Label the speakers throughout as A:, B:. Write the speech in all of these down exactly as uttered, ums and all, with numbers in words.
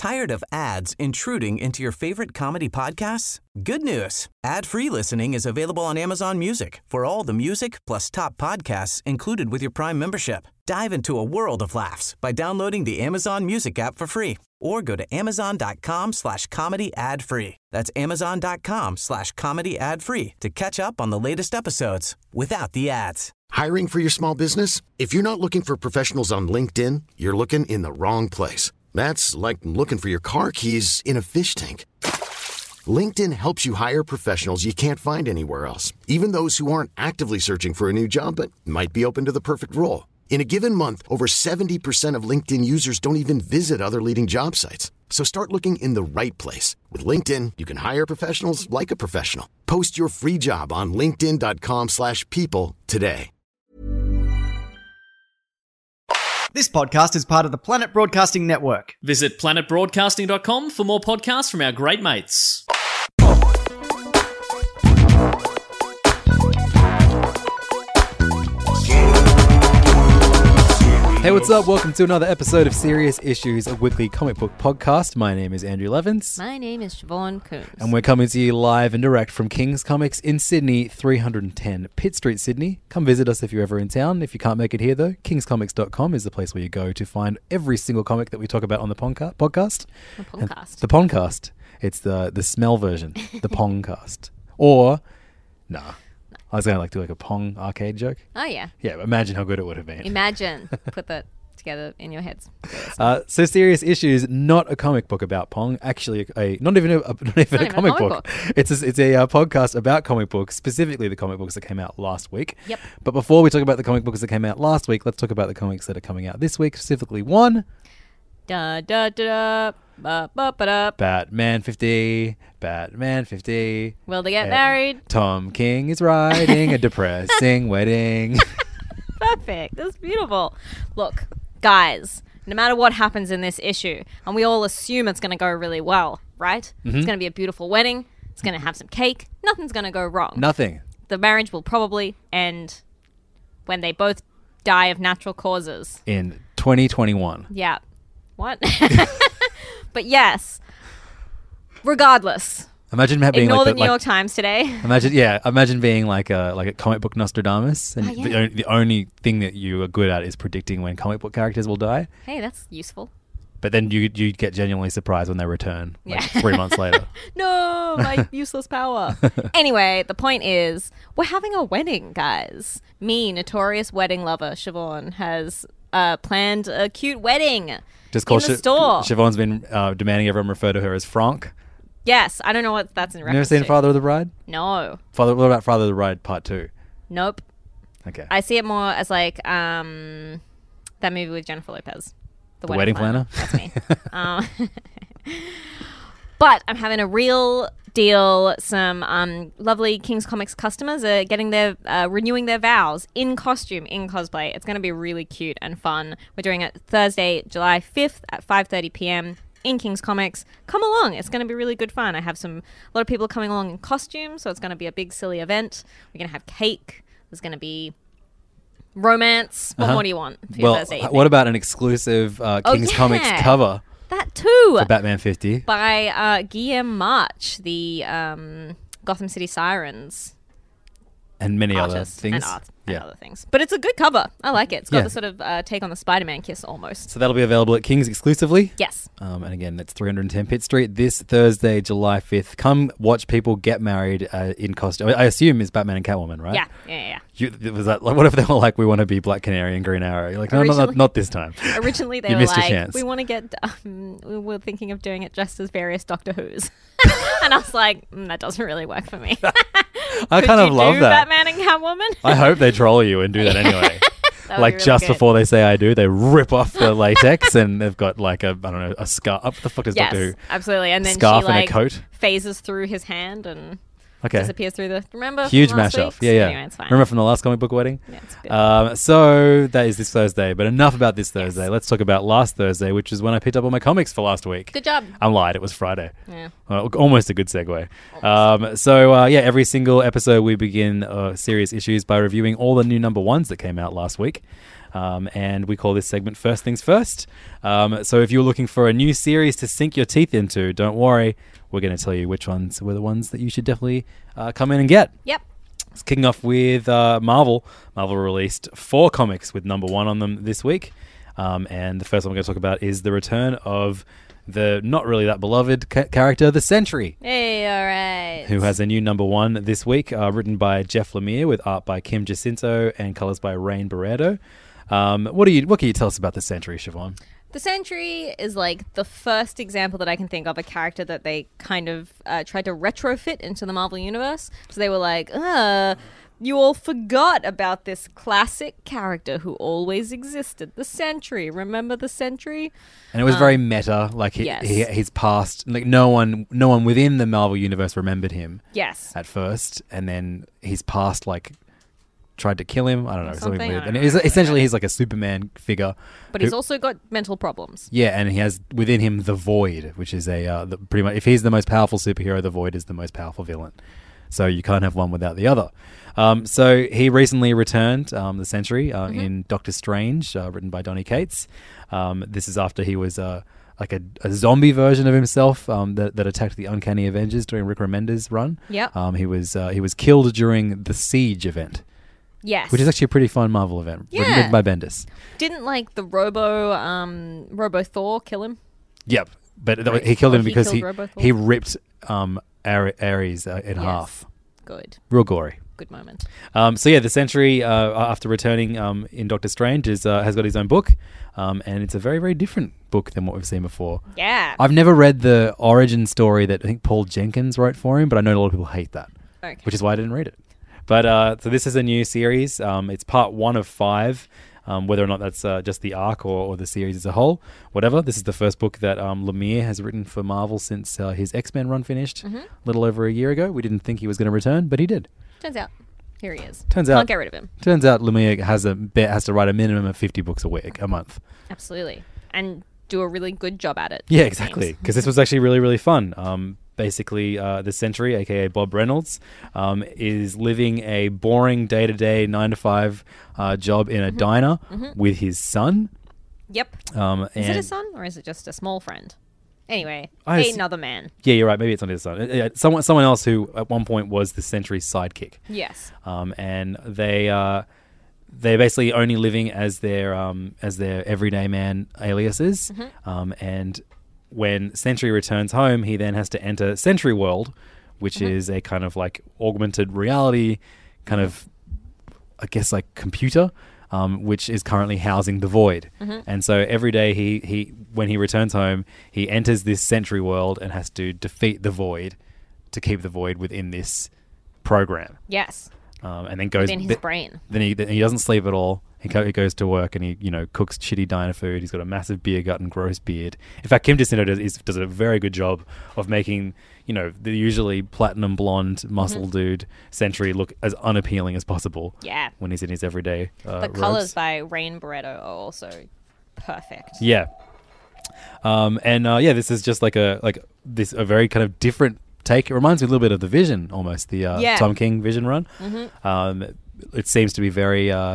A: Tired of ads intruding into your favorite comedy podcasts? Good news. Ad-free listening is available on Amazon Music for all the music plus top podcasts included with your Prime membership. Dive into a world of laughs by downloading the Amazon Music app for free or go to amazon.com slash comedy ad free. That's amazon.com slash comedy ad free to catch up on the latest episodes without the ads.
B: Hiring for your small business? If you're not looking for professionals on LinkedIn, you're looking in the wrong place. That's like looking for your car keys in a fish tank. LinkedIn helps you hire professionals you can't find anywhere else, even those who aren't actively searching for a new job but might be open to the perfect role. In a given month, over seventy percent of LinkedIn users don't even visit other leading job sites. So start looking in the right place. With LinkedIn, you can hire professionals like a professional. Post your free job on linkedin.com slash people today.
C: This podcast is part of the Planet Broadcasting Network.
D: Visit planet broadcasting dot com for more podcasts from our great mates.
E: Hey, what's up? Welcome to another episode of Serious Issues, a weekly comic book podcast. My name is Andrew Levins.
F: My name is Siobhan Coons.
E: And we're coming to you live and direct from King's Comics in Sydney, three ten Pitt Street, Sydney. Come visit us if you're ever in town. If you can't make it here, though, kings comics dot com is the place where you go to find every single comic that we talk about on the ponca- podcast.
F: The podcast.
E: The Pongcast. It's the, the smell version, the Pongcast. Or, nah. I was going to like do like a Pong arcade joke.
F: Oh, yeah.
E: Yeah, imagine how good it would have been.
F: Imagine. Put that together in your heads.
E: Uh, so Serious Issues, not a comic book about Pong. Actually, a, a not even a, a not even
F: not
E: a
F: even
E: comic,
F: a comic
E: book.
F: book.
E: It's a, it's a uh, podcast about comic books, specifically the comic books that came out last week.
F: Yep.
E: But before we talk about the comic books that came out last week, let's talk about the comics that are coming out this week. Specifically, one.
F: Da da da da. Ba, ba, ba, da.
E: Batman fifty. Batman fifty.
F: Will they get
E: and
F: married?
E: Tom King is riding a depressing wedding.
F: Perfect. That's beautiful. Look, guys, no matter what happens in this issue, and we all assume it's going to go really well, right?
E: Mm-hmm.
F: It's going to be a beautiful wedding. It's going to have some cake. Nothing's going to go wrong.
E: Nothing.
F: The marriage will probably end when they both die of natural causes.
E: In twenty twenty-one.
F: Yeah. What? But yes, regardless.
E: Imagine being
F: Ignore
E: like
F: the
E: the,
F: New
E: like,
F: York Times today.
E: Imagine, yeah, imagine being like a like a comic book Nostradamus, and
F: Oh, yeah.
E: the, o- the only thing that you are good at is predicting when comic book characters will die.
F: Hey, that's useful.
E: But then you you get genuinely surprised when they return, like
F: Yeah.
E: three months later.
F: No, my useless power. Anyway, the point is, we're having a wedding, guys. Me, notorious wedding lover, Siobhan, has uh, planned a cute wedding.
E: Just call
F: in the
E: Sh-
F: store.
E: Siobhan's been uh, demanding everyone refer to her as Franck.
F: Yes, I don't know what that's in
E: You
F: reference
E: never seen
F: to.
E: Father of the Bride?
F: No.
E: Father, what about Father of the Bride Part Two?
F: Nope.
E: Okay.
F: I see it more as like um, that movie with Jennifer Lopez.
E: The Wedding Planner?
F: That's me. um, but I'm having a real deal. Some um, lovely King's Comics customers are getting their uh, renewing their vows in costume, in cosplay. It's going to be really cute and fun. We're doing it Thursday, July fifth at five thirty p.m. in King's Comics. Come along. It's going to be really good fun. I have some a lot of people coming along in costume, so it's going to be a big silly event. We're going to have cake. There's going to be romance. What
E: Uh-huh.
F: more do you want for your
E: Well,
F: Thursday
E: h-
F: evening?
E: what about an exclusive uh,
F: Oh,
E: King's Comics
F: yeah.
E: cover
F: That too.
E: for Batman fifty?
F: By uh, Guillaume March, the um, Gotham City Sirens
E: And many other
F: artist
E: things.
F: and art and
E: Yeah.
F: other things. But it's a good cover. I like it. It's got
E: Yeah.
F: the sort of uh, take on the Spider-Man kiss almost.
E: So that'll be available at King's exclusively.
F: Yes.
E: Um, and again, that's three ten Pitt Street this Thursday, July fifth. Come watch people get married uh, in costume. I assume it's Batman and Catwoman, right?
F: Yeah. Yeah. Yeah.
E: You, was that like, what if they were like, we want to be Black Canary and Green Arrow? You're like, no, no,
F: Originally-
E: not, not this time.
F: Originally, they
E: You
F: were
E: missed your
F: like,
E: chance.
F: we want to get, um, we were thinking of doing it just as various Doctor Who's. And I was like, mm, that doesn't really work for me.
E: I
F: Could
E: kind of
F: you
E: love
F: do
E: that.
F: Batman and Catwoman?
E: I hope they troll you and do that anyway.
F: That would
E: Like
F: be really
E: just
F: good.
E: before they say I do, they rip off the latex and they've got like a, I don't know, a scarf. What the fuck is
F: Yes,
E: Doctor Who?
F: absolutely. And then
E: Scarf
F: she
E: and a
F: like
E: coat?
F: phases through his hand and
E: Okay.
F: disappears through the. Remember? from
E: Huge
F: last
E: mashup.
F: week's?
E: Yeah, yeah.
F: Anyway, it's fine.
E: Remember from the last comic book wedding?
F: Yeah, it's good.
E: Um, so that is this Thursday. But enough about this Thursday. Let's talk about last Thursday, which is when I picked up all my comics for last week.
F: Good job.
E: I lied. It was Friday.
F: Yeah.
E: Well, almost a good segue. Um, so, uh, yeah, every single episode we begin uh, Serious Issues by reviewing all the new number ones that came out last week. Um, and we call this segment First Things First. Um, so if you're looking for a new series to sink your teeth into, don't worry. We're going to tell you which ones were the ones that you should definitely uh, come in and get.
F: Yep.
E: It's kicking off with uh, Marvel. Marvel released four comics with number one on them this week. Um, and the first one we're going to talk about is the return of the not really that beloved ca- character, the Sentry.
F: Hey, all right.
E: Who has a new number one this week, uh, written by Jeff Lemire with art by Kim Jacinto and colors by Rain Barreto. Um, what do you? What can you tell us about the Sentry, Siobhan?
F: The Sentry is like the first example that I can think of a character that they kind of uh, tried to retrofit into the Marvel Universe. So they were like, uh, you all forgot about this classic character who always existed, the Sentry. Remember the Sentry?
E: And it was um, very meta. Like he,
F: yes.
E: he, his past, like no one, no one within the Marvel Universe remembered him.
F: Yes.
E: At first, and then his past, like. Tried to kill him. I don't know.
F: Something,
E: something weird.
F: I
E: And
F: don't
E: it is,
F: know.
E: essentially, he's like a Superman figure.
F: But
E: who-
F: he's also got mental problems.
E: Yeah, and he has within him the Void, which is a uh, the, pretty much if he's the most powerful superhero, the Void is the most powerful villain. So you can't have one without the other. Um, so he recently returned, um, the Sentry, uh, mm-hmm. in Doctor Strange, uh, written by Donny Cates. Um, this is after he was uh, like a, a zombie version of himself um, that, that attacked the Uncanny Avengers during Rick Remender's run.
F: Yep.
E: Um, he was uh, he was killed during the Siege event.
F: Yes.
E: Which is actually a pretty fun Marvel event.
F: Yeah.
E: Written by Bendis.
F: Didn't like the Robo, um, Robo Thor kill him?
E: Yep. But th-
F: Right.
E: he killed
F: Or
E: him
F: he
E: because
F: killed
E: he,
F: Robo-Thor?
E: he ripped um, Are- Ares uh, in
F: Yes.
E: half.
F: Good.
E: Real gory.
F: Good moment.
E: Um, so yeah, the Sentry, uh, after returning um, in Doctor Strange, is uh, has got his own book. Um, and it's a very, very different book than what we've seen before.
F: Yeah.
E: I've never read the origin story that I think Paul Jenkins wrote for him, but I know a lot of people hate that.
F: Okay.
E: Which is why I didn't read it. But uh, so this is a new series. Um, it's part one of five. Um, whether or not that's uh, just the arc or, or the series as a whole, whatever. This is the first book that um, Lemire has written for Marvel since uh, his X-Men run finished
F: Mm-hmm.
E: a little over a year ago. We didn't think he was going to return, but he did.
F: Turns out, here he is.
E: Turns
F: Can't
E: out,
F: get rid of him.
E: Turns out Lemire has a be- has to write a minimum of fifty books a week, a month.
F: Absolutely. And do a really good job at it.
E: Yeah, exactly. Because this was actually really, really fun. Um, basically, uh, the Sentry, aka Bob Reynolds, um, is living a boring day-to-day nine to five uh, job in a
F: Mm-hmm.
E: diner
F: Mm-hmm.
E: with his son.
F: Yep.
E: Um,
F: Is
E: and
F: it a son or is it just a small friend? Anyway,
E: I
F: ain't
E: s-
F: another man.
E: Yeah, you're right. Maybe it's not his son. Uh, yeah, Someone, someone else who at one point was the Sentry's sidekick.
F: Yes.
E: Um, and they uh, they're basically only living as their um, as their everyday man aliases.
F: Mm-hmm.
E: Um, and when Sentry returns home, he then has to enter Sentry World, which
F: Mm-hmm.
E: is a kind of like augmented reality, kind of, I guess, like computer. Um, which is currently housing the Void.
F: Mm-hmm.
E: And so every day he, he when he returns home, he enters this Sentry world and has to defeat the Void to keep the Void within this program.
F: Yes.
E: Um, and then goes
F: Within his
E: th-
F: brain.
E: Then he then he doesn't sleep at all. He, co- he goes to work and he you know cooks shitty diner food. He's got a massive beer gut and gross beard. In fact, Kim Jacinto does is, does a very good job of making you know the usually platinum blonde muscle
F: Mm-hmm.
E: dude Sentry look as unappealing as possible.
F: Yeah.
E: When he's in his everyday uh,
F: The
E: robes.
F: colors by Rain Barreto are also perfect.
E: Yeah. Um, and uh, yeah, this is just like a like this a very kind of different take. It reminds me a little bit of the Vision, almost the uh,
F: Yeah.
E: Tom King Vision run.
F: Mm-hmm.
E: Um, it seems to be very uh,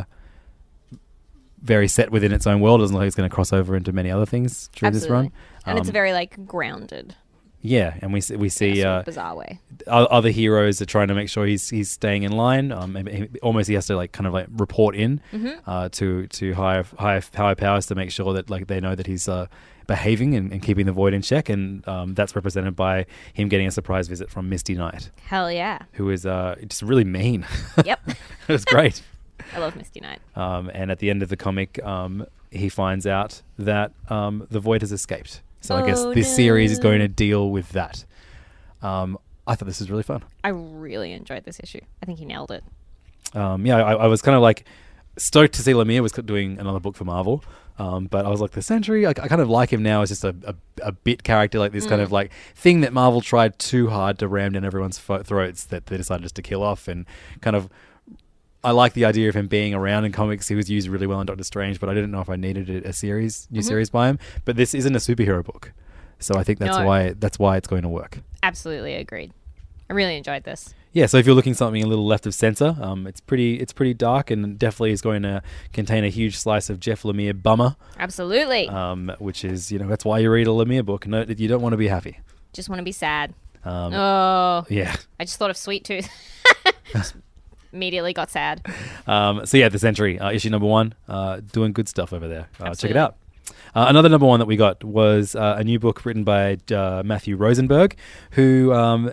E: very set within its own world. It doesn't look like it's going to cross over into many other things through
F: Absolutely.
E: this run.
F: And it's
E: Um,
F: very like grounded
E: yeah, and we see, we
F: in a
E: see
F: sort
E: uh,
F: of bizarre way.
E: o- other heroes are trying to make sure he's he's staying in line. Um, and he- almost he has to like kind of like report in
F: Mm-hmm.
E: uh, to to higher higher higher powers to make sure that like they know that he's uh, behaving and, and keeping the Void in check. And um, that's represented by him getting a surprise visit from Misty Knight,
F: Hell yeah.
E: who is uh, just really mean.
F: Yep.
E: It was great.
F: I love Misty Knight.
E: Um, and at the end of the comic, um, he finds out that um, the Void has escaped. So I guess
F: Oh,
E: this series is
F: no.
E: going to deal with that. Um, I thought this was really fun.
F: I really enjoyed this issue. I think he nailed it.
E: Um, yeah, I, I was kind of like stoked to see Lemire was doing another book for Marvel. Um, but I was like, the Sentry, I, I kind of like him now as just a, a, a bit character, like this kind of like thing that Marvel tried too hard to ram down everyone's fo- throats that they decided just to kill off. And kind of, I like the idea of him being around in comics. He was used really well in Doctor Strange, but I didn't know if I needed a, a series, new series by him. But this isn't a superhero book. So I think that's
F: No.
E: why that's why it's going to work.
F: Absolutely agreed. I really enjoyed this.
E: Yeah, so if you're looking something a little left of center, um, it's pretty it's pretty dark and definitely is going to contain a huge slice of Jeff Lemire bummer.
F: Absolutely.
E: Um, which is, you know, that's why you read a Lemire book. No, you don't want to be happy.
F: Just want to be sad.
E: Um,
F: oh.
E: Yeah.
F: I just thought of Sweet Tooth. Just immediately got sad.
E: Um, so yeah, The Century, uh, issue number one, uh, doing good stuff over there. Uh, check it
F: Absolutely.
E: out. Uh, another number one that we got was uh, a new book written by uh, Matthew Rosenberg, who um,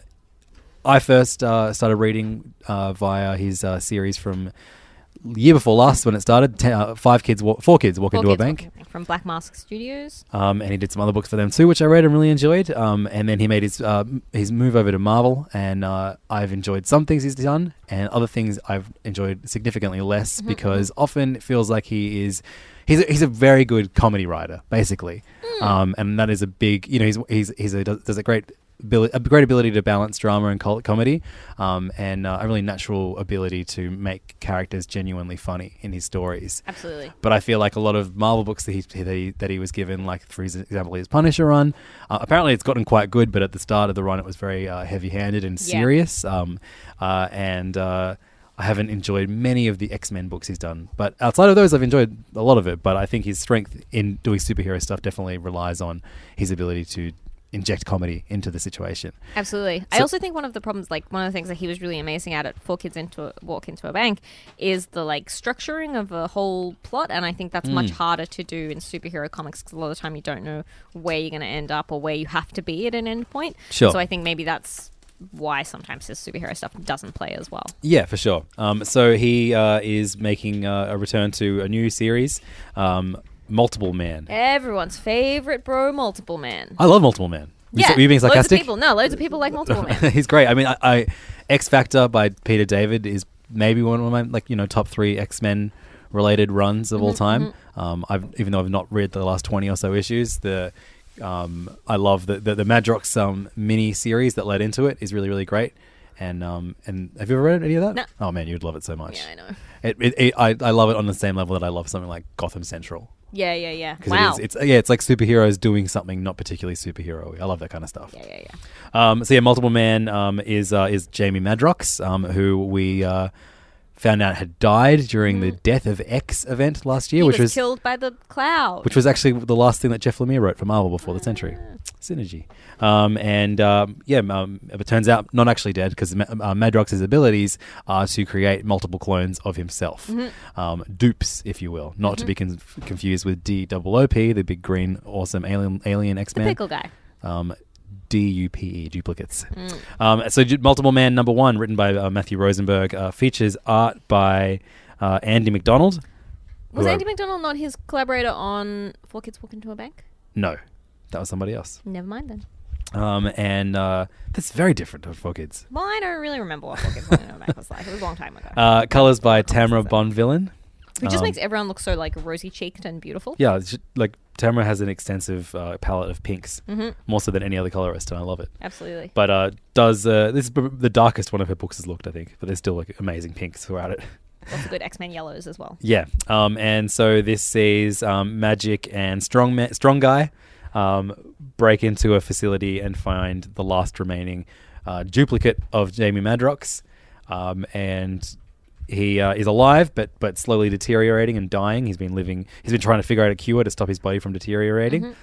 E: I first uh, started reading uh, via his uh, series from year before last when it started. Ten, uh, five kids, wa- four kids walk
F: Four
E: into a
F: Kids
E: bank.
F: Walking- From Black Mask Studios.
E: Um, and he did some other books for them too, which I read and really enjoyed. Um, and then he made his uh, his move over to Marvel, and uh, I've enjoyed some things he's done, and other things I've enjoyed significantly less
F: Mm-hmm,
E: because often it feels like he is he's a, he's a very good comedy writer, basically,
F: Mm.
E: um, and that is a big you know he's he's he's a does, does a great. Ability, a great ability to balance drama and col- comedy, um, and uh, a really natural ability to make characters genuinely funny in his stories.
F: Absolutely.
E: But I feel like a lot of Marvel books that he that he, that he was given, like for example his Punisher run, uh, apparently it's gotten quite good, but at the start of the run it was very uh, heavy-handed and
F: Yeah.
E: serious. Um, uh, and uh, I haven't enjoyed many of the X-Men books he's done, but outside of those, I've enjoyed a lot of it. But I think his strength in doing superhero stuff definitely relies on his ability to inject comedy into the situation.
F: Absolutely. I
E: So-
F: also think one of the problems, like one of the things that he was really amazing at at Four Kids into a, Walk Into a Bank, is the like structuring of a whole plot, and I think that's much
E: Mm.
F: harder to do in superhero comics because a lot of the time you don't know where you're going to end up or where you have to be at an end point.
E: Sure.
F: So I think maybe that's why sometimes his superhero stuff doesn't play as well.
E: Yeah, for sure. Um, so he uh, is making uh, a return to a new series, um, Multiple Man.
F: Everyone's favorite bro, Multiple Man.
E: I love Multiple Man. You
F: Yeah,
E: s- Were you being
F: loads of
E: sarcastic?
F: people. No, loads of people like Multiple Man.
E: He's great. I mean, I, I X Factor by Peter David is maybe one of my like you know top three X Men related runs of all
F: Mm-hmm,
E: time. Um, I've even though I've not read the last twenty or so issues, the um, I love the the, the Madrox um, mini series that led into it is really really great. And um and have you ever read any of that?
F: No.
E: Oh man, you'd love it so much.
F: Yeah, I know.
E: It, it, it I I love it on the same level that I love something like Gotham Central.
F: Yeah, yeah, yeah.
E: 'Cause
F: Wow.
E: it is, it's yeah, it's like superheroes doing something not particularly superhero-y. I love that kind of stuff.
F: yeah, yeah, yeah.
E: Um, so yeah, Multiple Man um, is uh, is Jamie Madrox, um, who we uh, found out had died during the Death of X event last year,
F: He
E: which
F: was,
E: was
F: killed by the cloud.
E: which was actually the last thing that Jeff Lemire wrote for Marvel before the Century. Synergy. Um, and um, yeah, um, it turns out not actually dead because Ma- uh, Madrox's abilities are to create multiple clones of himself, um, dupes, if you will, not to be con- confused with D O O P, the big green awesome alien alien X
F: the
E: Men.
F: pickle guy.
E: Um, D U P E, duplicates. Um, so Ju- Multiple Man number one, written by uh, Matthew Rosenberg, uh, features art by uh, Andy McDonald.
F: Was
E: who I-
F: Andy McDonald not his collaborator on Four Kids Walk Into a Bank?
E: No, that was somebody else.
F: Never mind then.
E: Um, and uh, that's very different to Four Kids.
F: Well, I don't really remember what Four Kids Walk Into a Bank was like. It was a long time ago.
E: Uh, colors by
F: Comics
E: Tamara
F: is that?
E: Bonvillain.
F: It just
E: um,
F: makes everyone look so like rosy cheeked and beautiful.
E: Yeah, it's just, like Tamara has an extensive uh, palette of pinks, more so than any other colorist, and I love it.
F: Absolutely.
E: But uh, does uh, this is b- the darkest one of her books has looked, I think, but there's still like amazing pinks throughout it.
F: Lots of good X Men yellows as well.
E: Yeah, um, and so this sees um, Magic and Strong Ma- Strong Guy um, break into a facility and find the last remaining uh, duplicate of Jamie Madrox, um, and he uh, is alive, but but slowly deteriorating and dying. He's been living. He's been trying to figure out a cure to stop his body from deteriorating.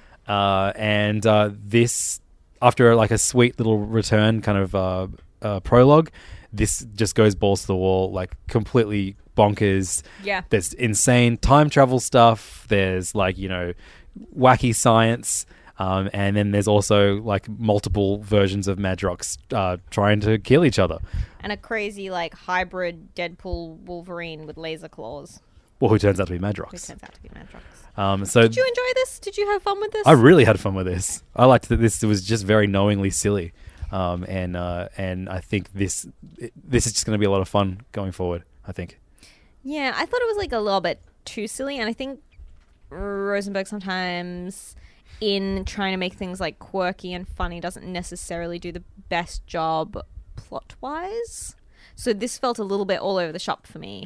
E: Uh, and uh, this, after like a sweet little return, kind of uh, uh, prologue, this just goes balls to the wall, like completely bonkers.
F: Yeah.
E: There's insane time travel stuff. There's like, you know, wacky science. Um, and then there's also like multiple versions of Madrox uh, trying to kill each other.
F: And a crazy like hybrid Deadpool Wolverine with laser claws.
E: Well, who turns out to be
F: Who
E: Madrox.
F: turns out to be Madrox.
E: Um, so
F: Did you enjoy this? Did you have fun with this?
E: I really had fun with this. I liked that this was just very knowingly silly. Um, and uh, and I think this it, this is just going to be a lot of fun going forward, I think.
F: Yeah, I thought it was like a little bit too silly, and I think Rosenberg sometimes, in trying to make things like quirky and funny, doesn't necessarily do the best job plot-wise. So this felt a little bit all over the shop for me.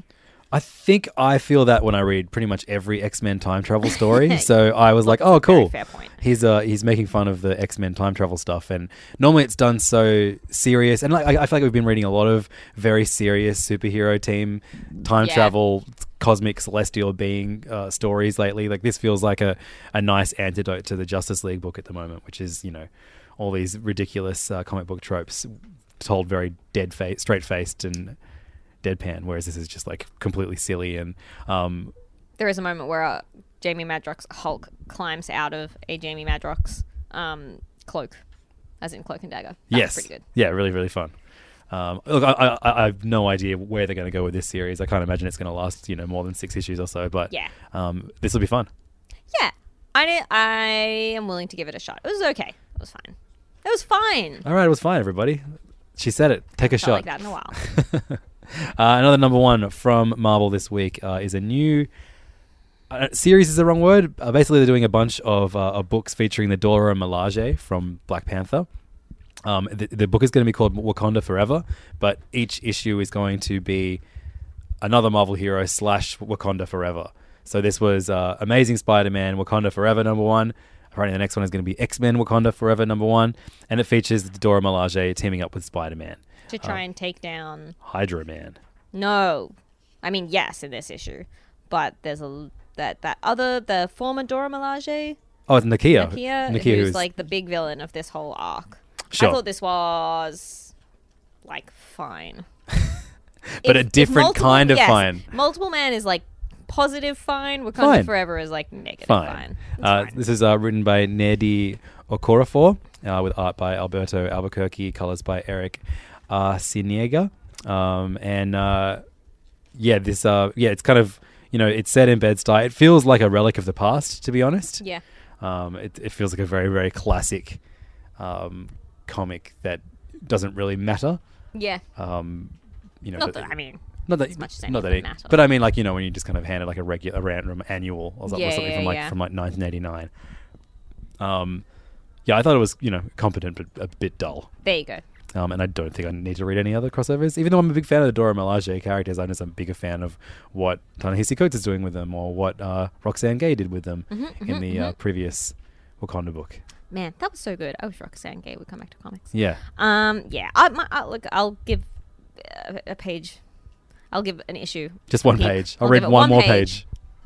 E: I think I feel that when I read pretty much every X-Men time travel story. So I was like, oh, cool.
F: Fair point.
E: He's uh he's making fun of the X-Men time travel stuff, and normally it's done so serious. And like I, I feel like we've been reading a lot of very serious superhero team time
F: Yeah.
E: travel, cosmic celestial being uh, stories lately. Like this feels like a, a nice antidote to the Justice League book at the moment, which is, you know, all these ridiculous uh, comic book tropes told very dead face, straight faced and deadpan, whereas this is just like completely silly. And um,
F: There is a moment where uh, Jamie Madrox Hulk climbs out of a Jamie Madrox um, cloak, as in cloak and dagger. That
E: yes,
F: was pretty good.
E: yeah, really, really fun. Um, look, I, I, I have no idea where they're going to go with this series. I can't imagine it's going to last, you know, more than six issues or so. But
F: Yeah.
E: um, this will be fun.
F: Yeah, I I am willing to give it a shot. It was okay. It was fine. It was fine.
E: All right, it was fine, everybody. She said it. Take a
F: Felt
E: shot.
F: like that in a while.
E: Uh, another number one from Marvel this week uh, is a new uh, series. Is the wrong word. Uh, basically, they're doing a bunch of, uh, of books featuring the Dora Milaje from Black Panther. Um, the, the book is going to be called Wakanda Forever, but each issue is going to be another Marvel hero slash Wakanda Forever. So this was uh, Amazing Spider-Man Wakanda Forever number one. Apparently, the next one is going to be X-Men Wakanda Forever number one, and it features Dora Milaje teaming up with Spider-Man,
F: To
E: Uh,
F: try and take down...
E: Hydra Man.
F: No. I mean, yes, in this issue. But there's a... That, that other... The former Dora Milaje...
E: Oh, it's Nakia.
F: Nakia,
E: Nakia,
F: who's
E: who's
F: like the big villain of this whole arc.
E: Sure.
F: I thought this was... Like, fine.
E: But
F: If-
E: a
F: if
E: different
F: multiple-
E: kind of
F: yes,
E: fine.
F: Multiple Man is like positive fine. Wakanda
E: Fine.
F: Forever is like negative
E: Fine.
F: fine. It's
E: Uh,
F: fine.
E: This is uh, written by Nedi Okorafor, uh, with art by Alberto Albuquerque, colors by Eric Arciniega. Um, and uh, yeah, this uh, yeah, it's kind of, you know, it's set in Bed-Stuy. It feels like a relic of the past, to be honest.
F: Yeah.
E: Um, it, it feels like a very, very classic um, comic that doesn't really matter.
F: Yeah.
E: Um, you know,
F: Not
E: but-
F: that, I mean,
E: Not that,
F: as much as
E: not that
F: anything
E: it,
F: matter.
E: but I mean, like, you know, when you just kind of handed like a regular, a random annual or something,
F: Yeah,
E: something
F: yeah,
E: from like
F: yeah.
E: from like nineteen eighty-nine. Um, yeah, I thought it was, you know, competent but a bit dull.
F: there you go.
E: Um, and I don't think I need to read any other crossovers. Even though I'm a big fan of the Dora Milaje characters, I'm just a bigger fan of what Ta-Nehisi Coates is doing with them, or what uh, Roxanne Gay did with them
F: Mm-hmm,
E: in the uh, previous Wakanda book.
F: Man, that was so good. I wish Roxanne Gay would come back to comics.
E: Yeah.
F: Um, yeah. I, my, I, look, I'll give a, a page. I'll give an issue.
E: Just one
F: Peek.
E: page. I'll,
F: I'll
E: read
F: give it
E: one,
F: one
E: more
F: page.
E: page.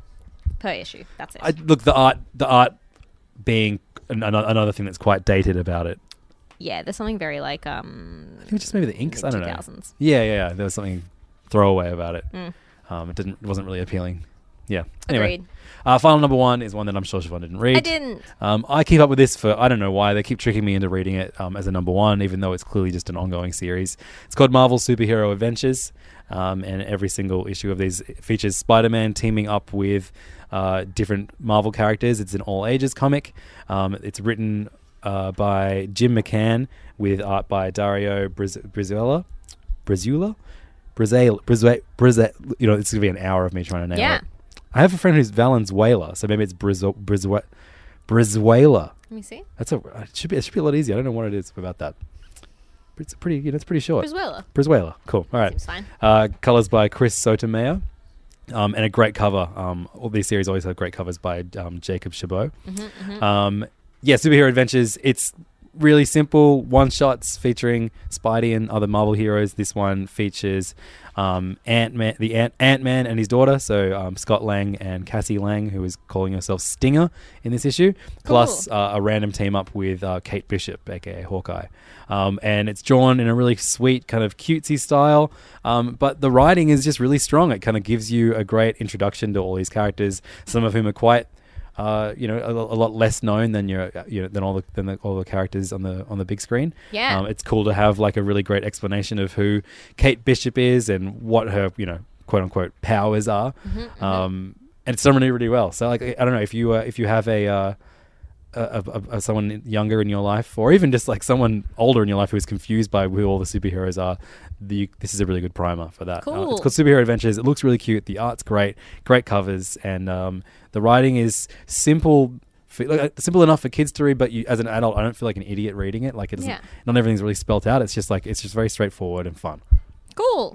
F: Per issue. That's it.
E: I, look, the art, the art being an, an, another thing that's quite dated about it.
F: yeah, there's something very like um.
E: I think it was just maybe the inks. I don't know.
F: two thousands.
E: Yeah, yeah, yeah. There was something throwaway about it.
F: Mm.
E: Um, it didn't. It wasn't really appealing. Yeah. Anyway,
F: Agreed.
E: uh, final number one is one that I'm sure Siobhan didn't read.
F: I didn't.
E: Um, I keep up with this for I don't know why they keep tricking me into reading it um, as a number one, even though it's clearly just an ongoing series. It's called Marvel Superhero Adventures, um, and every single issue of these features Spider-Man teaming up with uh, different Marvel characters. It's an all ages comic. Um, it's written uh, by Jim McCann with art by Dario Briz- Brizuela. Brizuela? Brazil, Brazil, Brazil, you know, it's going to be an hour of me trying to name
F: Yeah.
E: it. I have a friend who's Valenzuela, so maybe it's Brazil, Brazil, Brizuela.
F: Let me see.
E: That's a it should be it should be a lot easier. I don't know what it is about that. But it's pretty, you know, it's pretty short.
F: Brizuela.
E: Brizuela, cool. All right.
F: Seems fine.
E: Uh, colors by Chris Sotomayor, um, and a great cover. Um, all these series always have great covers by um, Jacob Chabot.
F: Mm-hmm,
E: Um, yeah, Superhero Adventures. It's really simple one shots featuring Spidey and other Marvel heroes. This one features um, Ant Man, the Ant Ant Man and his daughter. So um, Scott Lang and Cassie Lang, who is calling herself Stinger in this issue, plus uh, a random team up with uh, Kate Bishop, aka Hawkeye. Um, and it's drawn in a really sweet, kind of cutesy style. Um, but the writing is just really strong. It kind of gives you a great introduction to all these characters, some of whom are quite. Uh, you know, a, a lot less known than your, you know, than all the than the, all the characters on the on the big screen.
F: Yeah.
E: um, it's cool to have like a really great explanation of who Kate Bishop is and what her, you know, quote unquote powers are.
F: Mm-hmm,
E: Um, and it's done really, really well. So, like, I don't know if you uh, if you have a, uh, a, a, a someone younger in your life, or even just like someone older in your life who is confused by who all the superheroes are, the this is a really good primer for that. Uh,
F: Cool.
E: it's called Superhero Adventures. It looks really cute. The art's great, great covers, and um, the writing is simple, for, like, simple enough for kids to read. But you, as an adult, I don't feel like an idiot reading it. Like it's
F: Yeah.
E: not everything's really spelt out. It's just like it's just very straightforward and fun.
F: Cool.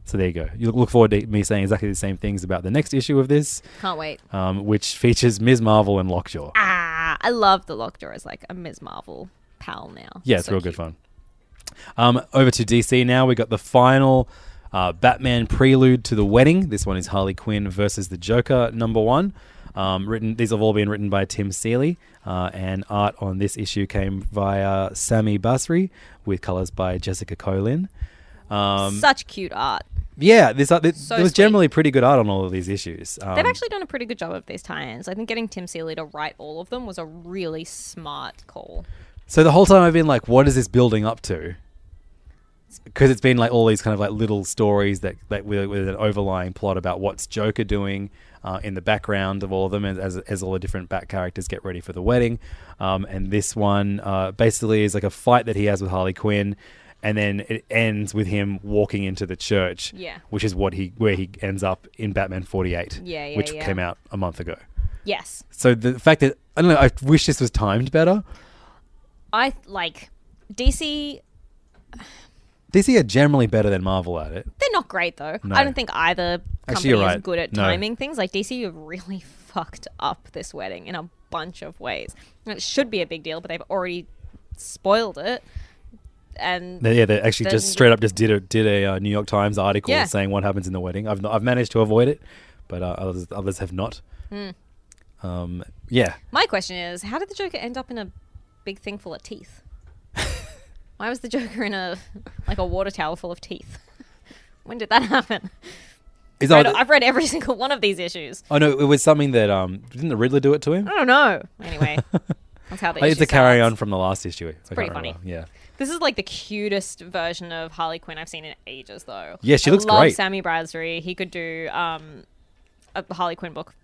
E: So there you go. You look forward to me saying exactly the same things about the next issue of this,
F: Can't wait.
E: um, which features Miz Marvel and Lockjaw.
F: Ah, I love the Lockjaw as like a Miz Marvel pal now.
E: Yeah, it's
F: So
E: real
F: cute.
E: good fun. Um, over to D C now. We got the final uh, Batman prelude to the wedding. This one is Harley Quinn versus the Joker, number one. Um, written. These have all been written by Tim Seeley, uh, and art on this issue came via Sami Basri, with colors by Jessica Colin. Um,
F: Such cute art.
E: yeah, this, uh, this
F: So
E: there was
F: sweet.
E: generally pretty good art on all of these issues. Um,
F: They've actually done a pretty good job of these tie-ins. I think getting Tim Seeley to write all of them was a really smart call.
E: So the whole time I've been like, what is this building up to? Because it's been like all these kind of like little stories that, that with, with an overlying plot about what's Joker doing uh, in the background of all of them, as, as as all the different Bat characters get ready for the wedding. Um, and this one uh, basically is like a fight that he has with Harley Quinn, and then it ends with him walking into the church.
F: Yeah.
E: Which is what he where he ends up in Batman forty-eight.
F: Yeah, yeah,
E: which
F: yeah.
E: came out a month ago.
F: Yes.
E: So the fact that I don't know, I wish this was timed better.
F: I like D C.
E: D C are generally better than Marvel at it.
F: They're not great though.
E: No.
F: I don't think either
E: Actually,
F: company
E: you're
F: is
E: right.
F: good at
E: No.
F: timing things. Like D C have really fucked up this wedding in a bunch of ways. And it should be a big deal, but they've already spoiled it. And
E: They, yeah, they actually
F: then-
E: just straight up just did a did a uh, New York Times article
F: Yeah.
E: saying what happens in the wedding. I've not, I've managed to avoid it, but uh, others others have not.
F: Hmm.
E: Um, yeah,
F: my question is, how did the Joker end up in a big thing full of teeth? Why was the Joker in a like a water tower full of teeth? When did that happen?
E: is
F: I've
E: that,
F: read, I've read every single one of these issues.
E: oh no, it was something that um didn't the Riddler do it to him?
F: I don't know. Anyway, that's how the
E: I think it's
F: issue
E: a carry
F: starts.
E: on from the last issue. It's
F: pretty funny.
E: Yeah,
F: This is like the cutest version of Harley Quinn I've seen in ages, though.
E: Yeah, she
F: I
E: looks
F: love
E: great.
F: Sammy Brasry. He could do um, a Harley Quinn book.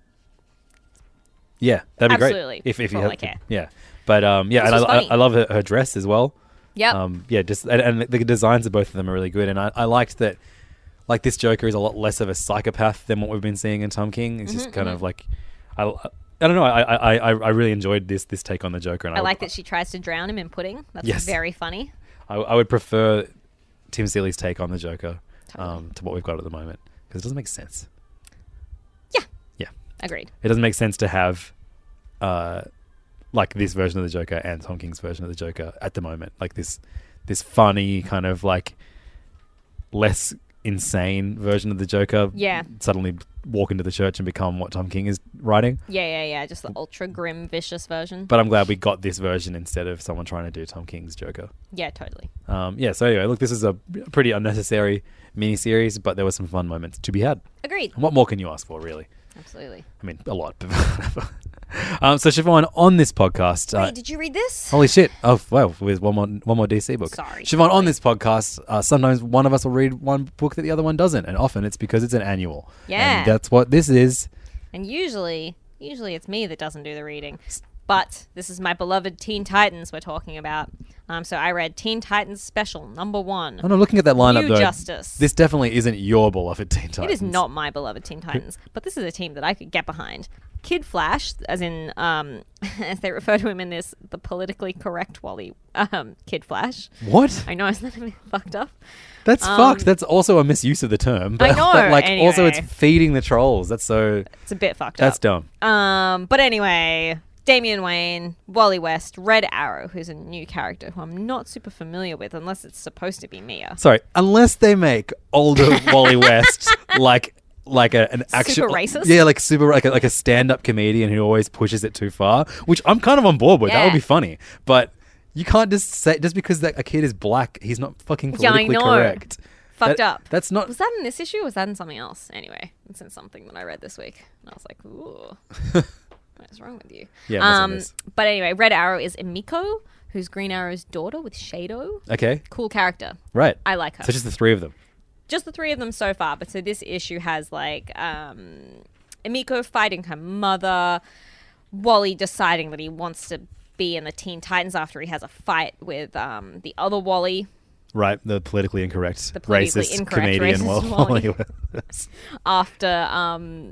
E: yeah, that'd be
F: Absolutely,
E: great if if
F: for
E: you
F: all
E: had
F: I care.
E: yeah, but um yeah,
F: This
E: and I,
F: was
E: I,
F: funny.
E: I love her, her dress as well.
F: Yep.
E: Um, yeah, just and, and the designs of both of them are really good, and I, I liked that. Like this Joker is a lot less of a psychopath than what we've been seeing in Tom King. It's
F: Mm-hmm,
E: just kind of like, I, I don't know. I, I, I, I really enjoyed this this take on the Joker, and
F: I
E: I,
F: like
E: would,
F: that she tries to drown him in pudding. That's
E: Yes.
F: very funny.
E: I, I would prefer Tim Seeley's take on the Joker
F: Totally.
E: um, to what we've got at the moment because it doesn't make sense.
F: Yeah.
E: Yeah,
F: Agreed.
E: it doesn't make sense to have, uh, like this version of the Joker and Tom King's version of the Joker at the moment. Like this, this funny kind of like less insane version of the Joker.
F: Yeah.
E: Suddenly walk into the church and become what Tom King is writing.
F: Yeah, yeah, yeah. Just the ultra grim, vicious version.
E: But I'm glad we got this version instead of someone trying to do Tom King's Joker.
F: Yeah, totally.
E: Um, yeah. So anyway, look, this is a pretty unnecessary miniseries, but there were some fun moments to be had.
F: Agreed.
E: And what more can you ask for, really?
F: Absolutely.
E: I mean, a lot. But whatever. um, so Siobhan, on this podcast, uh,
F: Wait, did you read this?
E: holy shit! Oh well, with one more one more D C book.
F: Sorry.
E: Siobhan, on this podcast, uh, sometimes one of us will read one book that the other one doesn't, and often it's because it's an annual.
F: Yeah.
E: And that's what this is.
F: And usually, usually it's me that doesn't do the reading. But this is my beloved Teen Titans we're talking about. Um, so I read Teen Titans Special number one.
E: I'm not looking at that lineup
F: New
E: though.
F: Justice.
E: This definitely isn't your beloved Teen Titans.
F: It is not my beloved Teen Titans, but this is a team that I could get behind. Kid Flash, as in, um, as they refer to him in this, the politically correct Wally, um, Kid Flash.
E: What?
F: I know, isn't that a bit fucked up?
E: That's
F: Um,
E: fucked. That's also a misuse of the term. But,
F: I know,
E: But like, also it's
F: anyway.
E: feeding the trolls. That's so.
F: It's a bit fucked
E: That's
F: up.
E: dumb.
F: Um, but anyway, Damian Wayne, Wally West, Red Arrow, who's a new character who I'm not super familiar with unless it's supposed to be Mia.
E: Sorry, unless they make older Wally West like like a, an actual
F: racist?
E: yeah, like super like a, like a stand-up comedian who always pushes it too far, which I'm kind of on board with. That would
F: Yeah.
E: be funny, but you can't just say just because that a kid is black, he's not fucking
F: Yeah, I
E: politically
F: know.
E: correct.
F: Fucked
E: That-
F: up.
E: That's not.
F: Was that in this issue or was that in something else? Anyway, it's in something that I read this week. And I was like, ooh. What is wrong with you?
E: Yeah, must have
F: um,
E: missed.
F: but anyway, Red Arrow is Emiko, who's Green Arrow's daughter with Shadow.
E: Okay,
F: Cool character.
E: right.
F: I like her.
E: So just the three of them.
F: Just the three of them so far. But so this issue has like um, Emiko fighting her mother, Wally deciding that he wants to be in the Teen Titans after he has a fight with um, the other Wally.
E: Right, the politically incorrect,
F: The politically
E: racist
F: incorrect
E: comedian.
F: racist
E: Wally
F: Wally.
E: West.
F: After um,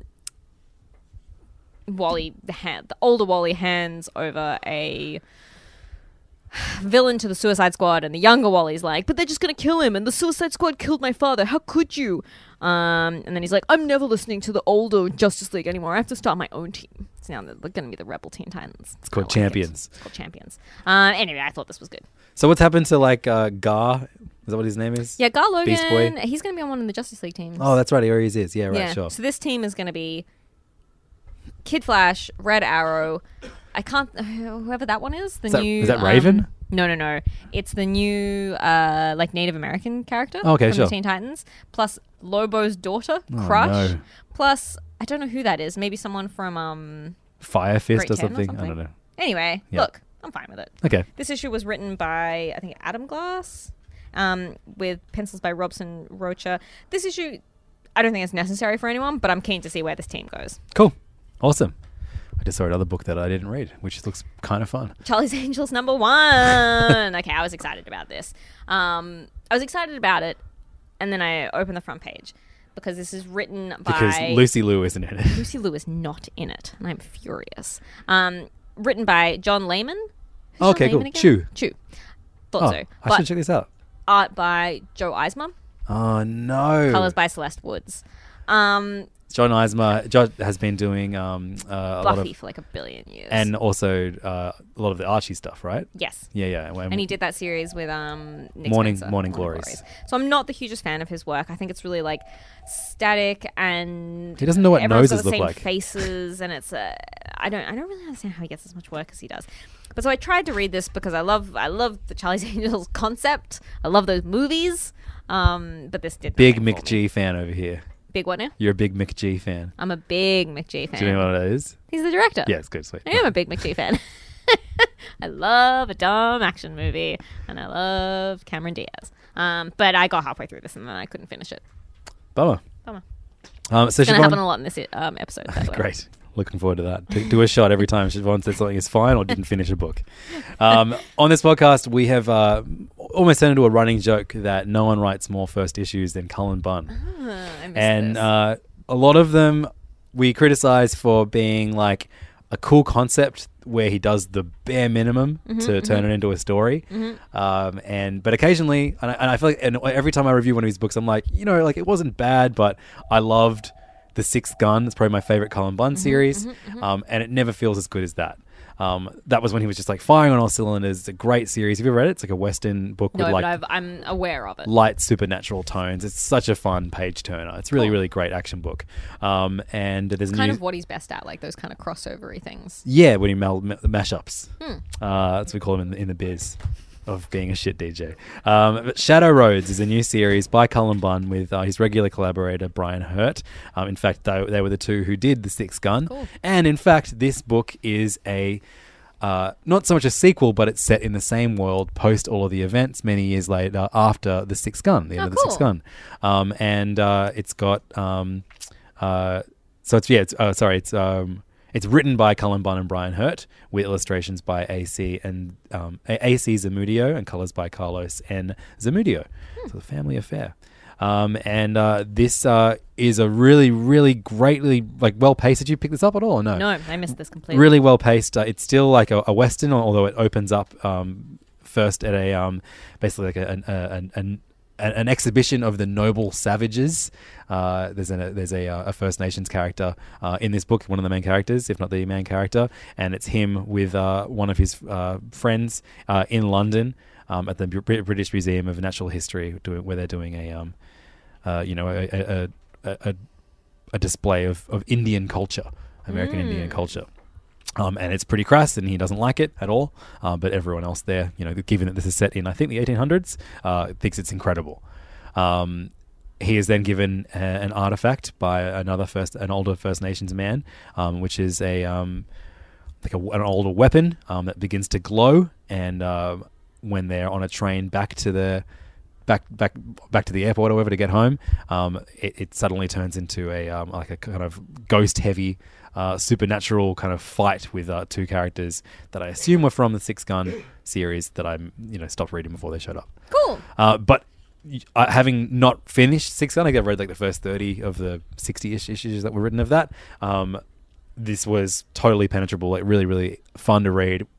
F: Wally, the, hand, the older Wally hands over a villain to the Suicide Squad, and the younger Wally's like, but they're just gonna kill him, and the Suicide Squad killed my father. How could you? Um, and then he's like, I'm never listening to the older Justice League anymore. I have to start my own team. It's now they're gonna be the Rebel Teen Titans.
E: It's called
F: I like
E: Champions.
F: it. It's called Champions. Uh, anyway, I thought this was good.
E: So what's happened to like uh, Gar? Is that what his name is?
F: Yeah, Gar Logan.
E: Beast Boy.
F: He's gonna be on one of the Justice League teams.
E: Oh, that's right. He always is. Yeah, right.
F: yeah.
E: Sure.
F: So this team is gonna be Kid Flash, Red Arrow. I can't. Whoever that one is, the
E: Is that-
F: new.
E: is that Raven?
F: Um, no, no, no. It's the new, uh, like Native American character.
E: Oh, okay,
F: from
E: sure.
F: the Teen Titans. Plus Lobo's daughter,
E: Oh,
F: Crush.
E: no.
F: Plus, I don't know who that is. Maybe someone from um.
E: Fire Fist
F: Great
E: or
F: Ten
E: something?
F: or
E: I
F: something.
E: don't know.
F: Anyway,
E: Yeah.
F: look, I'm fine with it.
E: Okay.
F: This issue was written by I think Adam Glass, um, with pencils by Robson Rocha. This issue, I don't think it's necessary for anyone, but I'm keen to see where this team goes.
E: Cool. Awesome. I just saw another book that I didn't read, which looks kind of fun.
F: Charlie's Angels number one. Okay, I was excited about this. Um, I was excited about it, and then I opened the front page because this is written by
E: Because Lucy Liu isn't in it.
F: Lucy Liu is not in it, and I'm furious. Um, written by John Layman. Who's John
E: Okay, cool.
F: Layman again?
E: Chew.
F: Chew. Thought
E: Oh,
F: so.
E: I
F: But
E: should check this out.
F: art by Joe Eisner.
E: Oh, no.
F: Colors by Celeste Woods. Um,
E: John Eisner John has been doing um, uh, a lot
F: Buffy
E: of...
F: for like a billion years.
E: And also uh, a lot of the Archie stuff, right?
F: yes.
E: Yeah, yeah. When-
F: And he did that series with um, Nick
E: Morning-
F: Spencer,
E: Morning Glories.
F: So I'm not the hugest fan of his work. I think it's really like static, and
E: He doesn't know what
F: everyone's
E: noses
F: got the
E: look
F: same
E: like.
F: faces, and it's uh, I don't I don't really understand how he gets as much work as he does. But so I tried to read this because I love I love the Charlie's Angels concept. I love those movies. Um, but this did
E: Big
F: nothing for me.
E: McG fan over here.
F: Big what now?
E: You're a big McG fan.
F: I'm a big McG fan.
E: Do you know what that is?
F: He's the director.
E: Yeah, it's good. Sweet.
F: I am a big McG fan. I love a dumb action movie, and I love Cameron Diaz. Um, but I got halfway through this and then I couldn't finish it.
E: Bummer.
F: Bummer.
E: Um, so
F: It's going to
E: Siobhan-
F: happen a lot in this um, episode. by the way.
E: Great. Looking forward to that. Do, do a shot every time Siobhan says something is fine or didn't finish a book. Um, on this podcast, we have uh, almost turned into a running joke that no one writes more first issues than Cullen Bunn.
F: Ah, I missed
E: and
F: this.
E: uh, a lot of them we criticize for being like a cool concept where he does the bare minimum
F: Mm-hmm,
E: to turn it into a story. Um, and but occasionally, and I, and I feel like and every time I review one of his books, I'm like, you know, like it wasn't bad, but I loved The Sixth Gun. It's probably my favorite Cullen Bunn
F: Mm-hmm,
E: series, um, and it never feels as good as that. Um, that was when he was just like firing on all cylinders. It's a great series. Have you ever read it? It's like a Western book
F: no,
E: with like
F: but I've, I'm aware of it.
E: light supernatural tones. It's such a fun page turner. It's really,
F: Cool.
E: really great action book. Um, and there's
F: Kind
E: new,
F: of what he's best at, like those kind of crossovery things.
E: yeah, when he mal- ma- mashups.
F: Hmm.
E: Uh, that's what we call him in, in the biz of being a shit D J. Um, but Shadow Roads is a new series by Cullen Bunn with uh, his regular collaborator Brian Hurt. Um, in fact, they, they were the two who did The Sixth Gun.
F: Cool.
E: And in fact, this book is a Uh, not so much a sequel, but it's set in the same world post all of the events many years later after The Sixth Gun, the end
F: Oh,
E: of The Sixth
F: cool.
E: Gun. Um, and uh, it's got, um, uh, so it's, yeah, it's, uh, sorry, it's um, it's written by Cullen Bunn and Brian Hurt with illustrations by A C and um, A C Zamudio and colors by Carlos N. Zamudio.
F: Hmm.
E: So the family affair. Um, and uh, this uh, is a really, really greatly like well paced. Did you pick this up at all or no?
F: No, I missed this completely.
E: Really well paced. Uh, it's still like a, a western, although it opens up um, first at a um, basically like a, an, an, an, an exhibition of the noble savages. Uh, there's a there's a, a First Nations character uh, in this book, one of the main characters, if not the main character, and it's him with uh, one of his uh, friends uh, in London um, at the Br- British Museum of Natural History, doing, where they're doing a um, uh, you know a a, a, a, a display of, of Indian culture, American Indian culture. Um, and it's pretty crass, and he doesn't like it at all. Uh, but everyone else there, you know, given that this is set in, I think, the eighteen hundreds, uh, thinks it's incredible. Um, he is then given a, an artifact by another first, an older First Nations man, um, which is a um, like a, an older weapon um, that begins to glow. And uh, when they're on a train back to the back back back to the airport or whatever to get home, um, it, it suddenly turns into a um, like a kind of ghost heavy. Uh, supernatural kind of fight with uh, two characters that I assume were from the Sixth Gun series that I you know stopped reading before they showed up.
F: Cool.
E: Uh, but uh, having not finished Sixth Gun, I think I've read like the first thirty of the sixty-ish issues that were written of that. Um, this was totally penetrable, like really, really fun to read.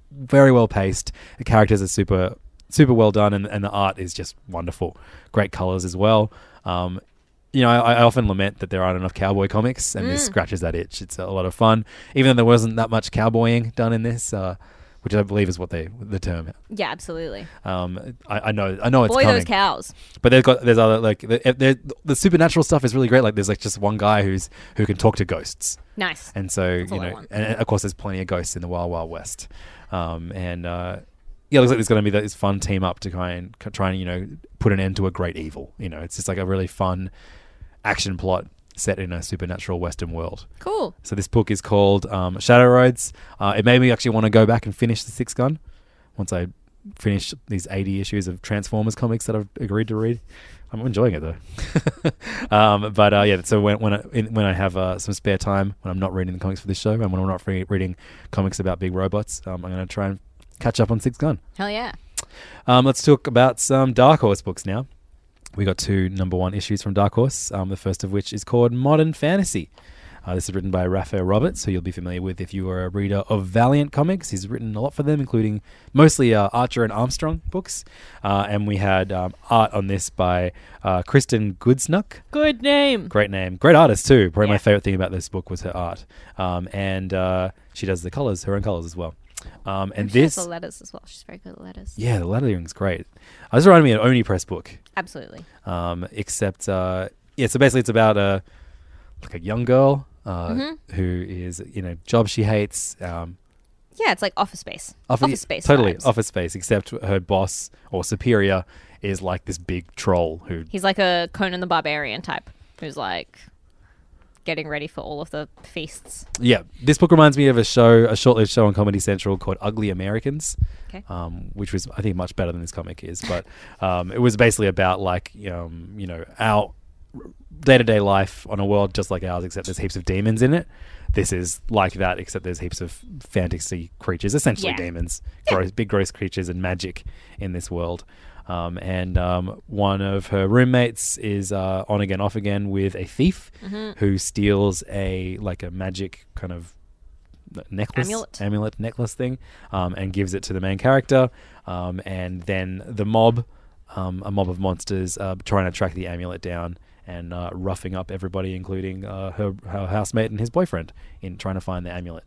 E: very well paced. The characters are super super well done, and, and the art is just wonderful. Great colors as well. Um, you know, I, I often lament that there aren't enough cowboy comics, and mm. this scratches that itch. It's a lot of fun, even though there wasn't that much cowboying done in this, uh, which I believe is what they the term.
F: Yeah, absolutely.
E: Um, I, I know, I know it's
F: Boy,
E: coming.
F: those cows.
E: But they've got there's other like the, the, the supernatural stuff is really great. Like there's like just one guy who's who can talk to ghosts.
F: Nice.
E: And so
F: That's
E: you
F: all I
E: know,
F: want.
E: and of course there's plenty of ghosts in the Wild Wild West. Um, and uh, yeah, it looks like there's going to be this fun team up to try and try and you know put an end to a great evil. You know, it's just like a really fun action plot set in a supernatural Western world.
F: Cool.
E: So this book is called um, Shadow Roads. Uh, it made me actually want to go back and finish the Six Gun once I finish these eighty issues of Transformers comics that I've agreed to read. I'm enjoying it though. um, but uh, yeah, so when when I, in, when I have uh, some spare time, when I'm not reading the comics for this show, and when I'm not re- reading comics about big robots, um, I'm going to try and catch up on Six Gun.
F: Hell yeah.
E: Um, let's talk about some Dark Horse books now. We got two number one issues from Dark Horse, um, the first of which is called Modern Fantasy. Uh, this is written by Raphael Roberts, who you'll be familiar with if you are a reader of Valiant comics. He's written a lot for them, including mostly uh, Archer and Armstrong books. Uh, and we had um, art on this by uh, Kristen Goodsnuck.
F: Good name.
E: Great name. Great artist, too. Probably
F: Yeah.
E: my favorite thing about this book was her art. Um, and uh, she does the colors, her own colors as well. Um, and
F: She has
E: this...
F: the letters as well. She's very good at letters.
E: Yeah, the lettering's great. Uh, this reminded me of an Oni Press book.
F: Absolutely.
E: Um, except, uh, yeah, so basically it's about a like a young girl uh,
F: Mm-hmm.
E: who is, you know, job she hates. Um,
F: Yeah, it's like Office Space.
E: office,
F: Office Space.
E: Totally,
F: vibes.
E: Office Space, except her boss or superior is like this big troll who...
F: He's like a Conan the Barbarian type who's like getting ready for all of the feasts.
E: Yeah, this book reminds me of a show, a short-lived show on Comedy Central called Ugly Americans,
F: Okay.
E: um, which was, I think, much better than this comic is. But um, it was basically about, like, um, you know, our day-to-day life on a world just like ours, except there's heaps of demons in it. This is like that, except there's heaps of fantasy creatures, essentially
F: Yeah.
E: demons, gross, big gross creatures and magic in this world. Um, and um, one of her roommates is uh, on again, off again with a thief
F: Mm-hmm.
E: who steals a like a magic kind of necklace,
F: Amulet.
E: amulet necklace thing, um, and gives it to the main character. Um, and then the mob, um, a mob of monsters, uh, trying to track the amulet down and uh, roughing up everybody, including uh, her, her housemate and his boyfriend, in trying to find the amulet.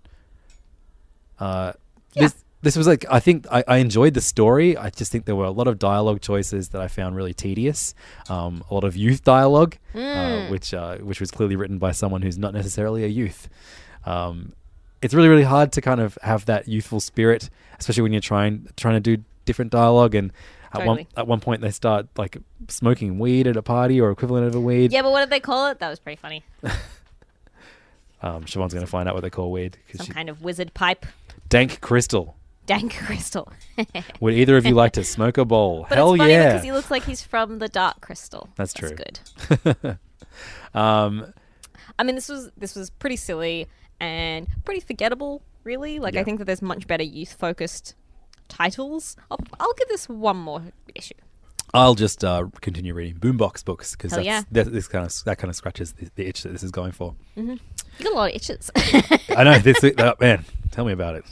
E: Uh,
F: Yeah.
E: This this was like I think I, I enjoyed the story. I just think there were a lot of dialogue choices that I found really tedious. Um, a lot of youth dialogue, uh, which uh, which was clearly written by someone who's not necessarily a youth. Um, it's really really hard to kind of have that youthful spirit, especially when you're trying trying to do different dialogue. And at one
F: Totally.
E: at one point they start like smoking weed at a party or equivalent of a weed.
F: Yeah, but what did they call it? That was pretty funny.
E: Um, Siobhan's going to find out what they call weed. 'Cause
F: Some
E: she,
F: kind of wizard pipe.
E: dank crystal.
F: Dank crystal.
E: Would either of you like to smoke a bowl?
F: But
E: Hell
F: it's funny
E: yeah!
F: because he looks like he's from the Dark Crystal.
E: That's true.
F: good.
E: um,
F: I mean, this was this was pretty silly and pretty forgettable, really. Like,
E: Yeah.
F: I think that there's much better youth-focused titles. I'll, I'll give this one more issue.
E: I'll just uh, continue reading Boombox books because
F: Hell
E: that's
F: yeah.
E: that, this kind of that kind of scratches the, the itch that this is going for.
F: You got a lot of itches.
E: I know this uh, man. Tell me about it.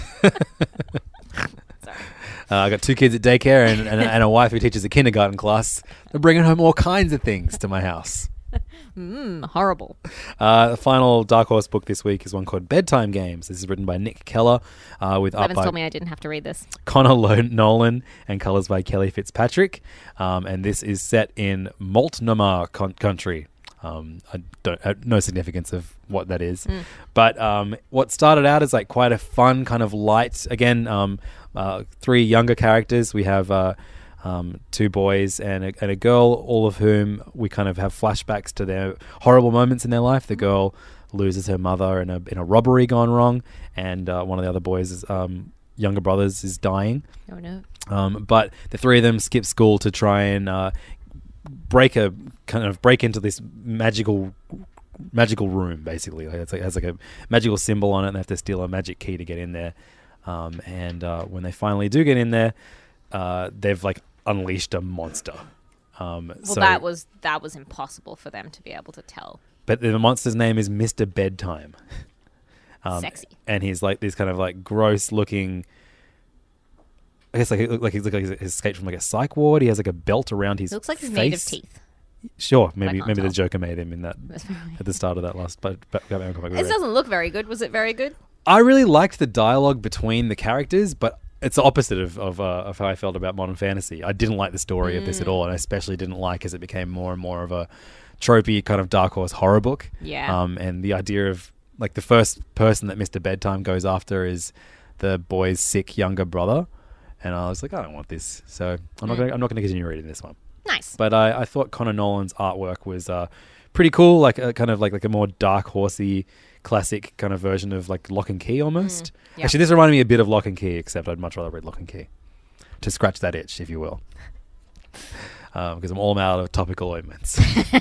F: Sorry.
E: Uh, I got two kids at daycare and, and, and a wife who teaches a kindergarten class. They're bringing home all kinds of things to my house.
F: Mm, horrible.
E: Uh, the final Dark Horse book this week is one called Bedtime Games. This is written by Nick Keller uh, with art
F: Levin's
E: by
F: told me I didn't have to read this.
E: Connor Lo- Nolan and colors by Kelly Fitzpatrick. Um, and this is set in Multnomah con- country. Um, I don't have no significance of what that is. But um, what started out as like quite a fun kind of light, again, um, uh, three younger characters. We have uh, um, two boys and a, and a girl, all of whom we kind of have flashbacks to their horrible moments in their life. The girl loses her mother in a in a robbery gone wrong, and uh, one of the other boys' um, younger brothers is dying.
F: Oh, no.
E: Um, but the three of them skip school to try and uh, break a kind of break into this magical magical room. Basically, like it's like, it has like a magical symbol on it, and they have to steal a magic key to get in there. Um, and uh, when they finally do get in there, uh, they've like unleashed a monster. Um,
F: Well,
E: so,
F: that was that was impossible for them to be able to tell.
E: but the monster's name is Mister Bedtime. Um,
F: Sexy.
E: And he's like this kind of like gross looking I guess like it looked like he's like he's escaped from like a psych ward. He has like a belt around his
F: It looks like he's
E: face.
F: made of teeth.
E: Sure, maybe
F: can't
E: maybe the
F: tell.
E: Joker made him in that at the start of that last but Batman comic. we
F: It
E: read.
F: doesn't look very good. Was it very good?
E: I really liked the dialogue between the characters, but it's the opposite of of, uh, of how I felt about modern fantasy. I didn't like the story of this
F: Mm.
E: at all, and I especially didn't like as it became more and more of a tropey kind of dark horse horror book.
F: Yeah.
E: Um, and the idea of like the first person that Mister Bedtime goes after is the boy's sick younger brother, and I was like, I don't want this, so I'm not
F: Mm.
E: gonna I'm not gonna continue reading this one.
F: Nice.
E: But I, I thought Connor Nolan's artwork was uh, pretty cool, like a kind of like like a more dark horsey classic kind of version of like Lock and Key almost.
F: yeah.
E: Actually, this reminded me a bit of Lock and Key, except I'd much rather read Lock and Key to scratch that itch, if you will, because I'm all out of topical ointments.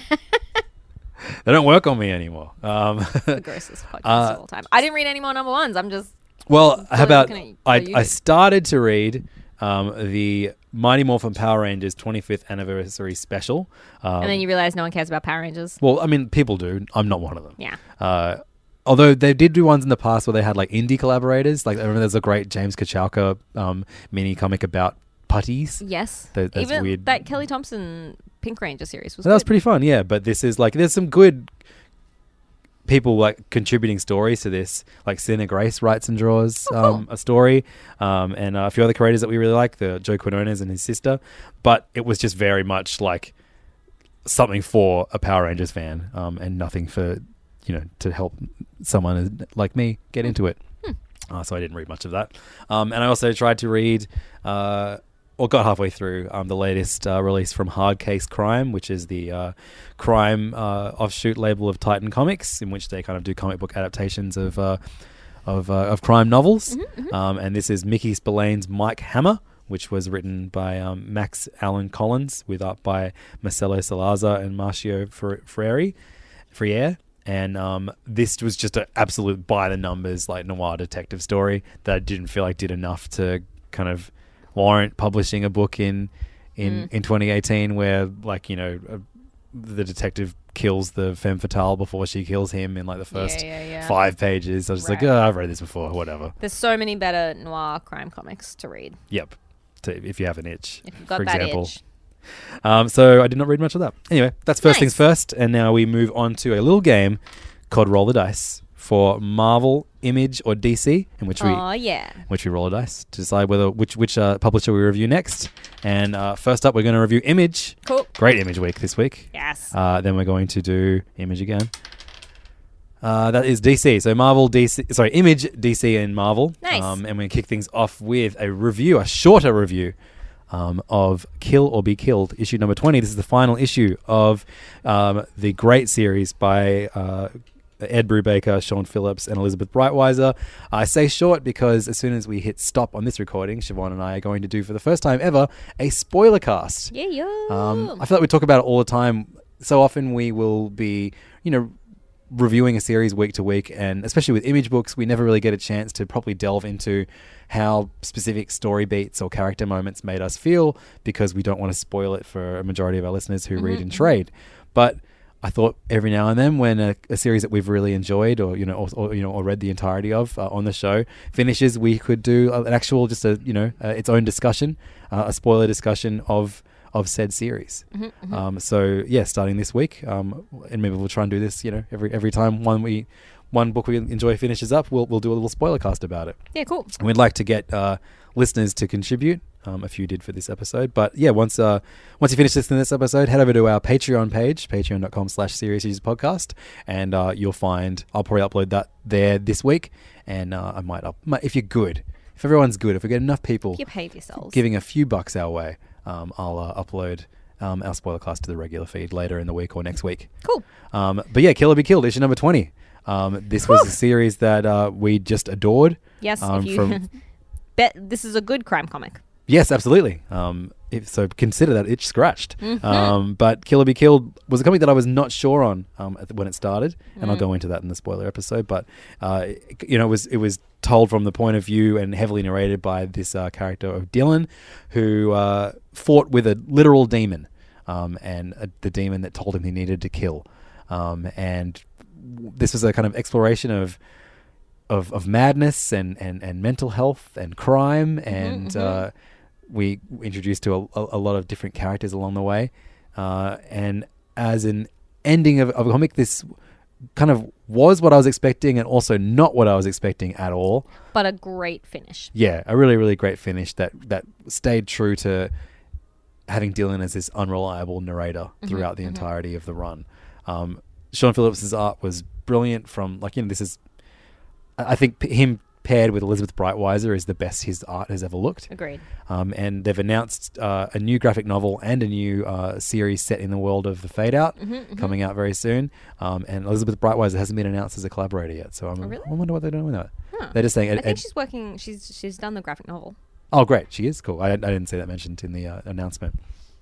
E: They don't work on me anymore. Um,
F: The grossest podcast
E: Uh,
F: of all time. I didn't read any more number ones. I'm just
E: well, how about
F: looking
E: I,
F: at you.
E: I started to read um, the Mighty Morphin Power Rangers twenty-fifth anniversary special. Um,
F: and then you realize no one cares about Power Rangers.
E: well, I mean, people do. I'm not one of them.
F: Yeah.
E: Uh, although they did do ones in the past where they had like indie collaborators. Like I remember there's a great James Kachalka um, mini comic about putties.
F: Yes.
E: That- that's
F: Even
E: weird.
F: that Kelly Thompson Pink Ranger series was
E: That was
F: good.
E: pretty fun, yeah. But this is like there's some good people like contributing stories to this. Like Sina Grace writes and draws
F: Oh, cool.
E: um, a story, um, and uh, a few other creators that we really like, the Joe Quinones and his sister. But it was just very much like something for a Power Rangers fan, um, and nothing for you know to help someone like me get into it. Uh, so I didn't read much of that, um, and I also tried to read. Uh, Or got halfway through um, the latest uh, release from Hard Case Crime, which is the uh, crime uh, offshoot label of Titan Comics, in which they kind of do comic book adaptations of uh, of, uh, of crime novels. Um, and this is Mickey Spillane's Mike Hammer, which was written by um, Max Allan Collins, with art by Marcelo Salazar and Marcio Fre- Freire. Freire. And um, this was just an absolute by the numbers like noir detective story that I didn't feel like did enough to kind of warrant publishing a book in in, in twenty eighteen where like you know uh, the detective kills the femme fatale before she kills him in like the first
F: yeah, yeah.
E: five pages. I was just like,
F: Right.
E: oh, I've read this before, whatever.
F: There's so many better noir crime comics to read.
E: Yep. So if you have an itch,
F: If you've got
E: for
F: that
E: example.
F: itch.
E: Um, so I did not read much of that. Anyway, that's first
F: Nice.
E: things first, and now we move on to a little game called Roll the Dice for Marvel, Image, or D C, in which we
F: Oh, yeah.
E: which we roll a dice to decide whether which which uh, publisher we review next. And uh, first up, we're going to review Image.
F: Cool.
E: Great Image week this week.
F: Yes.
E: Uh, then we're going to do Image again. Uh, that is D C. So Marvel, D C, sorry, Image, D C, and Marvel.
F: Nice.
E: Um, and we're going to kick things off with a review, a shorter review um, of Kill or Be Killed, issue number twenty. This is the final issue of um, the great series by uh, Ed Brubaker, Sean Phillips, and Elizabeth Brightweiser. I say short because as soon as we hit stop on this recording, Siobhan and I are going to do for the first time ever a spoiler cast.
F: Yeah, yeah.
E: Um, I feel like we talk about it all the time. So often we will be, you know, reviewing a series week to week, and especially with Image books, we never really get a chance to properly delve into how specific story beats or character moments made us feel because we don't want to spoil it for a majority of our listeners who read and trade. But I thought every now and then, when a, a series that we've really enjoyed, or you know, or, or you know, or read the entirety of uh, on the show finishes, we could do an actual, just a you know, uh, its own discussion, uh, a spoiler discussion of of said series. Um, so yeah, starting this week, um, and maybe we'll try and do this, you know, every every time one we one book we enjoy finishes up, we'll we'll do a little spoiler cast about it.
F: yeah, cool.
E: And we'd like to get uh, listeners to contribute. Um, a few did for this episode, but yeah, once uh, once you finish listening to this episode, head over to our Patreon page, patreon.com slash Serious Users Podcast, and uh, you'll find, I'll probably upload that there this week, and uh, I might, up, might, if you're good, if everyone's good, if we get enough people
F: You behave yourselves.
E: giving a few bucks our way, um, I'll uh, upload um, our spoiler cast to the regular feed later in the week or next week.
F: Cool.
E: Um, but yeah, Kill or Be Killed, issue number twenty. Um, this was a series that uh, we just adored.
F: Yes,
E: um,
F: if you
E: from
F: bet this is a good crime comic.
E: Yes, absolutely. Um, if, so consider that itch scratched.
F: Mm-hmm.
E: Um, but Kill or Be Killed was a comic that I was not sure on um, at the, when it started, and I'll go into that in the spoiler episode. But uh, it- you know, it was it was told from the point of view and heavily narrated by this uh, character of Dylan, who uh, fought with a literal demon, um, and uh, the demon that told him he needed to kill. Um, and this was a kind of exploration of. Of, of madness and, and, and mental health and crime and uh, we introduced to a, a lot of different characters along the way. Uh, and as an ending of, of a comic, this kind of was what I was expecting and also not what I was expecting at all.
F: But a great finish.
E: Yeah, a really, really great finish that, that stayed true to having Dylan as this unreliable narrator throughout mm-hmm, the mm-hmm. entirety of the run. Um, Sean Phillips's art was brilliant from, like, you know, this is, I think him paired with Elizabeth Breitweiser is the best his art has ever looked.
F: Agreed.
E: Um, and they've announced uh, a new graphic novel and a new uh, series set in the world of the Fade Out mm-hmm, mm-hmm. coming out very soon. Um, and Elizabeth Breitweiser hasn't been announced as a collaborator yet. So I'm,
F: oh, really?
E: I wonder what they're doing with that.
F: Huh.
E: They're just saying...
F: I
E: Ed,
F: think
E: Ed,
F: she's working... She's she's done the graphic novel.
E: Oh, great. She is? Cool. I, I didn't see that mentioned in the uh, announcement.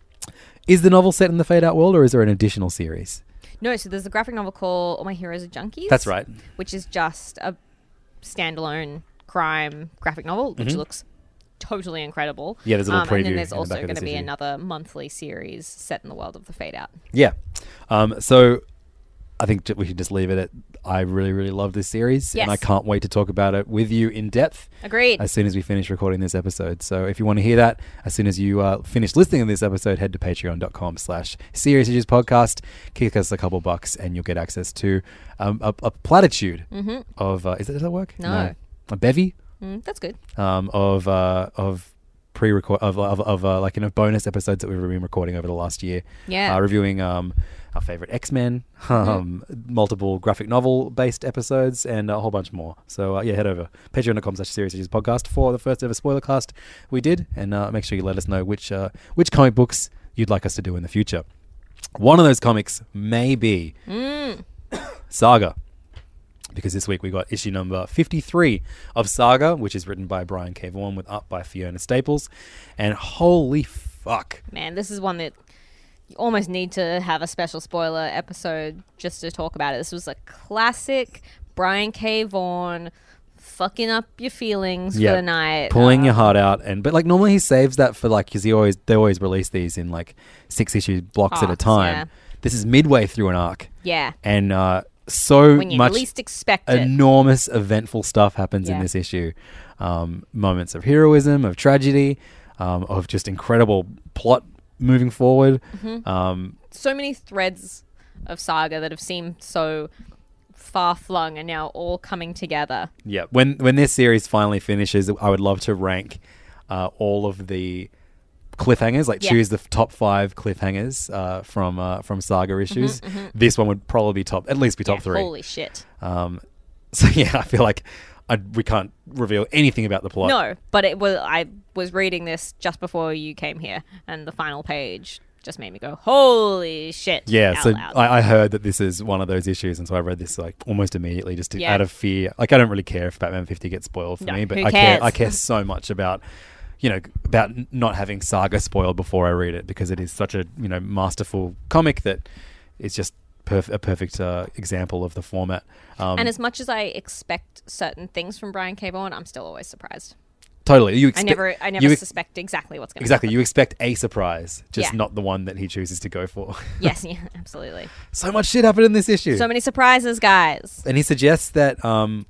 E: Is the novel set in the Fade Out world or is there an additional series?
F: No, so there's a graphic novel called All My Heroes Are Junkies.
E: That's right.
F: Which is just a standalone crime graphic novel, which
E: mm-hmm.
F: looks totally incredible.
E: Yeah, there's a little
F: um,
E: preview.
F: And then there's
E: in
F: also
E: the
F: going to be
E: issue.
F: another monthly series set in the world of the Fade Out.
E: Yeah. Um, so I think we should just leave it at I really, really love this series.
F: Yes.
E: And I can't wait to talk about it with you in depth.
F: Agreed.
E: As soon as we finish recording this episode. So if you want to hear that, as soon as you uh, finish listening to this episode, head to patreon.com slash Serious Issues Podcast. Kick us a couple bucks and you'll get access to um, a, a platitude
F: mm-hmm.
E: of... Uh, is that, does that work?
F: No.
E: no. A bevy?
F: Mm, that's good.
E: Um, of uh, of pre-record of of, of uh, like you know bonus episodes that we've been recording over the last year.
F: Yeah,
E: uh, reviewing um, our favorite X-Men, um, mm-hmm. multiple graphic novel based episodes, and a whole bunch more. So uh, yeah, head over patreon.com slash Serious Issues Podcast for the first ever spoiler cast we did, and uh, make sure you let us know which uh, which comic books you'd like us to do in the future. One of those comics may be
F: mm.
E: Saga. Because this week we got issue number fifty-three of Saga, which is written by Brian K. Vaughan with art by Fiona Staples. And holy fuck.
F: Man, this is one that you almost need to have a special spoiler episode just to talk about it. This was a classic Brian K. Vaughan fucking up your feelings
E: yep.
F: for the night.
E: Pulling
F: um,
E: your heart out. and But like normally he saves that for like, because he always they always release these in like six issue blocks
F: arcs,
E: at a time.
F: Yeah.
E: This is midway through an arc.
F: Yeah.
E: And uh so
F: when you
E: much
F: least expect it.
E: enormous eventful stuff happens
F: yeah.
E: in this issue. Um, moments of heroism, of tragedy, um, of just incredible plot moving forward.
F: Mm-hmm.
E: Um,
F: so many threads of Saga that have seemed so far flung and now all coming together.
E: Yeah, when when this series finally finishes, I would love to rank uh, all of the cliffhangers, like
F: yeah.
E: choose the top five cliffhangers uh, from uh, from Saga issues.
F: Mm-hmm, mm-hmm.
E: This one would probably be top, at least be top
F: yeah,
E: three.
F: Holy shit!
E: Um, so yeah, I feel like I, we can't reveal anything about the plot.
F: No, but it was. I was reading this just before you came here, and the final page just made me go, "Holy shit!"
E: Yeah,
F: out
E: so
F: loud.
E: I, I heard that this is one of those issues, and so I read this like almost immediately, just to,
F: Yeah.
E: out of fear. Like I don't really care if Batman fifty gets spoiled for
F: No,
E: me, but
F: who
E: I care.
F: cares?
E: I care so much about. You know, about not having Saga spoiled before I read it, because it is such a, you know, masterful comic that it's just perf- a perfect uh, example of the format. Um,
F: and as much as I expect certain things from Brian K. Vaughan, I'm still always surprised.
E: Totally. You
F: I
E: expect,
F: never, I never
E: you ex-
F: suspect exactly what's going to
E: Exactly.
F: happen.
E: You expect a surprise, just
F: Yeah.
E: not the one that he chooses to go for.
F: Yes, yeah, absolutely.
E: So much shit happened in this issue.
F: So many surprises, guys.
E: And he suggests that, um,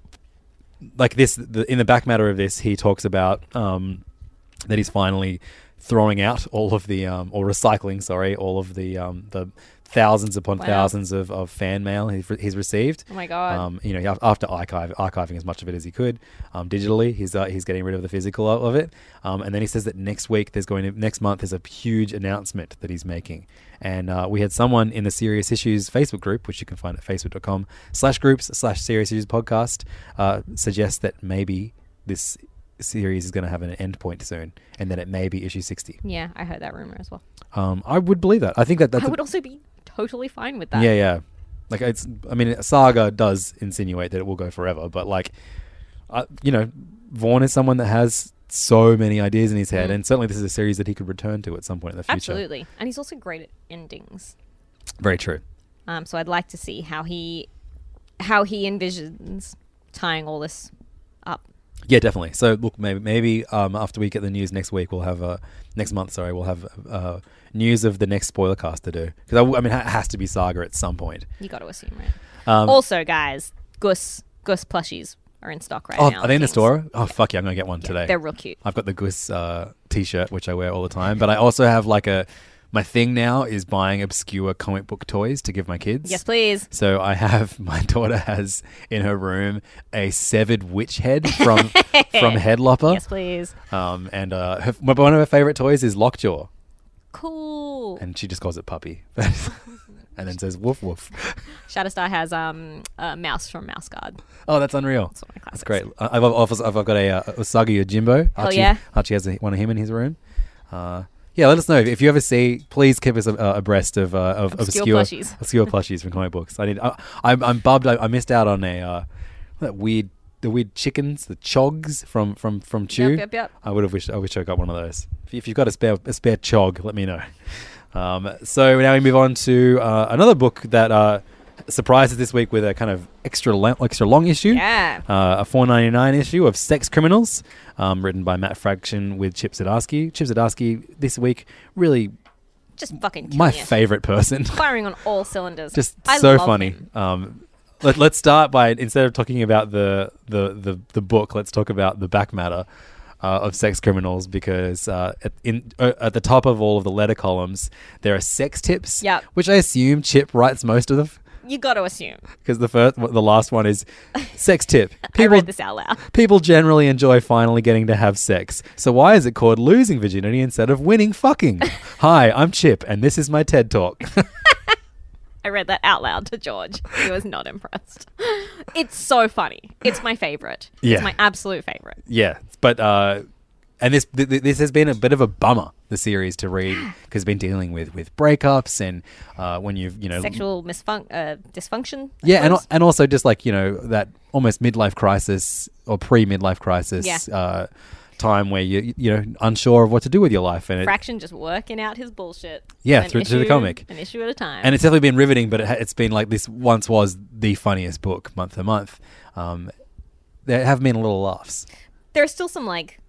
E: like this, the, in the back matter of this, he talks about um, that he's finally throwing out all of the, um, or recycling, sorry, all of the um, the thousands upon
F: Wow.
E: thousands of, of fan mail he's, he's received.
F: Oh my god.
E: Um, you know, after archive, archiving as much of it as he could um, digitally, he's uh, he's getting rid of the physical of it. Um, and then he says that next week, there's going to next month, there's a huge announcement that he's making. And uh, we had someone in the Serious Issues Facebook group, which you can find at facebook.com slash groups slash Serious Issues podcast, uh, suggest that maybe this series is going to have an end point soon, and that it may be issue sixty.
F: Yeah, I heard that rumor as well.
E: Um, I would believe that. I think that that's
F: I
E: a-
F: would also be totally fine with that.
E: yeah, yeah. Like it's, I mean, Saga does insinuate that it will go forever, but like, uh, you know, Vaughan is someone that has so many ideas in his head,
F: Mm.
E: and certainly this is a series that he could return to at some point in the future.
F: Absolutely. And he's also great at endings.
E: Very true.
F: Um, so I'd like to see how he how he envisions tying all this up.
E: Yeah, definitely. So look, maybe maybe um, after we get the news next week, we'll have uh, next month. Sorry, we'll have uh, news of the next spoiler cast to do, because I, w- I mean, it ha- has to be Saga at some point.
F: You got to assume, right?
E: Um,
F: Also, guys, Gus Gus plushies are in stock right
E: Oh,
F: now.
E: are they in the
F: Kings.
E: store? Oh, fuck yeah, I'm going to get one today.
F: They're real cute.
E: I've got the Goose uh, t-shirt, which I wear all the time. But I also have like a... My thing now is buying obscure comic book toys to give my kids.
F: Yes, please.
E: So I have... My daughter has in her room a severed witch head from from Headlopper.
F: Yes, please.
E: Um, and uh, her, one of her favorite toys is Lockjaw.
F: Cool.
E: And she just calls it Puppy. And then says woof woof.
F: Shatterstar has um a mouse from Mouse Guard.
E: Oh, that's unreal.
F: That's one of my
E: That's
F: classics.
E: great. I- I've, also, I've got a uh, Usagi Yojimbo.
F: Hell
E: Archie,
F: yeah.
E: Archie has a, one of him in his room. Uh, yeah, let us know if you ever see. Please keep us uh, abreast of, uh, of
F: Obscure
E: obscure
F: plushies.
E: obscure plushies from comic books. I need. I, I'm, I'm bubbed. I, I missed out on a uh, that weird the weird chickens, the chogs from from from Chew.
F: Yep, yep, yep.
E: I would have wished. I wish I got one of those. If, if you've got a spare a spare chog, let me know. Um, so now we move on to uh, another book that uh, surprises this week with a kind of extra le- extra long issue.
F: Yeah.
E: Uh, a four ninety-nine issue of Sex Criminals, um, written by Matt Fraction with Chip Zdarsky. Chip Zdarsky this week really
F: Just fucking
E: my
F: killing it.
E: favorite person.
F: Firing on all cylinders.
E: Just
F: I
E: so
F: love
E: funny.
F: him.
E: Um, let, let's start by, instead of talking about the, the, the, the book, let's talk about the back matter uh, of Sex Criminals, because uh, at, in, uh, at the top of all of the letter columns, there are sex tips,
F: Yep.
E: which I assume Chip writes most of them,
F: You got to assume.
E: because the first, the last one is sex tip.
F: I read this out loud.
E: People generally enjoy finally getting to have sex. So why is it called losing virginity instead of winning fucking? Hi, I'm Chip, and this is my TED Talk.
F: I read that out loud to George. He was not impressed. It's so funny. It's my favorite.
E: Yeah.
F: It's my absolute favorite.
E: Yeah, but uh, and this th- th- this has been a bit of a bummer, the series to read, because it's been dealing with, with breakups and uh, when you've you know
F: Sexual misfun- uh, dysfunction. I
E: yeah, and
F: suppose.
E: al- and also just like you know that almost midlife crisis or pre midlife crisis
F: Yeah.
E: uh, time where you you know unsure of what to do with your life, and it,
F: Fraction just working out his bullshit.
E: Yeah,
F: An
E: through to the
F: issue-
E: comic.
F: An issue at a time.
E: and it's definitely been riveting. But it ha- it's been like this once was the funniest book month to month. Um, there have been little laughs.
F: there are still some like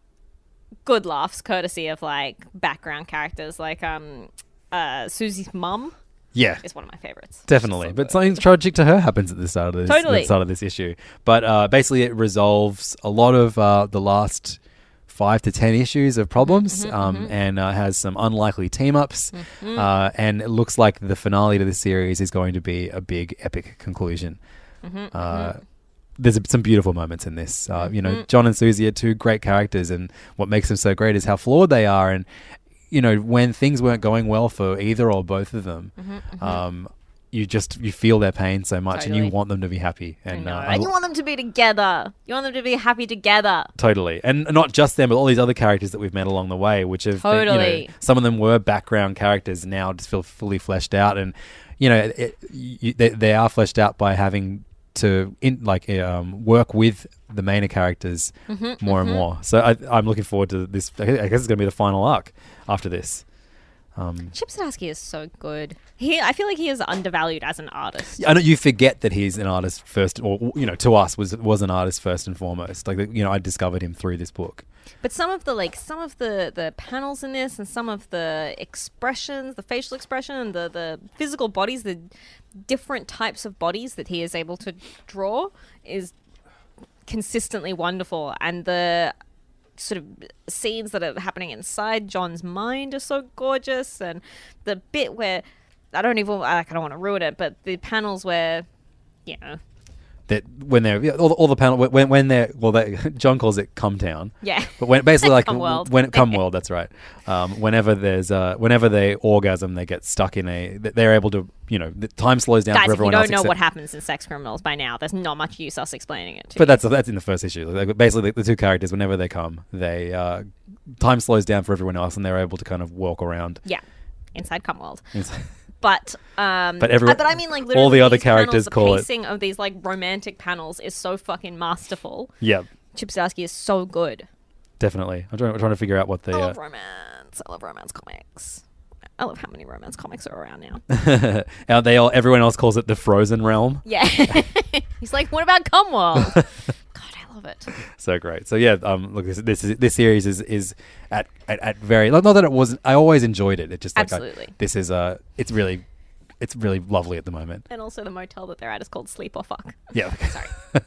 F: good laughs courtesy of like background characters like um uh Susie's mum
E: Yeah,
F: is one of my favorites.
E: definitely.
F: So
E: But
F: good.
E: something tragic to her happens at the start of this,
F: Totally.
E: the start of this issue. But uh, basically, it resolves a lot of uh, the last five to ten issues of problems,
F: Mm-hmm,
E: um, and uh, has some unlikely team ups. Uh, and it looks like the finale to the series is going to be a big epic conclusion.
F: Mm-hmm,
E: Uh, there's some beautiful moments in this. Uh, you know, John and Susie are two great characters, and what makes them so great is how flawed they are. And you know, when things weren't going well for either or both of them, um, you just you feel their pain so much, and you
F: Totally.
E: want them to be happy.
F: I
E: And,
F: know.
E: uh,
F: and you want them to be together. You want them to be happy together.
E: Totally. And not just them, but all these other characters that we've met along the way, which have, been, you
F: Totally.
E: know, some of them were background characters, now just feel fully fleshed out. And, you know, it, you, they, they are fleshed out by having to, in, like, um, work with the main characters
F: Mm-hmm,
E: more and more. So I, I'm looking forward to this. I guess it's going to be the final arc after this. Um,
F: Chip Zdarsky is so good. He, I feel like he is undervalued as an artist.
E: I know you forget that he's an artist first, or, you know, to us was was an artist first and foremost. Like, you know, I discovered him through this book.
F: But some of the like some of the, the panels in this and some of the expressions, the facial expression, the the physical bodies, the different types of bodies that he is able to draw is consistently wonderful. And the sort of scenes that are happening inside John's mind are so gorgeous. And the bit where I don't even like I don't want to ruin it, but the panels where you know
E: That when they're yeah, all, the- all the panel when when they're well they, John calls it Come Town,
F: yeah.
E: but when basically like
F: Come World.
E: when Come World, that's right. Um, whenever there's uh, whenever they orgasm, they get stuck in a they're able to you know the time slows down
F: Guys,
E: for
F: if you
E: everyone
F: don't
E: else.
F: know
E: except-
F: what happens in Sex Criminals by now, there's not much use us explaining it to
E: But
F: you.
E: that's that's in the first issue. Like, basically, the, the two characters, whenever they come, they uh, time slows down for everyone else, and they're able to kind of walk around.
F: Yeah, inside Commonwealth.
E: It's-
F: But um,
E: But every-
F: uh, but I mean, like literally
E: all the other
F: these panels,
E: characters
F: the
E: call it-
F: pacing of these like romantic panels is so fucking masterful.
E: Yeah,
F: Chip Zdarsky is so good.
E: definitely. I'm trying, I'm trying to figure out what
F: I
E: the.
F: love
E: Uh,
F: romance. I love romance comics. I love how many romance comics are around now.
E: uh, they all everyone else calls it the Frozen Realm.
F: Yeah, he's like, what about Commonwealth? God, I love it.
E: So great. So yeah, um, look, this this, is, this series is is at, at at very not that it wasn't. I always enjoyed it. It just like I-
F: Absolutely.
E: this is uh, it's really, it's really lovely at the moment.
F: And also the motel that they're at is called Sleep or Fuck.
E: Yeah.
F: Sorry.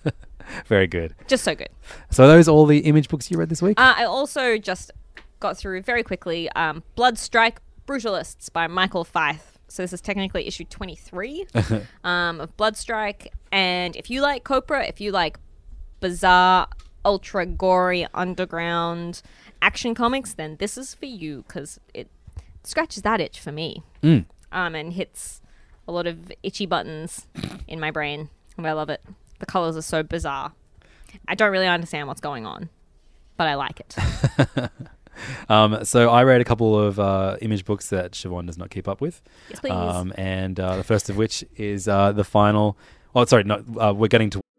E: Very good.
F: Just so good.
E: So are those all the Image books you read this week?
F: Uh, I also just got through very quickly um, Bloodstrike Brutalists by Michael Fife. So this is technically issue twenty-three um, of Bloodstrike. And if you like Copra, if you like bizarre, ultra gory, underground action comics, then this is for you because it scratches that itch for me
E: Mm.
F: um, and hits a lot of itchy buttons in my brain. And I love it. The colors are so bizarre. I don't really understand what's going on, but I like it.
E: Um, so I read a couple of uh, Image books that Siobhan does not keep up with.
F: Yes, please.
E: Um, and uh, the first of which is uh, the final... Oh, sorry, no, uh, we're getting to...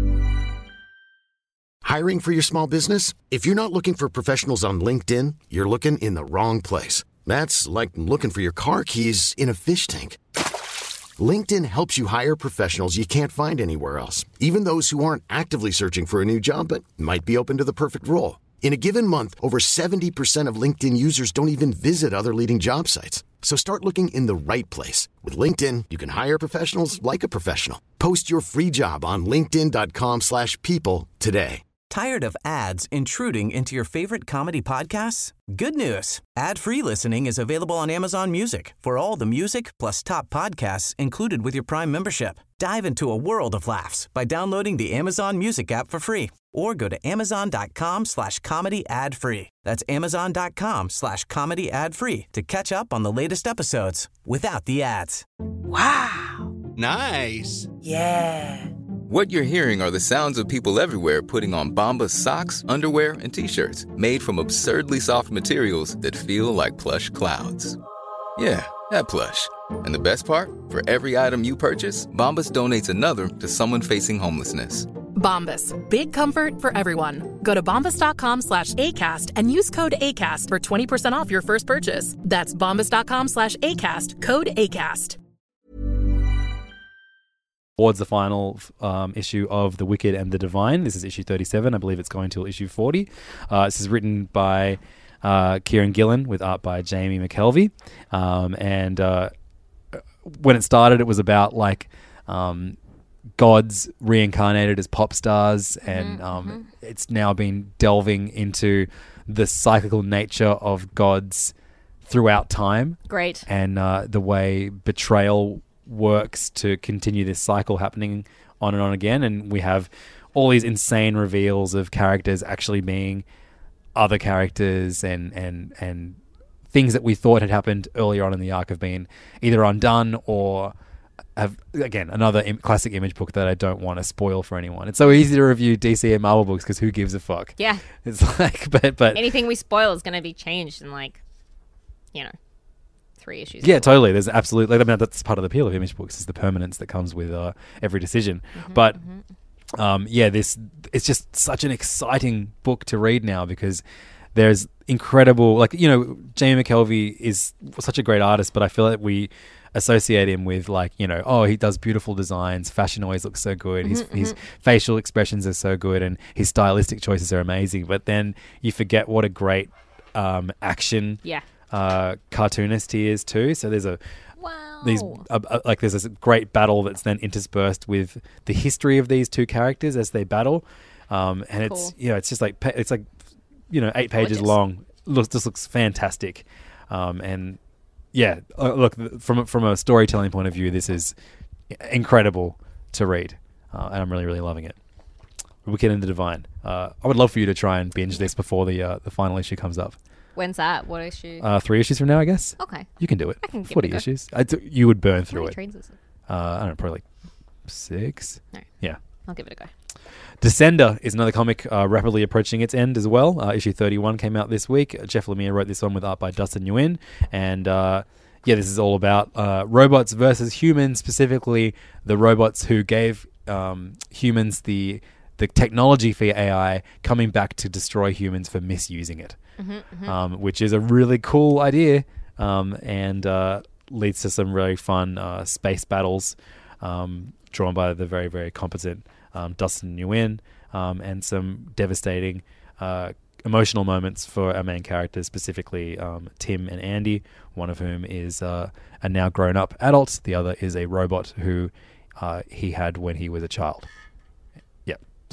B: Hiring for your small business? If you're not looking for professionals on LinkedIn, you're looking in the wrong place. That's like looking for your car keys in a fish tank. LinkedIn helps you hire professionals you can't find anywhere else, even those who aren't actively searching for a new job but might be open to the perfect role. In a given month, over seventy percent of LinkedIn users don't even visit other leading job sites. So start looking in the right place. With LinkedIn, you can hire professionals like a professional. Post your free job on linkedin.com slash people today.
A: Tired of ads intruding into your favorite comedy podcasts? Good news. Ad-free listening is available on Amazon Music for all the music plus top podcasts included with your Prime membership. Dive into a world of laughs by downloading the Amazon Music app for free or go to amazon.com slash comedy ad free. That's amazon.com slash comedy ad free to catch up on the latest episodes without the ads.
G: Wow.
H: Nice.
G: Yeah.
I: What you're hearing are the sounds of people everywhere putting on Bombas socks, underwear, and T-shirts made from absurdly soft materials that feel like plush clouds. Yeah, that plush. And the best part? For every item you purchase, Bombas donates another to someone facing homelessness.
J: Bombas. Big comfort for everyone. Go to bombas.com slash ACAST and use code ACAST for twenty percent off your first purchase. That's bombas.com slash ACAST. Code ACAST.
E: Towards the final um, issue of The Wicked and the Divine. This is issue thirty-seven. I believe it's going till issue forty. Uh, this is written by uh, Kieran Gillen with art by Jamie McKelvey. Um, and uh, when it started, it was about like um, gods reincarnated as pop stars. And
F: Mm-hmm,
E: um,
F: mm-hmm.
E: it's now been delving into the cyclical nature of gods throughout time.
F: Great.
E: And uh, the way betrayal works to continue this cycle happening on and on again. And we have all these insane reveals of characters actually being other characters, and and and things that we thought had happened earlier on in the arc have been either undone or have, again, another im- classic Image book that I don't want to spoil for anyone. It's so easy to review D C and Marvel books because who gives a fuck?
F: Yeah.
E: It's like, but but
F: Anything we spoil is going to be changed in like, you know, three issues.
E: yeah, totally. There's absolutely, I mean, that's part of the appeal of Image books, is the permanence that comes with uh, every decision.
F: Mm-hmm,
E: But um, yeah, this it's just such an exciting book to read now because there's incredible, like, you know, Jamie McKelvey is such a great artist, but I feel like we associate him with, like, you know, oh, he does beautiful designs, fashion always looks so good, his
F: Mm-hmm,
E: his facial expressions are so good, and his stylistic choices are amazing. But then you forget what a great um, action
F: Yeah.
E: uh, cartoonist he is too. So there's a
F: Wow.
E: these uh, uh, like there's this great battle that's then interspersed with the history of these two characters as they battle, um, and it's
F: Cool.
E: you know it's just like pa- it's like you know eight pages
F: Gorgeous.
E: long. Looks this looks fantastic, um, and yeah, uh, look, from from a storytelling point of view, this is incredible to read, uh, and I'm really really loving it. Wicked and the Divine. Uh, I would love for you to try and binge this before the uh, the final issue comes up.
F: When's that? What issue?
E: Uh, three issues from now, I guess.
F: Okay.
E: You can do it.
F: I can give it
E: Forty
F: a go.
E: issues. I d- you would burn
F: How
E: through
F: many
E: it.
F: trains is it?
E: Uh, I don't know, probably like six.
F: No.
E: Yeah.
F: I'll give it a go.
E: Descender is another comic uh, rapidly approaching its end as well. Uh, issue thirty-one came out this week. Jeff Lemire wrote this one with art by Dustin Nguyen. And uh, yeah, this is all about uh, robots versus humans, specifically the robots who gave um, humans the the technology for A I coming back to destroy humans for misusing it,
F: Mm-hmm, mm-hmm.
E: um, which is a really cool idea, um, and uh, leads to some really fun uh, space battles um, drawn by the very, very competent um, Dustin Nguyen, um, and some devastating uh, emotional moments for our main characters, specifically um, Tim and Andy, one of whom is uh, a now grown-up adult, the other is a robot who uh, he had when he was a child.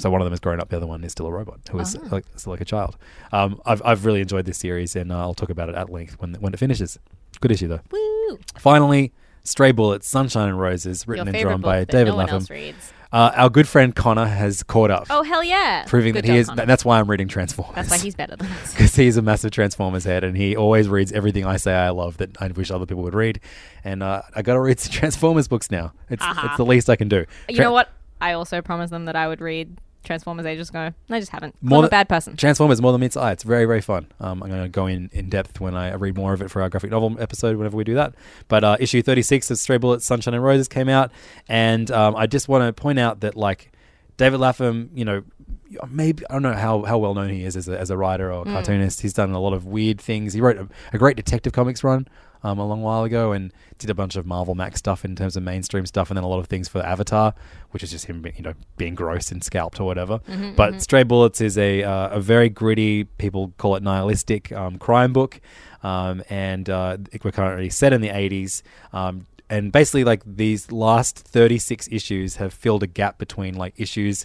E: So one of them is grown up, the other one is still a robot who is like, still like a child. Um, I've I've really enjoyed this series, and uh, I'll talk about it at length when when it finishes. Good issue though.
F: Woo!
E: Finally, Stray Bullets, Sunshine and Roses, written
F: Your
E: and
F: favorite
E: drawn
F: book
E: by
F: that
E: David
F: no one
E: Lapham.
F: else reads.
E: Uh, our good friend Connor has caught up.
F: Oh, hell yeah.
E: Proving
F: Good
E: that he
F: job,
E: is,
F: Connor.
E: and that's why I'm reading Transformers.
F: That's why he's better than us.
E: Because he's a massive Transformers head, and he always reads everything I say I love that I wish other people would read. And uh, I got to read some Transformers books now. It's
F: Uh-huh.
E: it's the least I can do.
F: You
E: Tra-
F: know what? I also promised them that I would read Transformers ages ago. And I just haven't.
E: More
F: I'm a
E: than-
F: bad person.
E: Transformers more than meets the eye. It's very, very fun. Um, I'm going to go in, in depth when I read more of it for our graphic novel episode, whenever we do that. But uh, issue thirty-six of Stray Bullets, Sunshine and Roses came out. And um, I just want to point out that, like, David Lapham, you know, maybe, I don't know how, how well known he is as a, as a writer or a
F: Mm.
E: cartoonist. He's done a lot of weird things. He wrote a, a great Detective Comics run um, a long while ago and did a bunch of Marvel Max stuff in terms of mainstream stuff, and then a lot of things for Avatar, which is just him, you know, being gross and scalped or whatever.
F: Mhm,
E: but
F: mhm.
E: Stray Bullets is a uh, a very gritty, people call it nihilistic um, crime book, um, and uh, we're currently set in the eighties. Um, and basically, like, these last thirty-six issues have filled a gap between like issues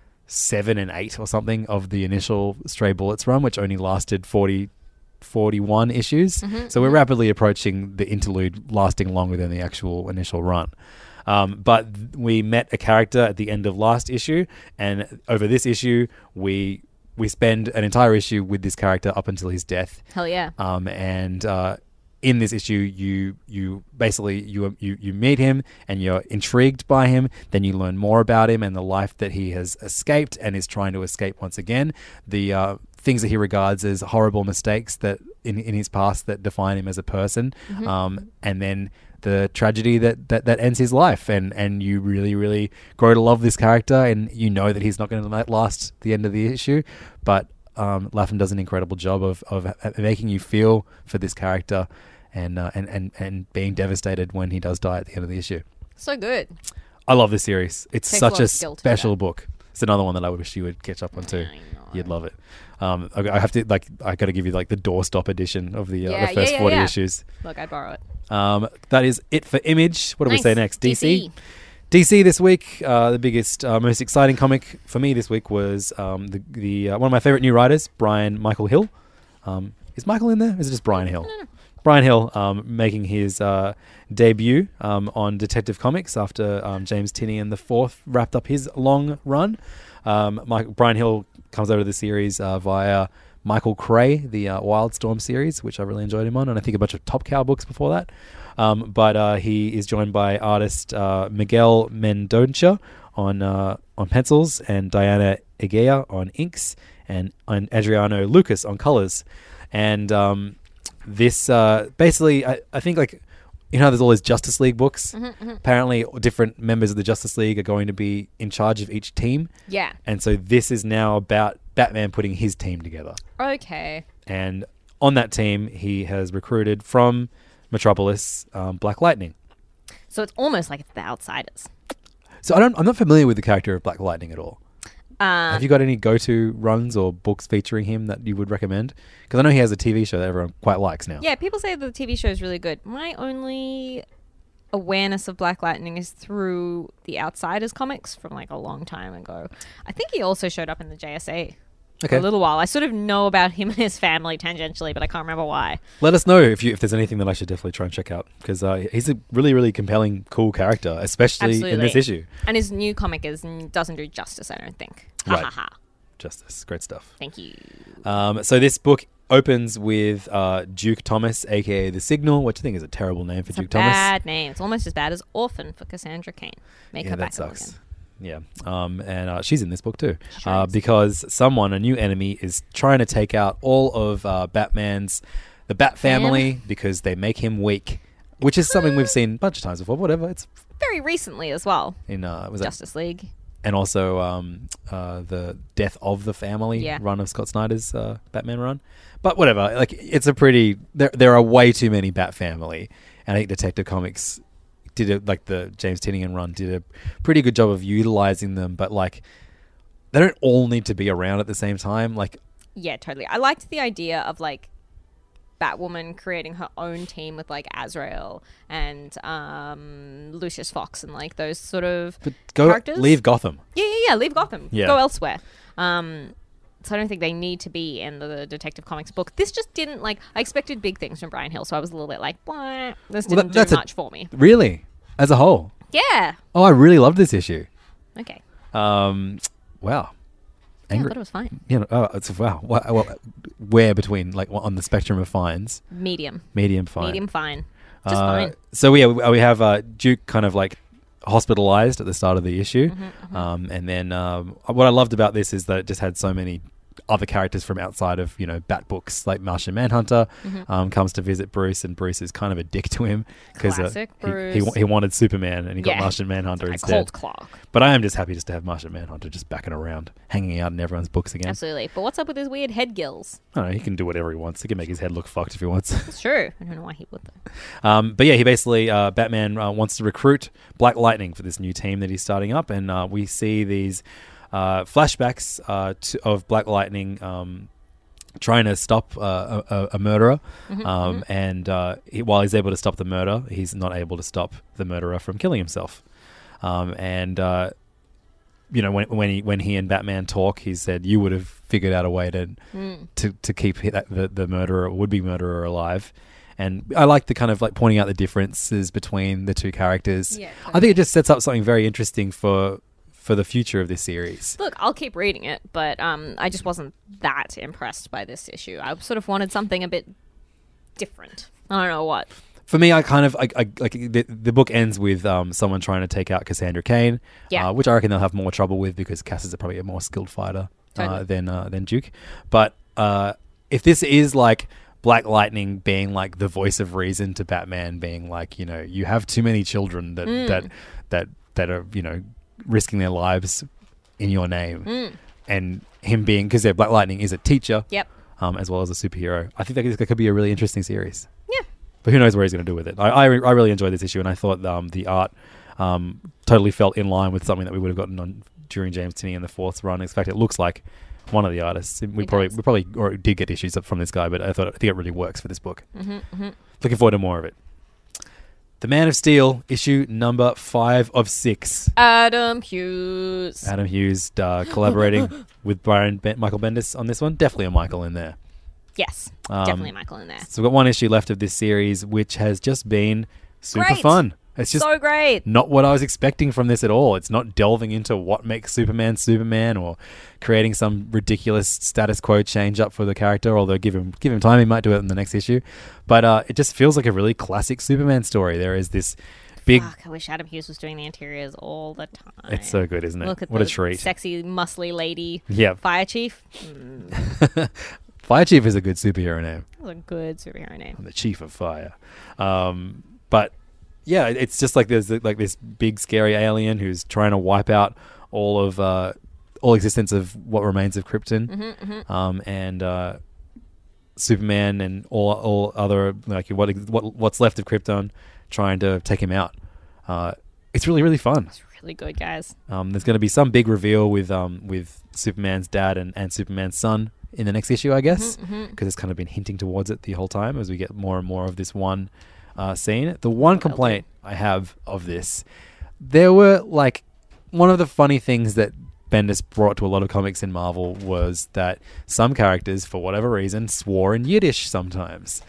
E: seven and eight or something of the initial Stray Bullets run, which only lasted forty, forty-one issues.
F: Mhm,
E: So we're
F: mhm.
E: rapidly approaching the interlude lasting longer than the actual initial run. Um, but th- we met a character at the end of last issue, and over this issue, we we spend an entire issue with this character up until his death.
F: Hell yeah.
E: Um, and uh, in this issue, you you basically you, you you meet him and you're intrigued by him. Then you learn more about him and the life that he has escaped and is trying to escape once again. The uh, things that he regards as horrible mistakes that in in his past that define him as a person.
F: Mhm.
E: Um, and then the tragedy that, that, that ends his life, and, and you really, really grow to love this character, and you know that he's not going to last the end of the issue, but um, Lapham does an incredible job of, of making you feel for this character and, uh, and, and, and being devastated when he does die at the end of the issue.
F: So good.
E: I love this series. It's
F: Takes a
E: such
F: lot
E: a
F: of skill to do
E: special
F: that.
E: book. It's another one that I wish you would catch up on too. You'd love it. Um, I, I have to like I got to give you like the doorstop edition of the, uh,
F: Yeah,
E: the first
F: yeah, yeah,
E: forty
F: yeah.
E: issues.
F: Look, I'd borrow it.
E: Um, that is it for Image. What do we
F: Nice.
E: say next? D C.
F: D C.
E: D C this week. Uh, the biggest, uh, most exciting comic for me this week was um, the the uh, one of my favorite new writers, Brian Michael Hill. Um, is Michael in there? Or is it just Brian Hill? Brian Hill um, making his uh, debut um, on Detective Comics after um, James Tynion the Fourth wrapped up his long run. Um, Mike, Brian Hill comes over to the series uh, via Michael Cray, the uh, Wildstorm series, which I really enjoyed him on, and I think a bunch of Top Cow books before that. Um, but uh, he is joined by artist uh, Miguel Mendonça on uh, on pencils, and Diana Egea on inks, and, and Adriano Lucas on colors. And um, this uh, basically, I, I think, like, you know how there's all these Justice League books?
F: Mhm, mhm.
E: Apparently, different members of the Justice League are going to be in charge of each team.
F: Yeah.
E: And so this is now about Batman putting his team together.
F: Okay.
E: And on that team, he has recruited from Metropolis um, Black Lightning.
F: So it's almost like it's the Outsiders.
E: So I don't, I'm not familiar with the character of Black Lightning at all.
F: Uh,
E: Have you got any go-to runs or books featuring him that you would recommend? Because I know he has a T V show that everyone quite likes now.
F: Yeah, people say the T V show is really good. My only awareness of Black Lightning is through the Outsiders comics from like a long time ago. I think he also showed up in the J S A for
E: Okay.
F: a little while. I sort of know about him and his family tangentially, but I can't remember why.
E: Let us know if you if there's anything that I should definitely try and check out, because uh, he's a really, really compelling, cool character, especially
F: Absolutely.
E: in this issue.
F: And his new comic is doesn't do justice, I don't think. Ha
E: Right.
F: ha ha.
E: Justice, great stuff.
F: Thank you.
E: Um, so this book opens with uh, Duke Thomas, aka The Signal, which I think is a terrible name for
F: It's a
E: Duke Thomas.
F: bad name. It's almost as bad as Orphan for Cassandra Cain. Make
E: Yeah,
F: her
E: that
F: back
E: sucks.
F: again.
E: Yeah, um, and uh, she's in this book too,
F: Sure
E: uh,
F: is.
E: because someone, a new enemy, is trying to take out all of uh, Batman's, the Bat family, because they make him weak, which is something we've seen a bunch of times before. Whatever, it's
F: Very recently as well.
E: in uh, was that,
F: Justice League.
E: and also um, uh, the Death of the Family
F: Yeah.
E: run of Scott Snyder's uh, Batman run. But whatever, like, it's a pretty. There, there are way too many Bat family, and I think Detective Comics did it, like the James Tynion run did a pretty good job of utilizing them, but like they don't all need to be around at the same time. Like,
F: Yeah, totally. I liked the idea of like Batwoman creating her own team with like Azrael and um, Lucius Fox and like those sort of
E: But go
F: characters.
E: leave Gotham.
F: Yeah, yeah, yeah. Leave Gotham.
E: Yeah.
F: Go elsewhere. Um, so I don't think they need to be in the, the Detective Comics book. This just didn't like. I expected big things from Brian Hill, so I was a little bit like, Blah. This
E: Well,
F: didn't
E: that- that's
F: do
E: a-
F: much for me.
E: Really? As a whole?
F: Yeah.
E: Oh, I really loved this issue.
F: Okay.
E: Um, wow.
F: Yeah, I
E: Angry.
F: thought it was fine.
E: You know, oh, it's wow. Wha- wha- Where between like on the spectrum of fines?
F: Medium.
E: Medium fine.
F: Medium fine. Just
E: Uh,
F: fine.
E: So yeah, we, we have uh, Duke kind of like hospitalized at the start of the issue,
F: Mm-hmm,
E: um, and then um, what I loved about this is that it just had so many other characters from outside of, you know, Bat books, like Martian Manhunter
F: Mm-hmm.
E: um, comes to visit Bruce, and Bruce is kind of a dick to him because uh,
F: Classic
E: he, he
F: Bruce.
E: wa- he wanted Superman and he got
F: Yeah.
E: Martian Manhunter
F: I
E: instead.
F: cold clock.
E: But I am just happy just to have Martian Manhunter just backing around, hanging out in everyone's books again.
F: Absolutely. But what's up with his weird head gills?
E: I don't know, he can do whatever he wants. He can make his head look fucked if he wants.
F: It's true. I don't know why he would though.
E: Um, but yeah, he basically, uh, Batman uh, wants to recruit Black Lightning for this new team that he's starting up. And uh, we see these uh, flashbacks uh, to, of Black Lightning um, trying to stop uh, a, a murderer.
F: Mm-hmm,
E: um, And uh, he, while he's able to stop the murder, he's not able to stop the murderer from killing himself. Um, and, uh, you know, when, when, he, when he and Batman talk, he said, you would have figured out a way to
F: Mm.
E: to, to keep he- that- the, the murderer, would-be murderer alive. And I like the kind of like pointing out the differences between the two characters.
F: Yeah,
E: I think it just sets up something very interesting for for the future of this series.
F: Look, I'll keep reading it, but um, I just wasn't that impressed by this issue. I sort of wanted something a bit different. I don't know what.
E: For me, I kind of I, I, like the, the book ends with um, someone trying to take out Cassandra Cain,
F: Yeah.
E: uh, which I reckon they'll have more trouble with because Cass is probably a more skilled fighter uh,
F: Totally.
E: than uh, than Duke. But uh, if this is like Black Lightning being like the voice of reason to Batman, being like, you know, you have too many children that
F: Mm.
E: that that that are, you know, risking their lives in your name,
F: Mm.
E: and him being, because Black Lightning is a teacher,
F: Yep.
E: um, as well as a superhero. I think that, that could be a really interesting series.
F: Yeah.
E: But who knows where he's going to do with it. I, I, I really enjoyed this issue, and I thought um, the art um, totally felt in line with something that we would have gotten on during James Tinney in the fourth run. In fact, it looks like one of the artists. We
F: It
E: probably
F: does.
E: we probably or did get issues up from this guy, but I thought I think it really works for this book.
F: Mm-hmm, mm-hmm.
E: Looking forward to more of it. The Man of Steel, issue number five of six.
F: Adam Hughes.
E: Adam Hughes uh, collaborating with Brian ben- Michael Bendis on this one. Definitely a Michael in there.
F: Yes,
E: Um,
F: definitely Michael in there.
E: So we've got one issue left of this series, which has just been super
F: Great.
E: fun. It's just
F: So great.
E: not what I was expecting from this at all. It's not delving into what makes Superman Superman or creating some ridiculous status quo change up for the character, although give him give him time, he might do it in the next issue. But uh, it just feels like a really classic Superman story. There is this big...
F: Fuck, I wish Adam Hughes was doing the interiors all the time.
E: It's so good, isn't it?
F: Look at
E: What
F: the
E: a treat.
F: sexy, muscly lady.
E: Yeah.
F: Fire Chief.
E: Fire Chief is a good superhero name.
F: That's a good superhero name.
E: I'm the Chief of Fire. Um, but yeah, it's just like there's like this big scary alien who's trying to wipe out all of uh, all existence of what remains of Krypton,
F: Mm-hmm, mm-hmm.
E: um, and uh, Superman and all all other like what what what's left of Krypton trying to take him out. Uh, it's really really fun.
F: It's really good, guys.
E: Um, there's going to be some big reveal with um, with Superman's dad and, and Superman's son in the next issue, I guess, because
F: Mhm, mhm.
E: it's kind of been hinting towards it the whole time as we get more and more of this one uh, scene. The one complaint I have of this, there were like one of the funny things that Bendis brought to a lot of comics in Marvel was that some characters, for whatever reason, swore in Yiddish sometimes.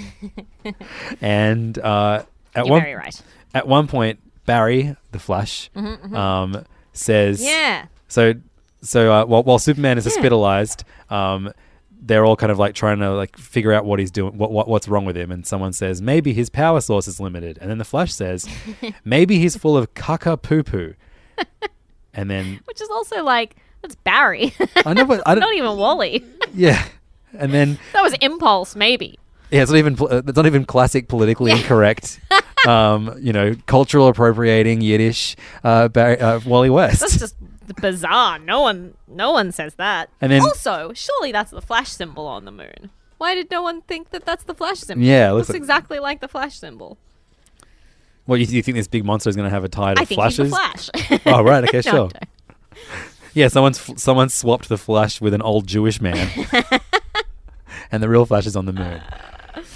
E: and uh, at
F: You're
E: one
F: very right.
E: at one point, Barry, the Flash,
F: Mhm, mhm.
E: um, says,
F: Yeah.
E: So, so uh, while while Superman is
F: Yeah.
E: hospitalized, um, they're all kind of like trying to like figure out what he's doing, what, what what's wrong with him. And someone says maybe his power source is limited, and then the Flash says maybe he's full of caca poo poo. And then
F: Which is also like, that's Barry.
E: I know, but I don't.
F: Not even Wally.
E: Yeah, and then
F: That was Impulse, maybe.
E: yeah, it's not even pol- uh, it's not even classic politically incorrect. um, you know, cultural appropriating Yiddish. Uh, Barry, uh, Wally West.
F: That's just bizarre. No one, no one says that.
E: And then-
F: also, surely that's the Flash symbol on the moon. Why did no one think that that's the Flash symbol?
E: Yeah, it
F: it
E: looks
F: looks
E: like-
F: exactly like the Flash symbol.
E: What, you, you think this big monster is going to have a tide of
F: I think
E: flashes?
F: he's the Flash.
E: Oh, right. Okay,
F: No, I
E: sure.
F: don't.
E: Yeah, someone's someone swapped the Flash with an old Jewish man, and the real Flash is on the moon.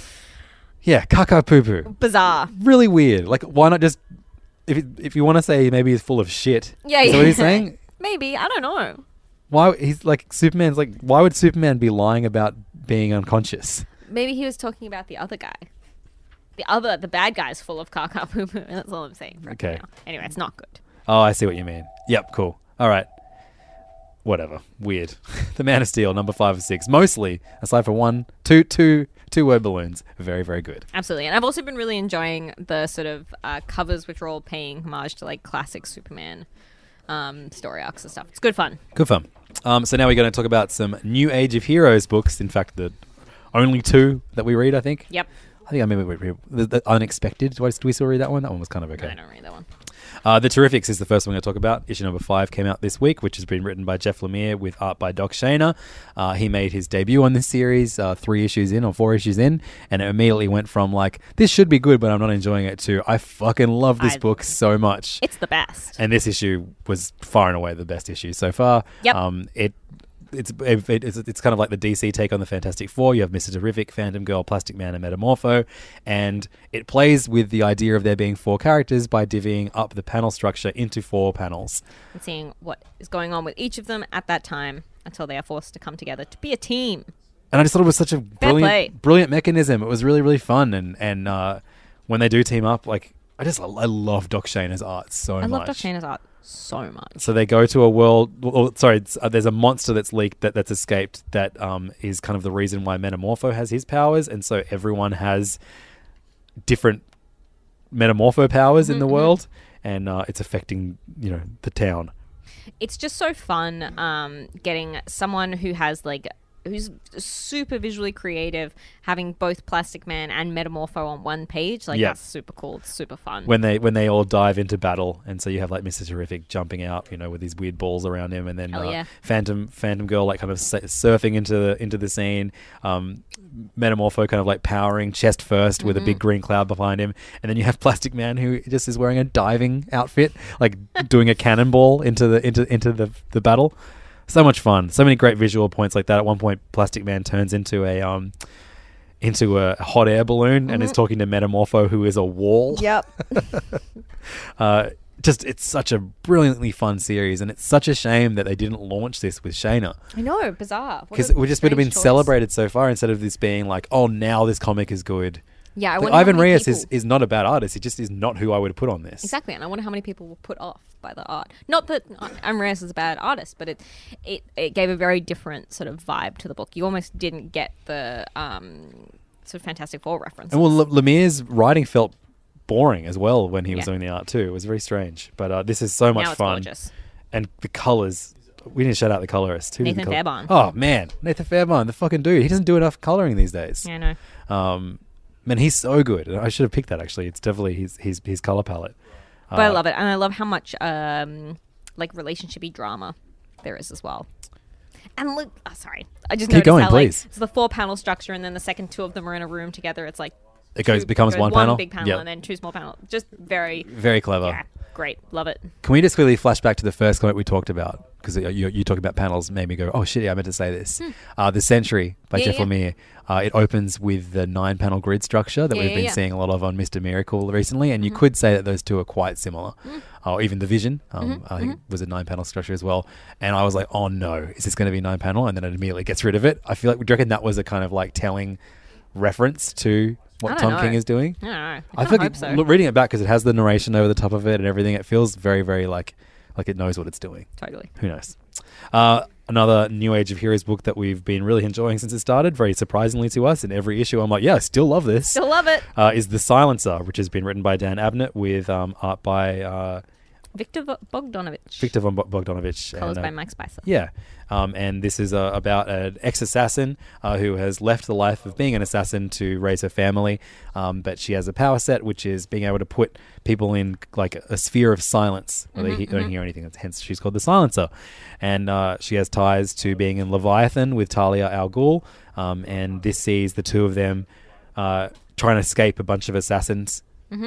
E: Yeah, caca poo poo.
F: Bizarre.
E: Really weird. Like, why not just if it, if you want to say maybe he's full of shit?
F: Yeah,
E: is that
F: yeah.
E: what he's saying?
F: Maybe, I don't know.
E: Why he's like Superman's like why would Superman be lying about being unconscious?
F: Maybe he was talking about the other guy. The other, the bad guy's full of caca poo poo. That's all I'm saying. For
E: Okay.
F: now. Anyway, it's not good.
E: Oh, I see what you mean. Yep, cool. All right. Whatever. Weird. The Man of Steel, number five of six. Mostly, aside from one, two, two, two word balloons. Very, very good.
F: Absolutely. And I've also been really enjoying the sort of uh, covers which are all paying homage to like classic Superman um, story arcs and stuff. It's good fun.
E: Good fun. Um, so now we're going to talk about some New Age of Heroes books. In fact, the only two that we read, I think.
F: Yep.
E: I think I maybe we read the, the Unexpected. Do, I, do we still read that one? That one was kind of okay.
F: I don't read that one.
E: Uh, the Terrifics is the first one we're going to talk about. Issue number five came out this week, which has been written by Jeff Lemire with art by Doc Shaner. Uh, he made his debut on this series uh, three issues in or four issues in, and it immediately went from like, this should be good, but I'm not enjoying it, to I fucking love this
F: I-
E: book so much.
F: It's the best.
E: And this issue was far and away the best issue so far.
F: Yep.
E: Um, it It's, it, it's it's kind of like the D C take on the Fantastic Four. You have Mister Terrific, Phantom Girl, Plastic Man, and Metamorpho, and it plays with the idea of there being four characters by divvying up the panel structure into four panels.
F: And seeing what is going on with each of them at that time until they are forced to come together to be a team.
E: And I just thought it was such a
F: play.
E: brilliant, brilliant mechanism. It was really, really fun, and and uh, when they do team up, like I just I love Doc Shaner's art so
F: I
E: much.
F: love Doc Shaner's art so much.
E: So they go to a world. Well, sorry, it's, uh, there's a monster that's leaked that, that's escaped. That um, is kind of the reason why Metamorpho has his powers, and so everyone has different Metamorpho powers in the
F: Mm-hmm.
E: world, and uh, it's affecting you know the town.
F: It's just so fun um, getting someone who has like who's super visually creative, having both Plastic Man and Metamorpho on one page. Like
E: Yeah.
F: that's super cool. It's super fun.
E: When they when they all dive into battle, and so you have like Mister Terrific jumping out, you know, with these weird balls around him, and then
F: Hell
E: uh,
F: yeah.
E: Phantom Phantom Girl like kind of sa- surfing into the into the scene. Um, Metamorpho kind of like powering chest first
F: Mm-hmm.
E: with a big green cloud behind him, and then you have Plastic Man who just is wearing a diving outfit, like doing a cannonball into the into into the the battle. So much fun. So many great visual points like that. At one point, Plastic Man turns into a um into a hot air balloon and is talking to Metamorpho, who is a wall.
F: Yep.
E: Uh, just it's such a brilliantly fun series, and it's such a shame that they didn't launch this with Shayna,
F: I know, bizarre. What
E: because
F: a
E: it would just would have been
F: strange choice.
E: celebrated so far instead of this being like, oh, now this comic is good.
F: Yeah, I
E: Like,
F: wonder how
E: Ivan
F: many
E: Reyes
F: people-
E: is, is not a bad artist. He just is not who I would have put on this.
F: Exactly, and I wonder how many people were put off by the art. Not that Ivan Reyes is a bad artist, but it, it it gave a very different sort of vibe to the book. You almost didn't get the um, sort of Fantastic Four reference.
E: And well, L- Lemire's writing felt boring as well when he was
F: Yeah.
E: doing the art too. It was very strange. But uh, this is so much
F: now it's
E: fun.
F: gorgeous.
E: And the colors. We need to shout out the colorist. Who did the
F: Nathan
E: col-
F: Fairbairn.
E: Oh, man. Nathan Fairbairn, the fucking dude. He doesn't do enough coloring these days.
F: Yeah, I know.
E: Um, man, he's so good. I should have picked that, actually. It's definitely his his, his color palette.
F: But I
E: Uh,
F: love it, and I love how much um, like relationshipy drama there is as well. And look, oh, sorry, I just
E: Keep
F: noticed
E: going,
F: how
E: please.
F: like it's the four panel structure, and then the second two of them are in a room together. It's like
E: It goes
F: two-
E: becomes
F: goes
E: one panel?
F: big panel,
E: Yep.
F: and then two small panels. Just very,
E: Very clever.
F: yeah, great, love it.
E: Can we just quickly flash back to the first comic we talked about? Because you, you talking about panels made me go, oh shit, yeah, I meant to say this. Uh, the Century by
F: Hmm. Yeah,
E: Jeff
F: yeah.
E: Lemire. Uh, it opens with the nine panel grid structure that
F: Yeah,
E: we've
F: yeah,
E: been
F: yeah.
E: seeing a lot of on Mister Miracle recently, and you
F: Mm-hmm.
E: could say that those two are quite similar.
F: Mm.
E: Or even the Vision, um,
F: Mm-hmm,
E: I think was a nine panel structure as well. And I was like, oh no, is this going to be nine panel? And then it immediately gets rid of it. I feel like, do you reckon that was a kind of like telling reference to what
F: I don't
E: Tom
F: know.
E: King is doing?
F: I don't know. I,
E: I
F: kinda
E: feel
F: hope
E: like
F: so.
E: it- look, reading it back because it has the narration over the top of it and everything. It feels very, very like like it knows what it's doing.
F: Totally.
E: Who knows? Uh, another New Age of Heroes book that we've been really enjoying since it started, very surprisingly to us. In every issue, I'm like, yeah, I still love this.
F: Still love it.
E: Uh, is The Silencer, which has been written by Dan Abnett with um, art by uh,
F: Victor Vo- Bogdanovich.
E: Victor von Bo- Bogdanovich.
F: Colors
E: and, uh,
F: by Mike Spicer.
E: Yeah. Um, and this is uh, about an ex-assassin uh, who has left the life of being an assassin to raise her family. Um, but she has a power set, which is being able to put people in like a sphere of silence where they he- don't hear anything. Hence, she's called the Silencer. And uh, she has ties to being in Leviathan with Talia al Ghul. Um, and this sees the two of them uh, trying to escape a bunch of assassins.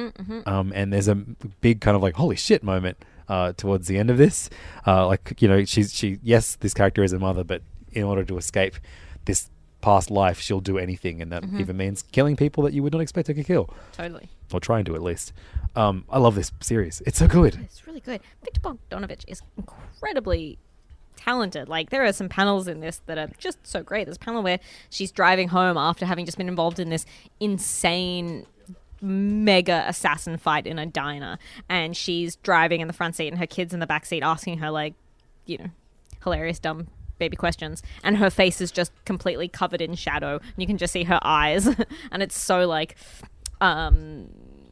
E: Um, and there's a big kind of like holy shit moment uh, towards the end of this. Uh, like you know, she's she yes, this character is a mother, but in order to escape this past life she'll do anything, and that
F: Mhm.
E: even means killing people that you would not expect her to kill.
F: Totally.
E: Or trying to, at least. Um, I love this series. It's so good.
F: It's really good. Victor Bogdanovich is incredibly talented. Like, there are some panels in this that are just so great. There's a panel where she's driving home after having just been involved in this insane mega assassin fight in a diner, and she's driving in the front seat and her kid's in the back seat asking her, like, you know, hilarious dumb baby questions, and her face is just completely covered in shadow and you can just see her eyes and it's so like um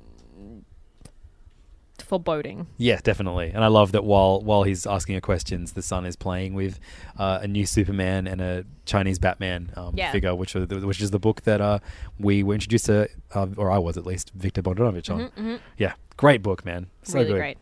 F: foreboding.
E: Yeah, definitely. And I love that while while he's asking her questions, the son is playing with uh, a new Superman and a Chinese Batman um,
F: Yeah.
E: figure, which are, which is the book that uh, we were introduced to, uh, or I was at least, Victor Bogdanovich on.
F: Mhm, mhm.
E: Yeah, great book, man. So
F: really
E: good.
F: great.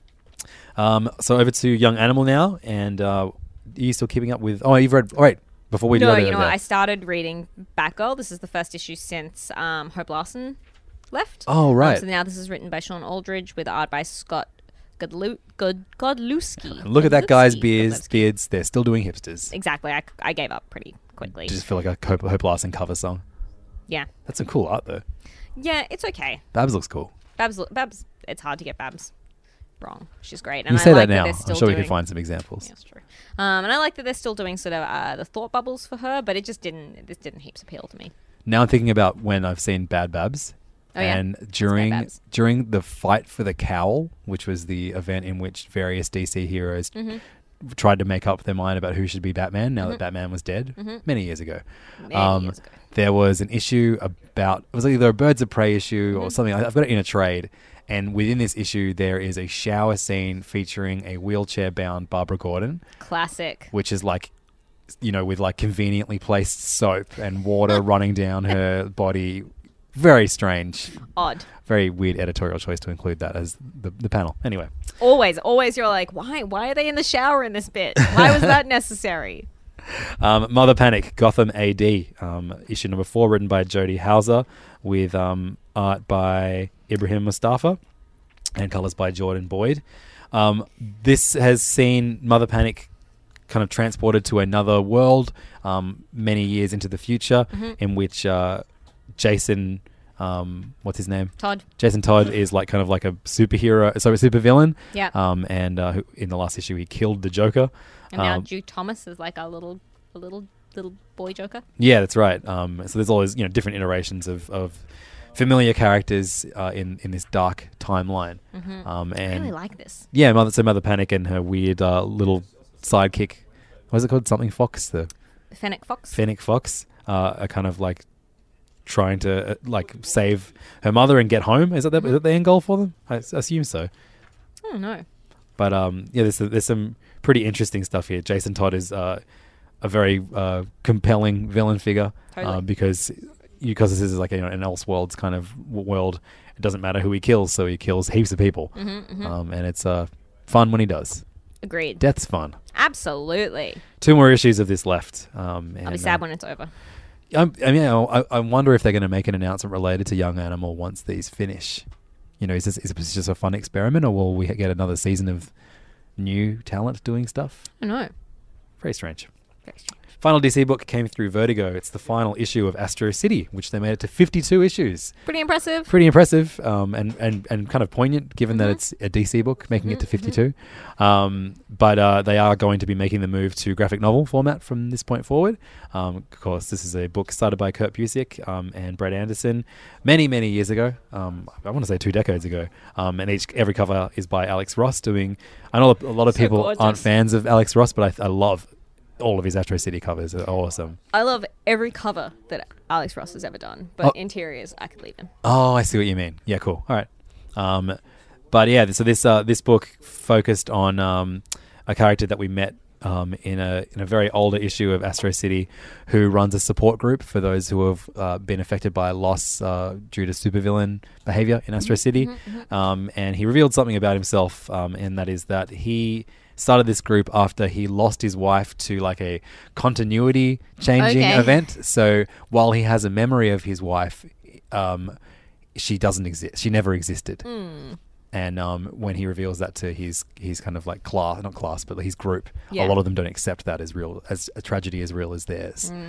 E: Um, so over to Young Animal now, and uh, are you still keeping up with? Oh, you've read. All right, before we do
F: no,
E: that,
F: you know what? I started reading Batgirl. This is the first issue since um, Hope Larson left.
E: Oh, right.
F: Um, so now this is written by Sean Aldridge with art by Scott Godlu- God- Godlewski.
E: Look at that guy's
F: Godlewski.
E: beards.
F: Godlewski.
E: Beards. They're still doing hipsters.
F: Exactly. I, I gave up pretty quickly.
E: Just feel like a Hope, Hope Larson cover song.
F: Yeah.
E: That's some cool art though.
F: Yeah, it's okay.
E: Babs looks cool.
F: Babs, Babs, it's hard to get Babs wrong. She's great.
E: You
F: I
E: say
F: like
E: that now.
F: they're
E: I'm
F: still
E: sure we
F: doing-
E: could find some examples.
F: Yeah, that's true. Um, and I like that they're still doing sort of uh, the thought bubbles for her, but it just didn't. This didn't heaps appeal to me.
E: Now I'm thinking about when I've seen Bad Babs.
F: Oh, yeah.
E: And during
F: Babs.
E: during the fight for the cowl, which was the event in which various D C heroes
F: Mhm.
E: tried to make up their mind about who should be Batman now
F: Mhm.
E: that Batman was dead
F: Mhm.
E: many years ago.
F: Many years ago.
E: There was an issue about, it was either a Birds of Prey issue or
F: Mhm.
E: something. I- I've got it in a trade. And within this issue, there is a shower scene featuring a wheelchair-bound Barbara Gordon,
F: Classic.
E: which is like, you know, with like conveniently placed soap and water running down her body. Very strange.
F: Odd.
E: Very weird editorial choice to include that as the, the panel. Anyway.
F: Always, always you're like, why? Why are they in the shower in this bit? Why was that necessary?
E: Um, Mother Panic, Gotham A D, um, issue number four, written by Jody Hauser, with um, art by Ibrahim Mustafa and colours by Jordan Boyd. Um, this has seen Mother Panic kind of transported to another world um, many years into the future,
F: Mhm.
E: in which uh, Jason, um, what's his name?
F: Todd.
E: Jason Todd is like kind of like a superhero, sorry, a supervillain.
F: Yeah.
E: Um, and uh, who, in the last issue, he killed the Joker.
F: And now
E: Um,
F: Jude Thomas is like a little, a little, little boy Joker.
E: Yeah, that's right. Um, so there's always, you know, different iterations of, of familiar characters uh, in in this dark timeline.
F: Mhm.
E: Um,
F: I
E: and
F: really like this.
E: Yeah, Mother, so Mother Panic and her weird uh, little sidekick. What is it called? Something Fox. The
F: Fennec Fox.
E: Fennec Fox uh, are kind of like trying to uh, like save her mother and get home. Is that the, is that the end goal for them? I s- assume so.
F: I don't know.
E: But um, yeah, there's there's some pretty interesting stuff here. Jason Todd is uh, a very uh, compelling villain figure
F: Totally.
E: uh, because because this is like, you know, an Elseworlds kind of w- world. It doesn't matter who he kills, so he kills heaps of people,
F: Mhm, mhm.
E: Um, and it's uh, fun when he does.
F: Agreed.
E: Death's fun.
F: Absolutely.
E: Two more issues of this left. Um, and,
F: I'll be sad
E: um,
F: when it's over.
E: I'm- I mean, I, I wonder if they're going to make an announcement related to Young Animal once these finish. You know, is this, is this just a fun experiment, or will we get another season of new talent doing stuff?
F: I know.
E: Very strange.
F: Very strange.
E: Final D C book came through Vertigo. It's the final issue of Astro City, which they made it to fifty-two issues.
F: Pretty impressive.
E: Pretty impressive, um, and, and, and kind of poignant, given that
F: Mhm.
E: it's a D C book, making it to
F: Mhm,
E: fifty-two. Um, but uh, they are going to be making the move to graphic novel format from this point forward. Um, of course, this is a book started by Kurt Busiek um, and Brett Anderson many, many years ago. Um, I want to say two decades ago. Um, and each every cover is by Alex Ross. Doing, I know a lot of
F: So
E: people
F: gorgeous.
E: aren't fans of Alex Ross, but I, I love all of his Astro City covers. Are awesome.
F: I love every cover that Alex Ross has ever done, but
E: Oh.
F: interiors, I could leave him.
E: Oh, I see what you mean. Yeah, cool. All right. Um, but yeah, so this uh, this book focused on um, a character that we met um, in a in a very older issue of Astro City, who runs a support group for those who have uh, been affected by loss uh, due to supervillain behavior in Astro City. Um, and he revealed something about himself, um, and that is that he started this group after he lost his wife to like a continuity changing
F: Okay.
E: event. So while he has a memory of his wife, um, she doesn't exist. She never existed.
F: Mm.
E: And um, when he reveals that to his his kind of like class, not class, but his group,
F: Yeah.
E: a lot of them don't accept that as real, as a tragedy as real as theirs.
F: Mm.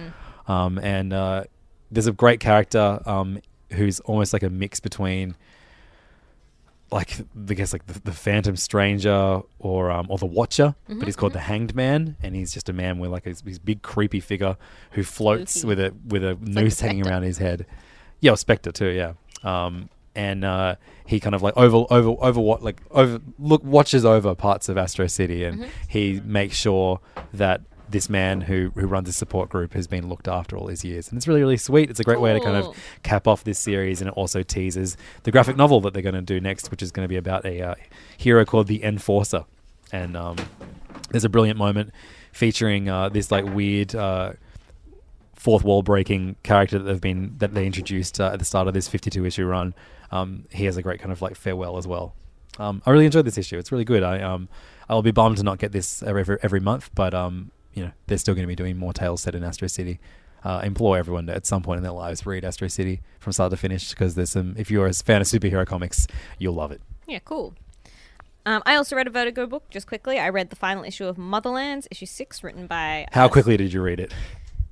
E: Um, and uh, there's a great character um, who's almost like a mix between, like I guess like the, the Phantom Stranger or um, or the Watcher,
F: Mm-hmm,
E: but he's called the Hanged Man, and he's just a man with like a, this big creepy figure who floats
F: Spooky.
E: with a with a
F: like
E: noose
F: the
E: hanging
F: Spectre.
E: around his head. Yeah, or Spectre too. Yeah, um, and uh, he kind of like over over over what like over look watches over parts of Astro City, and
F: Mm-hmm.
E: he makes sure that this man who who runs a support group has been looked after all these years, and it's really really sweet. It's a great way to kind
F: Cool.
E: of cap off this series, and it also teases the graphic novel that they're going to do next, which is going to be about a uh, hero called the Enforcer. And um, there's a brilliant moment featuring uh, this like weird uh, fourth wall breaking character that they've been that they introduced uh, at the start of this fifty-two issue run. Um, he has a great kind of like farewell as well. Um, I really enjoyed this issue. It's really good. I um I'll be bummed to not get this every every, every month, but um you know they're still going to be doing more tales set in Astro City. Uh, implore everyone to at some point in their lives read Astro City from start to finish, because there's some. If you're a fan of superhero comics, you'll love it.
F: Yeah, cool. Um, I also read a Vertigo book, just quickly. I read the final issue of Motherlands, issue six, written by...
E: How
F: uh,
E: quickly did you read it?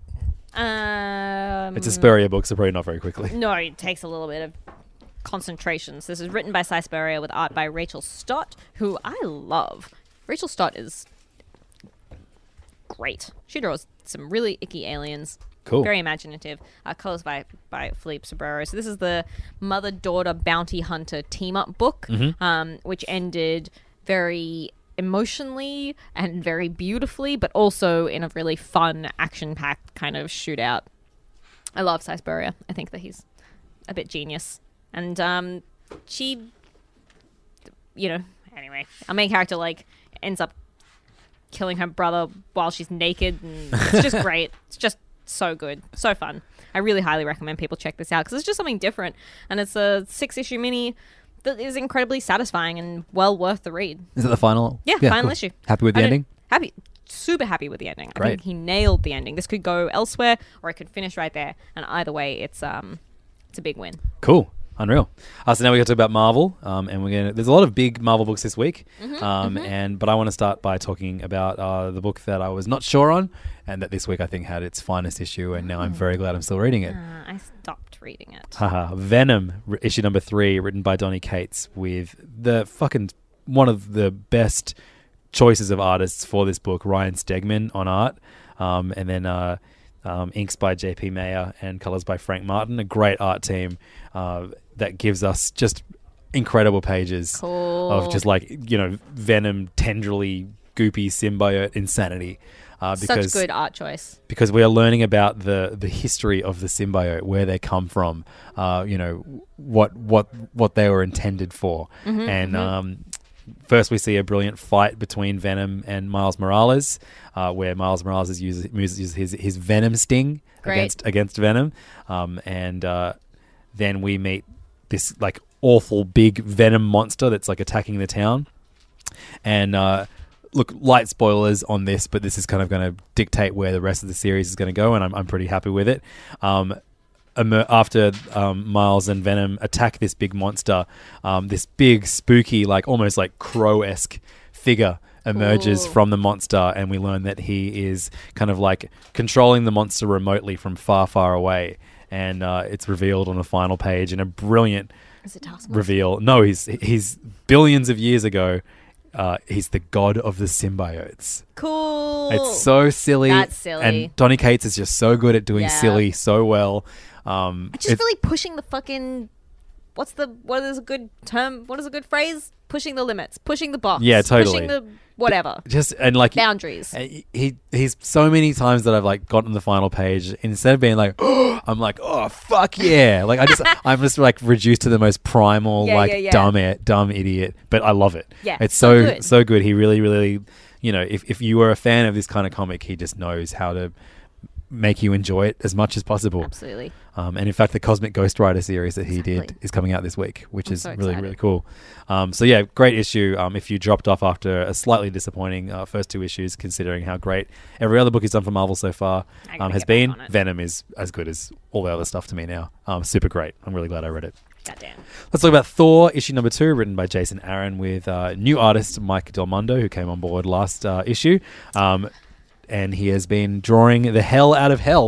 F: Um,
E: It's a Spurrier book, so probably not very quickly.
F: No, it takes a little bit of concentration. So this is written by Cy Spurrier with art by Rachel Stott, who I love. Rachel Stott is great. She draws some really icky aliens.
E: Cool.
F: Very imaginative. Uh, colors by, by Philippe Sobrero. So this is the mother-daughter bounty hunter team-up book, um, which ended very emotionally and very beautifully, but also in a really fun, action-packed kind of shootout. I love Cy Spurrier. I think that he's a bit genius. And um, she, you know, anyway, our main character, like, ends up killing her brother while she's naked, and it's just great. It's just so good, so fun. I really highly recommend people check this out, because it's just something different, and it's a six issue mini that is incredibly satisfying and well worth the read.
E: Is it the final?
F: Yeah, final
E: cool.
F: issue.
E: Happy with the
F: I don't-
E: ending?
F: Happy, super happy with the ending. I
E: Great.
F: think he nailed the ending. This could go elsewhere, or it could finish right there, and either way, it's um, it's a big win.
E: Cool. Unreal. Uh, so now we're going to talk about Marvel, um, and we're going to. There's a lot of big Marvel books this week,
F: Mm-hmm,
E: um, and but I want to start by talking about uh, the book that I was not sure on, and that this week I think had its finest issue, and now I'm very glad I'm still reading it.
F: Uh, I stopped reading it.
E: Haha, Venom, r- issue number three, written by Donny Cates, with the fucking one of the best choices of artists for this book, Ryan Stegman on art, um, and then uh, um, inks by J P Mayer and colors by Frank Martin. A great art team uh, that gives us just incredible pages
F: Cool.
E: of just like, you know, Venom, tendrily goopy symbiote insanity. Uh, because
F: Such good art choice.
E: because we are learning about the, the history of the symbiote, where they come from, uh, you know, what what what they were intended for.
F: Mm-hmm,
E: and um, first we see a brilliant fight between Venom and Miles Morales, uh, where Miles Morales is uses, uses his, his Venom sting
F: Great.
E: against against Venom. Um, and uh, then we meet this like awful big Venom monster that's like attacking the town. And uh, look, light spoilers on this, but this is kind of going to dictate where the rest of the series is going to go, and I'm, I'm pretty happy with it. Um, emer- after um, Miles and Venom attack this big monster, um, this big, spooky, like almost like crow-esque figure emerges
F: Ooh.
E: from the monster, and we learn that he is kind of like controlling the monster remotely from far, far away. And uh, it's revealed on the final page in a brilliant
F: Is it Taskmaster?
E: reveal. No, he's he's billions of years ago. Uh, he's the god of the symbiotes.
F: Cool.
E: It's so silly.
F: That's silly.
E: And Donny Cates is just so good at doing
F: Yeah.
E: silly so well. Um,
F: Just
E: it's-
F: really pushing the fucking. What's the what is a good term? What is a good phrase? Pushing the limits, pushing the box.
E: Yeah, totally.
F: Pushing the whatever
E: just and like
F: boundaries.
E: he, he he's so many times that I've like gotten the final page, instead of being like, oh, I'm like, oh fuck yeah, like I just I'm just like reduced to the most primal
F: Yeah,
E: like
F: yeah, yeah.
E: dumb i- dumb idiot, but I love it.
F: Yeah,
E: it's
F: so
E: so
F: good.
E: so good. He really really, you know, if if you were a fan of this kind of comic, he just knows how to make you enjoy it as much as possible.
F: Absolutely.
E: Um, and in fact, the Cosmic Ghost Rider series that he did
F: Exactly.
E: is coming out this week, which
F: I'm
E: is
F: so
E: really,
F: excited.
E: really cool. Um, so yeah, great issue. Um, if you dropped off after a slightly disappointing uh, first two issues, considering how great every other book he's done for Marvel so far
F: I gotta
E: um, has
F: get back
E: been,
F: on it.
E: Venom is as good as all the other stuff to me now. Um, super great. I'm really glad I read it.
F: Goddamn.
E: Let's talk about Thor, issue number two, written by Jason Aaron with uh, new artist Mike Del Mondo, who came on board last uh, issue. Um, and he has been drawing the hell out of hell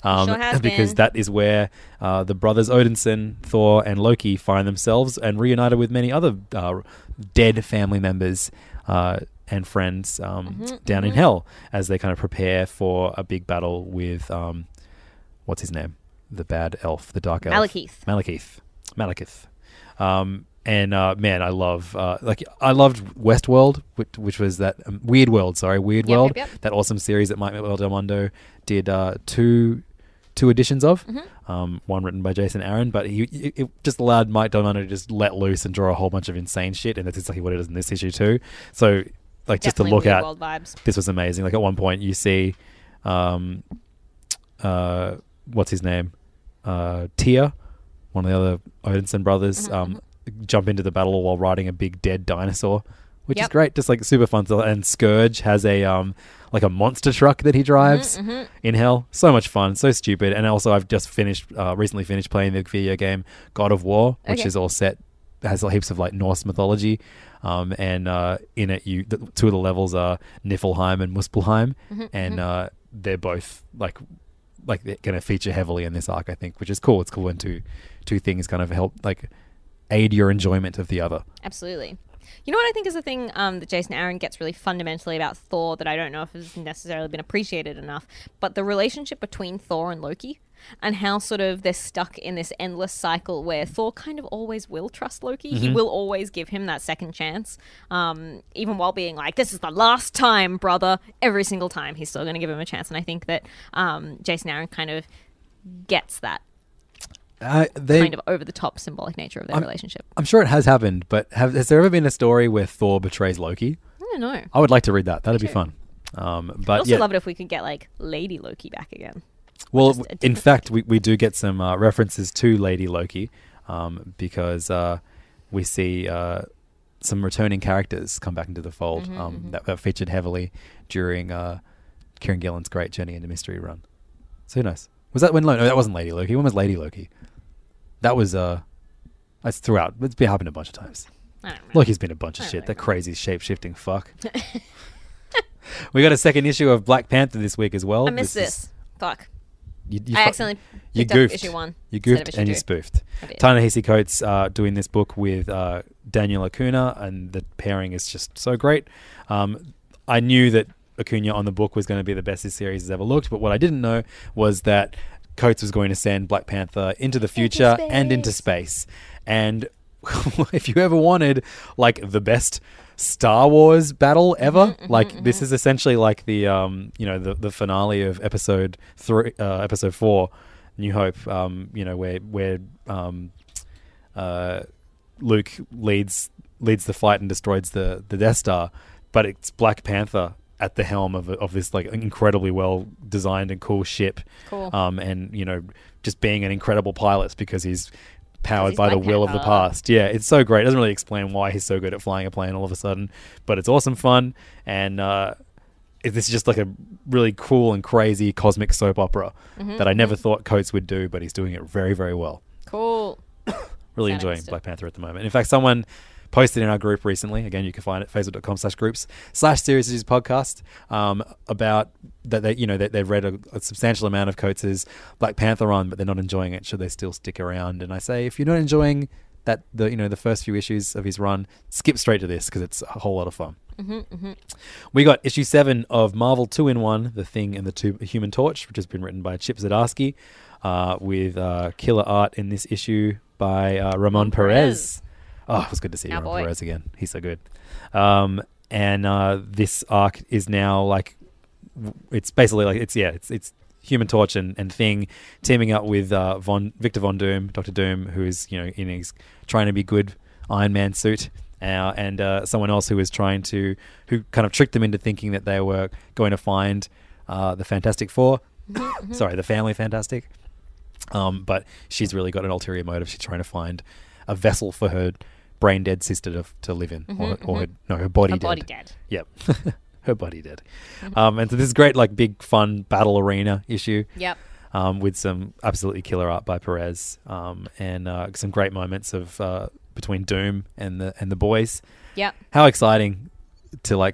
E: Um,
F: Sure has
E: because
F: been.
E: that is where uh, the brothers Odinson, Thor, and Loki find themselves and reunited with many other uh, dead family members uh, and friends um,
F: Mm-hmm,
E: down in Hell as they kind of prepare for a big battle with, um, what's his name? The bad elf, the dark elf.
F: Malekith.
E: Malekith. Malekith. Um, and uh, man, I love uh, like I loved Westworld, which, which was that um, Weird World. Sorry, Weird
F: Yep,
E: World.
F: yep, yep.
E: That awesome series that Mike Del Mundo did uh, two two editions of.
F: Mm-hmm.
E: Um, one written by Jason Aaron, but he it, it just allowed Mike Del Mundo to just let loose and draw a whole bunch of insane shit, and that's exactly what it is in this issue too. So, like, just
F: Definitely
E: to look
F: Weird
E: at
F: World vibes.
E: this was amazing. Like at one point, you see, um, uh, what's his name, uh, Tyr, one of the other Odinson brothers,
F: Mm-hmm,
E: um, jump into the battle while riding a big dead dinosaur, which is
F: Yep.
E: great. Just like super fun. So- And Scourge has a um like a monster truck that he drives
F: Mm-hmm,
E: in Hell. So much fun, so stupid. And also, I've just finished, uh, recently finished playing the video game God of War, which
F: Okay.
E: is all set has heaps of like Norse mythology. Um, and uh, in it, you the, two of the levels are Niflheim and Muspelheim,
F: Mm-hmm,
E: and uh, they're both like like they're going to feature heavily in this arc, I think, which is cool. It's cool when two two things kind of help like aid your enjoyment of the other.
F: Absolutely. You know what I think is the thing um, that Jason Aaron gets really fundamentally about Thor that I don't know if has necessarily been appreciated enough, but the relationship between Thor and Loki and how sort of they're stuck in this endless cycle where Thor kind of always will trust Loki. He will always give him that second chance, um, even while being like, this is the last time, brother. Every single time he's still going to give him a chance. And I think that um, Jason Aaron kind of gets that
E: Uh, they,
F: kind of over-the-top symbolic nature of their
E: I'm-
F: relationship.
E: I'm sure it has happened, but have, has there ever been a story where Thor betrays Loki?
F: I don't know.
E: I would like to read that. That'd be fun. Um,
F: I'd
E: but
F: also
E: yeah,
F: love it if we could get like Lady Loki back again.
E: well,
F: just a
E: in
F: different-
E: fact, we, we do get some uh, references to Lady Loki um, because uh, we see uh, some returning characters come back into the fold
F: Mm-hmm,
E: um, that, that featured heavily during uh, Kieran Gillen's great Journey into Mystery run. So who knows? Was that when? No, that wasn't Lady Loki. When was Lady Loki? That was uh, that's throughout. It's been happened a bunch of times.
F: I don't know.
E: Loki's been a bunch of
F: I
E: shit.
F: don't
E: That
F: know.
E: crazy shape shifting fuck. We got a second issue of Black Panther this week as well.
F: I missed
E: is-
F: this. Fuck.
E: You, you
F: I
E: fu-
F: accidentally
E: you
F: picked up
E: goofed.
F: issue one
E: You
F: instead
E: goofed
F: of issue
E: and you
F: two.
E: spoofed.
F: I did.
E: Ta-Nehisi Coates uh, doing this book with uh, Daniel Acuna, and the pairing is just so great. Um, I knew that Acuna on the book was going to be the best this series has ever looked, but what I didn't know was that Coates was going to send Black Panther into the future and into space. And if you ever wanted like the best Star Wars battle ever,
F: Mm-hmm,
E: like this is essentially like the um you know the the finale of episode three, uh, episode four, New Hope. Um, you know where where um uh Luke leads leads the fight and destroys the the Death Star, but it's Black Panther at the helm of of this like incredibly well designed and cool ship.
F: Cool.
E: Um, and you know just being an incredible pilot because he's powered
F: he's
E: by the
F: Black
E: will of the
F: Panther.
E: past. Yeah, it's so great. It doesn't really explain why he's so good at flying a plane all of a sudden, but it's awesome fun. And uh, it- this is just like a really cool and crazy cosmic soap opera
F: Mm-hmm,
E: that I never thought Coates would do, but he's doing it very, very well.
F: Cool.
E: Really
F: Sad I
E: enjoying
F: missed it.
E: Black Panther at the moment. In fact, someone posted in our group recently, again, you can find it at facebook.com slash groups slash series Issues podcast, um, about that they, you know, that they've read a, a substantial amount of Coates' Black Panther run, but they're not enjoying it. Should they still stick around? And I say, if you're not enjoying that, the, you know, the first few issues of his run, skip straight to this because it's a whole lot of fun.
F: Mm-hmm,
E: We got issue seven of Marvel two in one, The Thing and the Two, Human Torch, which has been written by Chip Zdarsky, uh, with uh, killer art in this issue by uh, Ramon Perez.
F: Perez.
E: Oh, it was good to see
F: Our
E: Ramon
F: boy.
E: Perez again. He's so good. Um, and uh, this arc is now like, w- it's basically like, it's, yeah, it's it's Human Torch and, and Thing teaming up with uh, Von Victor Von Doom, Doctor Doom, who is, you know, in his trying to be good Iron Man suit. Uh, and uh, someone else who was trying to, who kind of tricked them into thinking that they were going to find uh, the Fantastic Four. Sorry, the Family Fantastic. Um, but she's really got an ulterior motive. She's trying to find a vessel for her brain dead sister to, to live in, or, or her, no, her body
F: Her
E: dead.
F: body dead.
E: Yep, her body dead. Um, and so this is great, like big fun battle arena issue.
F: Yep.
E: Um, with some absolutely killer art by Perez, um, and uh, some great moments of uh, between Doom and the and the boys.
F: Yep.
E: How exciting to like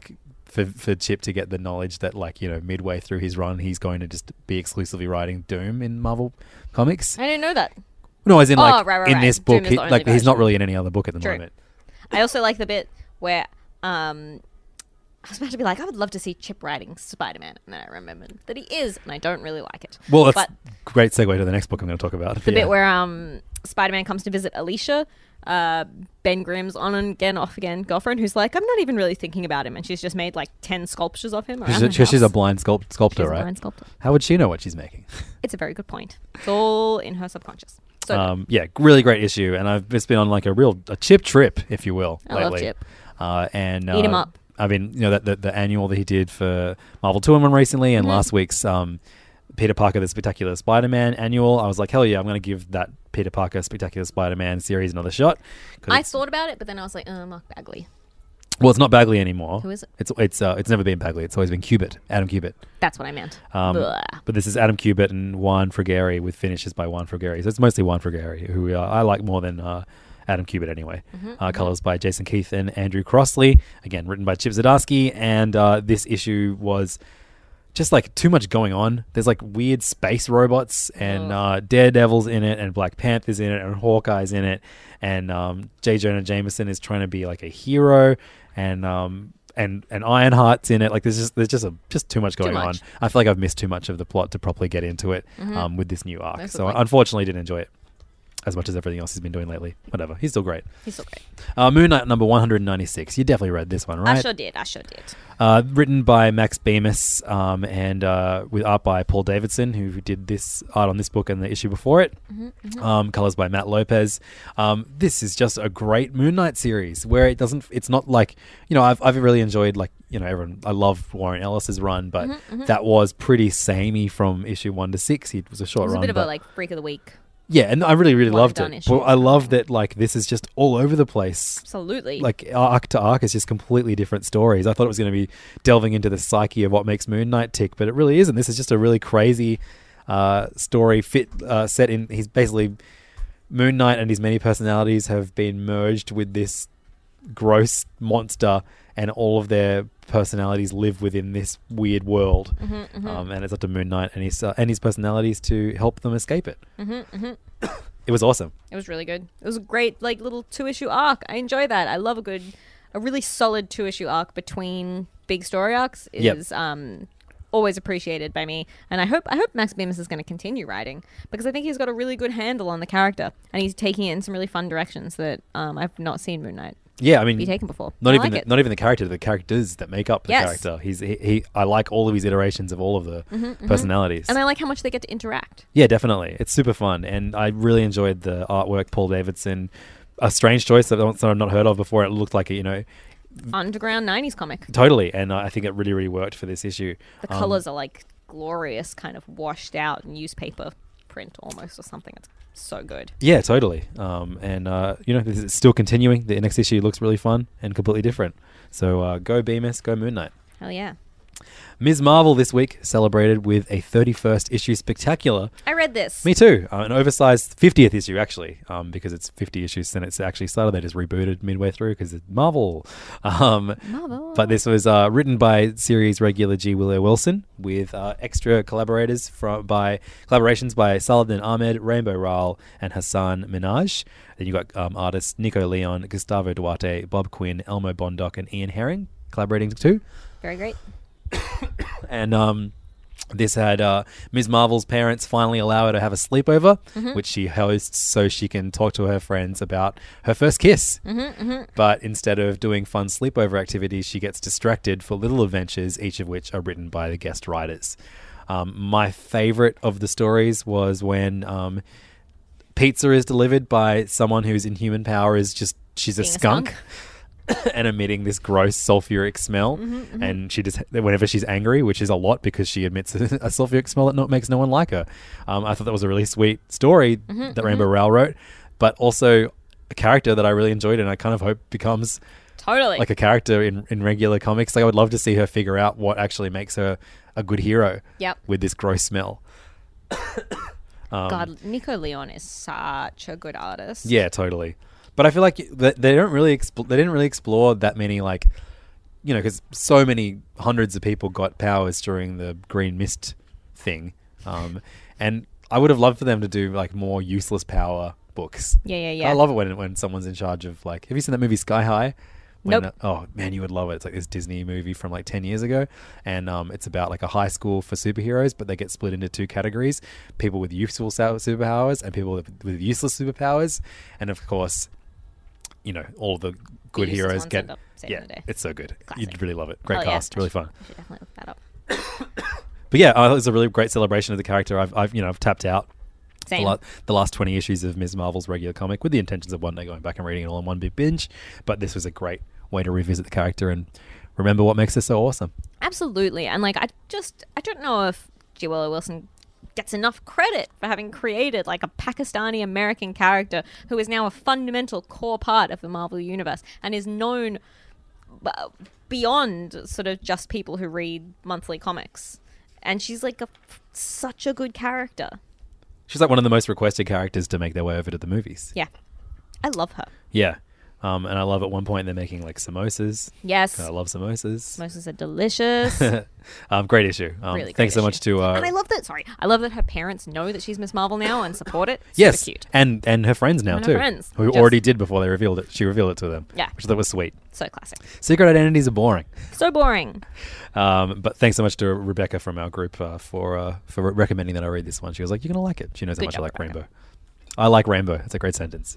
E: for for Chip to get the knowledge that, like, you know, midway through his run, he's going to just be exclusively writing Doom in Marvel Comics.
F: I didn't know that.
E: No, as in,
F: Oh,
E: like,
F: right, right,
E: in
F: right.
E: this
F: Doom
E: book,
F: is
E: he,
F: the only
E: like, he's not
F: version.
E: really in any other book at the
F: True.
E: moment.
F: I also like the bit where um, I was about to be like, I would love to see Chip writing Spider-Man, and then I remembered that he is, and I don't really like it.
E: Well, that's
F: but
E: a great segue to the next book I'm going to talk about.
F: the
E: Yeah.
F: bit where um, Spider-Man comes to visit Alicia, uh, Ben Grimm's on and again, off again girlfriend, who's like, I'm not even really thinking about him, and she's just made like ten sculptures of him.
E: Because
F: around
E: she's,
F: her
E: she's a
F: house.
E: blind sculpt, sculptor,
F: She's a
E: right?
F: blind sculptor.
E: How would she know what she's making?
F: It's a very good point. It's all in her subconscious. So good.
E: Um, yeah, really great issue, and I've just been on like a real a Chip trip, if you will,
F: I
E: lately.
F: love Chip.
E: Uh, and
F: Eat him
E: uh,
F: up.
E: I mean, you know, that the, the annual that he did for Marvel two in one recently, and
F: Mhm.
E: last week's um, Peter Parker: The Spectacular Spider-Man annual. I was like, hell yeah, I'm going to give that Peter Parker: Spectacular Spider-Man series another shot. 'Cause
F: I
E: it's-
F: thought about it, but then I was like, uh, Mark Bagley.
E: well, it's not Bagley anymore.
F: Who is it?
E: It's it's uh, it's never been Bagley. It's always been Kubert, Adam Kubert.
F: That's what I meant.
E: Um,
F: Blah.
E: but this is Adam Kubert and Juan Frigeri with finishes by Juan Frigeri. So it's mostly Juan Frigeri, who uh, I like more than uh, Adam Kubert anyway.
F: Mm-hmm,
E: Uh, colors by Jason Keith and Andrew Crossley. Again, written by Chip Zdarsky. And uh, this issue was just like too much going on. There's like weird space robots and uh, Daredevil's in it and Black Panther's in it and Hawkeye's in it. And um, J. Jonah Jameson is trying to be like a hero. And um, and and Ironheart's in it. Like there's just there's just a, just too much going
F: much.
E: on. I feel like I've missed too much of the plot to properly get into it
F: Mhm.
E: um, with this new arc.
F: That's
E: So
F: the point.
E: unfortunately, didn't enjoy it as much as everything else he's been doing lately. Whatever, he's still great.
F: He's so great.
E: Uh, Moon Knight number one hundred ninety-six. You definitely read this one, right?
F: I sure did. I sure did.
E: Uh, written by Max Bemis um, and uh, with art by Paul Davidson, who did this art on this book and the issue before it.
F: Mm-hmm,
E: Um, colors by Matt Lopez. Um, this is just a great Moon Knight series where it doesn't. It's not like, you know, I've I've really enjoyed, like, you know, everyone. I love Warren Ellis's run, but
F: Mhm, mhm.
E: that was pretty samey from issue one to six. It was a
F: It
E: short
F: was a
E: run,
F: bit of
E: but
F: a like freak of the week.
E: yeah, and I really really
F: one
E: loved
F: and done
E: it.
F: issue.
E: But I love that, like, this is just all over the place.
F: Absolutely.
E: Like arc to arc is just completely different stories. I thought it was going to be delving into the psyche of what makes Moon Knight tick, but it really isn't. This is just a really crazy uh, story fit uh, set in. He's basically Moon Knight and his many personalities have been merged with this gross monster, and all of their personalities live within this weird world.
F: Mhm, mhm.
E: Um, and it's up to Moon Knight and his uh, and his personalities to help them escape it.
F: hmm hmm
E: It was awesome.
F: It was really good. It was a great, like, little two issue arc. I enjoy that. I love a good, a really solid two issue arc between big story arcs
E: Yep.
F: is um always appreciated by me. And I hope I hope Max Bemis is going to continue writing, because I think he's got a really good handle on the character and he's taking it in some really fun directions that um I've not seen Moon Knight
E: Yeah, I mean,
F: be taken before.
E: Not
F: I
E: even
F: like
E: the,
F: it.
E: not even the character, the characters that make up the
F: Yes.
E: character. He's he, he. I like all of his iterations of all of the
F: Mhm, mhm.
E: personalities.
F: And I like how much they get to interact.
E: Yeah, definitely. It's super fun, and I really enjoyed the artwork. Paul Davidson, a strange choice that I've not heard of before. It looked like a, you know,
F: Underground nineties comic.
E: totally, and I think it really, really worked for this issue.
F: The
E: Um,
F: colors are like glorious, kind of washed out newspaper print almost or something. It's so good.
E: Yeah, totally. Um, and uh, you know, this is still continuing. The next issue looks really fun and completely different. So uh, go Bemis, go Moon Knight.
F: Hell yeah.
E: Miz Marvel this week celebrated with a thirty-first issue spectacular.
F: I read this.
E: Me too. Uh, an oversized fiftieth issue, actually, um, because it's fifty issues since it's actually started. They just rebooted midway through because it's Marvel. Um,
F: Marvel.
E: But this was uh, written by series regular G. Willow Wilson with uh, extra collaborators from by collaborations by Saladin Ahmed, Rainbow Rowell, and Hassan Minaj. Then you got um, artists Nico Leon, Gustavo Duarte, Bob Quinn, Elmo Bondoc, and Ian Herring collaborating too.
F: Very great.
E: And um, this had uh, Miz Marvel's parents finally allow her to have a sleepover,
F: Mhm.
E: which she hosts so she can talk to her friends about her first kiss.
F: Mhm, mhm.
E: But instead of doing fun sleepover activities, she gets distracted for little adventures, each of which are written by the guest writers. Um, my favorite of the stories was when um, pizza is delivered by someone whose inhuman power is just she's a
F: Being a
E: skunk.
F: skunk.
E: And emitting this gross sulfuric smell,
F: Mhm, mhm.
E: and she just whenever she's angry, which is a lot because she emits a, a sulfuric smell that not, makes no one like her. Um, I thought that was a really sweet story
F: Mhm,
E: that
F: mhm.
E: Rainbow Rowell wrote, but also a character that I really enjoyed, and I kind of hope becomes
F: Totally.
E: like a character in, in regular comics. Like I would love to see her figure out what actually makes her a good hero.
F: Yep.
E: With this gross smell. um,
F: God, Nico Leon is such a good artist.
E: Yeah, totally. But I feel like th- they don't really expl- they didn't really explore that many like you know, because so many hundreds of people got powers during the Green Mist thing. Um, and I would have loved for them to do like more useless power books.
F: Yeah, yeah, yeah.
E: I love it when when someone's in charge of like. Have you seen that movie Sky High? When,
F: Nope.
E: uh, oh man, you would love it. It's like this Disney movie from like ten years ago, and um, it's about like a high school for superheroes, but they get split into two categories: people with useful sa- superpowers and people with, with useless superpowers. And of course, you know, all the good
F: useless
E: heroes
F: ones
E: get.
F: end up saving
E: Yeah,
F: the day.
E: it's so good.
F: Classic.
E: You'd really love it. Great
F: Hell yeah.
E: cast, really fun.
F: I should definitely look that up.
E: But yeah, uh, it was a really great celebration of the character. I've, I've you know, I've tapped out the,
F: Same.
E: la- the last twenty issues of Miz Marvel's regular comic with the intentions of one day going back and reading it all in one big binge. But this was a great way to revisit the character and remember what makes her so awesome.
F: Absolutely. And like I just I don't know if G. Willow Wilson gets enough credit for having created like a Pakistani American character who is now a fundamental core part of the Marvel universe and is known uh, beyond sort of just people who read monthly comics. And she's like a, such a good character.
E: She's like one of the most requested characters to make their way over to the movies.
F: Yeah. I love her.
E: Yeah. Um, and I love at one point they're making like samosas.
F: Yes.
E: I love samosas.
F: Samosas are delicious.
E: um, great issue. Um,
F: Really great
E: thanks so
F: issue.
E: much to... Uh,
F: and I love that, sorry, I love that her parents know that she's Miss Marvel now and support it. Super
E: yes,
F: cute.
E: and and her friends now
F: And her
E: too,
F: friends.
E: who
F: Just-
E: already did before they revealed it. She revealed it to them.
F: Yeah.
E: Which I thought was sweet.
F: So classic.
E: Secret identities are boring.
F: So boring.
E: Um, but thanks so much to Rebecca from our group uh, for uh, for re- recommending that I read this one. She was like, "You're gonna like it." She knows how
F: Good
E: much I
F: job,
E: like
F: Rebecca.
E: Rainbow. I like Rainbow. It's a great sentence.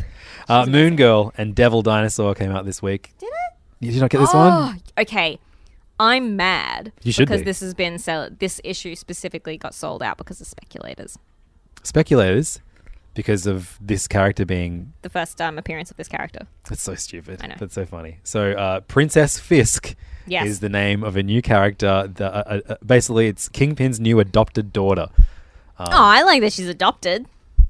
E: Uh, Moon Girl and Devil Dinosaur came out this week.
F: Did it?
E: Did you not get this
F: oh,
E: one?
F: Okay. I'm mad
E: You should
F: because
E: be.
F: this has been sell- this issue specifically got sold out because of speculators.
E: Speculators, because of this character being...
F: The first um, appearance of this character.
E: That's so stupid.
F: I know.
E: That's so funny. So uh, Princess Fisk
F: Yes.
E: is the name of a new character. The, uh, uh, basically, it's Kingpin's new adopted daughter. Um,
F: oh, I like that she's adopted.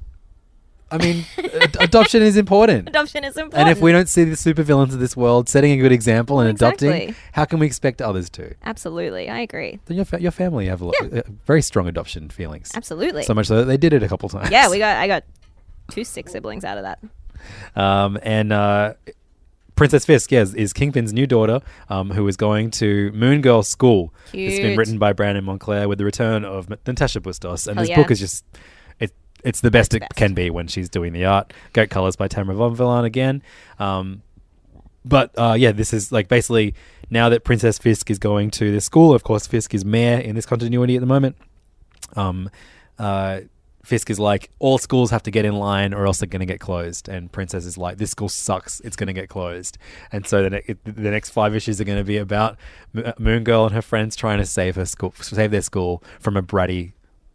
E: I mean, ad- adoption is important.
F: Adoption is important.
E: And if we don't see the supervillains of this world setting a good example and adopting,
F: Exactly.
E: how can we expect others to?
F: Absolutely, I agree.
E: Then your fa- your family have a lo- uh, very strong adoption feelings.
F: Absolutely.
E: So much so that they did it a couple times.
F: Yeah, we got. I got two sick siblings out of that.
E: Um, and uh, Princess Fisk, yes, is Kingpin's new daughter, um, who is going to Moon Girl School. It's been
F: Cute.
E: written by Brandon Montclair with the return of M- Natasha Bustos, and
F: Hell
E: this
F: yeah.
E: book is just it. It's the best
F: It's
E: it
F: the best.
E: can be when she's doing the art. Great colors by Tamara Von Villan again. Um, but uh, yeah, this is like basically now that Princess Fisk is going to this school. Of course, Fisk is mayor in this continuity at the moment. Um, uh, Fisk is like, all schools have to get in line or else they're going to get closed. And Princess is like, this school sucks. It's going to get closed. And so the, ne- it, the next five issues are going to be about M- Moon Girl and her friends trying to save her school, save their school from a bratty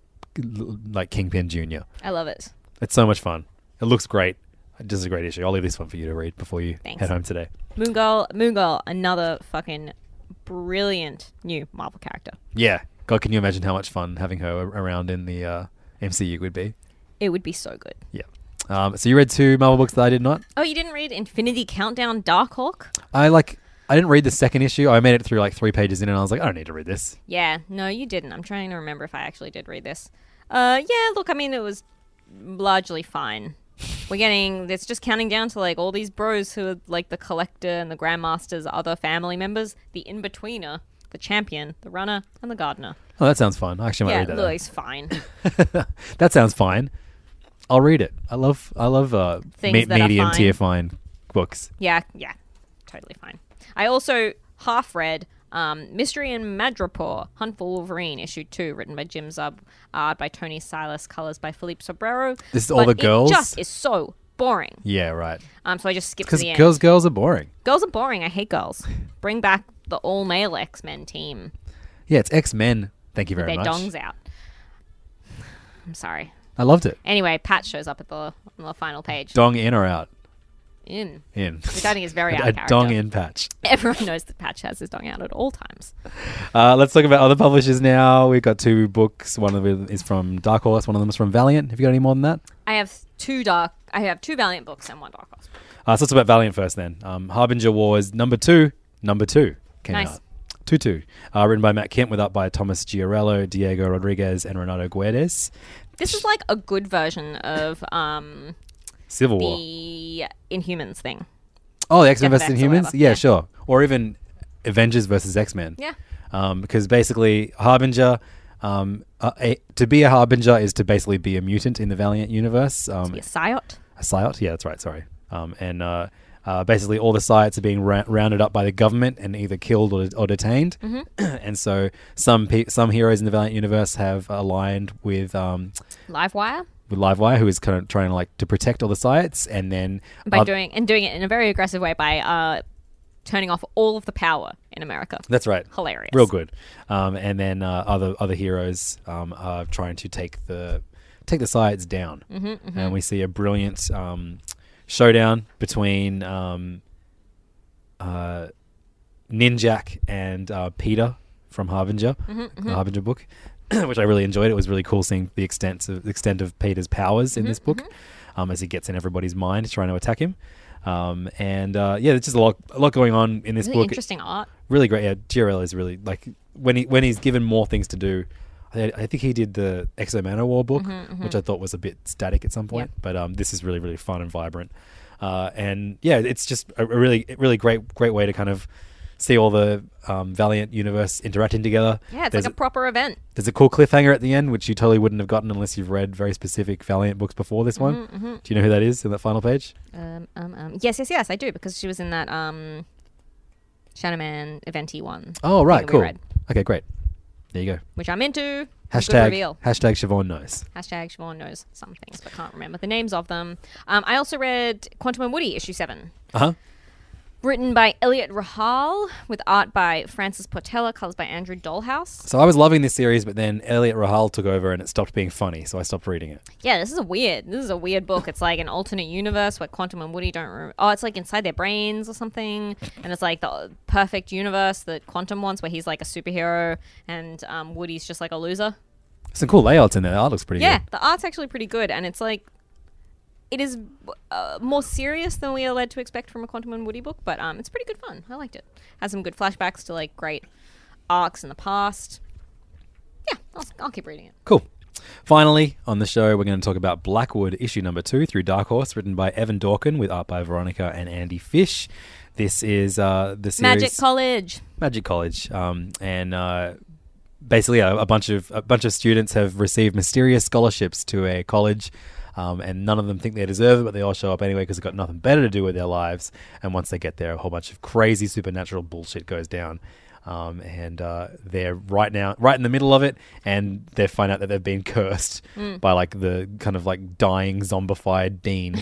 E: like Kingpin Junior
F: I love it.
E: It's so much fun. It looks great. Just a great issue. I'll leave this one for you to read before you
F: Thanks.
E: head home today.
F: Moon Girl, Moon Girl, another fucking brilliant new Marvel character.
E: Yeah. God, can you imagine how much fun having her a- around in the uh, M C U would be?
F: It would be so good.
E: Yeah. Um, so you read two Marvel books that I did not?
F: Oh, you didn't read Infinity Countdown Darkhawk?
E: I like. I didn't read the second issue. I made it through like three pages in, and I was like, I don't need to read this.
F: Yeah, no, you didn't. I'm trying to remember if I actually did read this. Uh, yeah, look, I mean, it was largely fine. We're getting, it's just counting down to like all these bros who are like the Collector and the Grandmaster's other family members, the in-betweener, the champion, the runner, and the gardener.
E: Oh, that sounds fun. I actually might
F: Yeah,
E: read that.
F: look, it's fine.
E: That sounds fine. I'll read it. I love. I love uh,
F: Things
E: me-
F: that are
E: medium
F: fine.
E: tier fine books.
F: Yeah, yeah, totally fine. I also half read um, Mystery in Madripoor, Hunt for Wolverine, issue two, written by Jim Zub, art by Tony Silas, colors by Philippe Sobrero.
E: This is all
F: But
E: the girls?
F: It just is so boring.
E: Yeah, right.
F: Um, so I just skipped to
E: Because
F: the end.
E: girls, girls are boring.
F: Girls are boring. I hate girls. Bring back the all-male X-Men team.
E: Yeah, it's X Men. Thank you
F: With
E: very
F: their
E: much.
F: dongs out. I'm sorry.
E: I loved it.
F: Anyway, Pat shows up at the on the final page.
E: Dong in or out?
F: in.
E: In.
F: Which I think is very
E: a,
F: out
E: a
F: of character.
E: dong in patch.
F: Everyone knows that Patch has his dong out at all times.
E: Uh, let's talk about other publishers now. We've got two books. One of them is from Dark Horse. One of them is from Valiant. Have you got any more than that?
F: I have two dark. I have two Valiant books and one Dark Horse.
E: Uh, so let's talk about Valiant first then. Um, Harbinger Wars number two. Number two came
F: Nice.
E: out. two two. Uh, written by Matt Kemp with art by Thomas Giorello, Diego Rodriguez, and Renato Guedes.
F: This is like a good version of um,
E: Civil War.
F: the Inhumans thing.
E: Oh, the X-Men
F: Jeff
E: versus
F: Vex or
E: Inhumans?
F: whatever.
E: Yeah,
F: Yeah.
E: sure. Or even Avengers versus X-Men.
F: Yeah.
E: Um, because basically, Harbinger, um, uh, a, to be a Harbinger is to basically be a mutant in the Valiant universe. Um,
F: To be a Psyot.
E: A Psyot? Yeah, that's right, sorry. Um, and uh, uh, basically all the Psyots are being ra- rounded up by the government and either killed or, or detained.
F: Mm-hmm.
E: And so some pe- some heroes in the Valiant universe have aligned with um,
F: Livewire.
E: with Livewire, who is kind of trying to like to protect all the Psyots, and then
F: By
E: oth-
F: doing and doing it in a very aggressive way by uh, turning off all of the power in America.
E: That's right.
F: Hilarious.
E: Real good. Um, and then uh, other other heroes um, are trying to take the take the Psyots down.
F: Mm-hmm, mm-hmm.
E: And we see a brilliant um, showdown between um, uh, Ninjak and uh, Peter from Harbinger,
F: Mm-hmm, mm-hmm.
E: the Harbinger book, which I really enjoyed. It was really cool seeing the extent of, the extent of Peter's powers in
F: Mm-hmm,
E: this book um, as he gets in everybody's mind trying to attack him. Um, and uh, yeah, there's just a lot, a lot going on in this
F: Really
E: book.
F: interesting art.
E: Really great. Yeah, G R L is really like when he when he's given more things to do. I, I think he did the Exo Manowar book,
F: Mm-hmm, mm-hmm.
E: which I thought was a bit static at some point.
F: Yep.
E: But um, this is really really fun and vibrant. Uh, and yeah, it's just a, a really really great great way to kind of see all the um, Valiant universe interacting together.
F: Yeah, it's
E: There's
F: like a proper event.
E: There's a cool cliffhanger at the end, which you totally wouldn't have gotten unless you've read very specific Valiant books before this one.
F: Mm-hmm.
E: Do you know who that is in that final page?
F: Um, um, um, yes, yes, yes, I do, because she was in that um, Shadow Man eventy one.
E: Oh, right,
F: thing we
E: cool.
F: read,
E: Okay, great. There you go.
F: which I'm into. Good
E: Hashtag,
F: reveal.
E: hashtag Siobhan knows.
F: Hashtag Siobhan knows some things, but can't remember the names of them. Um, I also read Quantum and Woody, issue seven.
E: Uh-huh.
F: Written by Elliot Rahal, with art by Francis Portela, colours by Andrew Dollhouse.
E: So I was loving this series, but then Elliot Rahal took over and it stopped being funny, so I stopped reading it.
F: Yeah, this is a weird. This is a weird book. It's like an alternate universe where Quantum and Woody don't. Re- oh, it's like inside their brains or something, and it's like the perfect universe that Quantum wants, where he's like a superhero and um, Woody's just like a loser.
E: Some cool layouts in there. The art looks pretty
F: Yeah,
E: good.
F: the art's actually pretty good, and it's like it is uh, more serious than we are led to expect from a Quantum and Woody book, but um, it's pretty good fun. I liked it. Has some good flashbacks to like great arcs in the past. Yeah, I'll, I'll keep reading it.
E: Cool. Finally, on the show, we're going to talk about Blackwood, issue number two, through Dark Horse, written by Evan Dorkin, with art by Veronica and Andy Fish. This is uh, the series...
F: Magic College.
E: Magic College. Um, and... Uh, Basically, a, a bunch of a bunch of students have received mysterious scholarships to a college, um, and none of them think they deserve it, but they all show up anyway because they've got nothing better to do with their lives. And once they get there, a whole bunch of crazy supernatural bullshit goes down, um, and uh, they're right now right in the middle of it, and they find out that they've been cursed
F: Mm.
E: by like the kind of like dying zombified dean,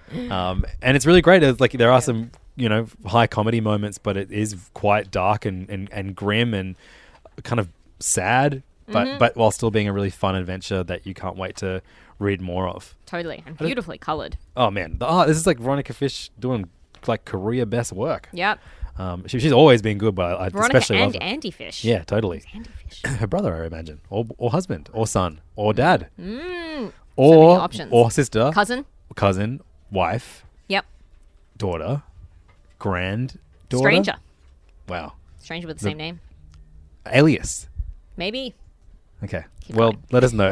E: um, and it's really great. It's like there are some you know high comedy moments, but it is quite dark and and, and grim and kind of sad, but
F: Mhm.
E: but while still being a really fun adventure that you can't wait to read more of.
F: Totally, and
E: I don't-
F: beautifully coloured.
E: Oh man, the, oh, this is like Veronica Fish doing like career best work.
F: Yep.
E: Um, she, she's always been good, but I
F: Veronica
E: especially love
F: and
E: her.
F: Andy Fish.
E: Yeah, totally.
F: Andy Fish.
E: Her brother, I imagine, or or husband, or son, or dad,
F: Mm.
E: or
F: so many options.
E: or sister,
F: Cousin.
E: cousin, wife,
F: Yep.
E: daughter, granddaughter,
F: Stranger.
E: Wow,
F: Stranger with the
E: The-
F: same name.
E: alias.
F: Maybe.
E: Okay,
F: Keep
E: well,
F: going.
E: let us know.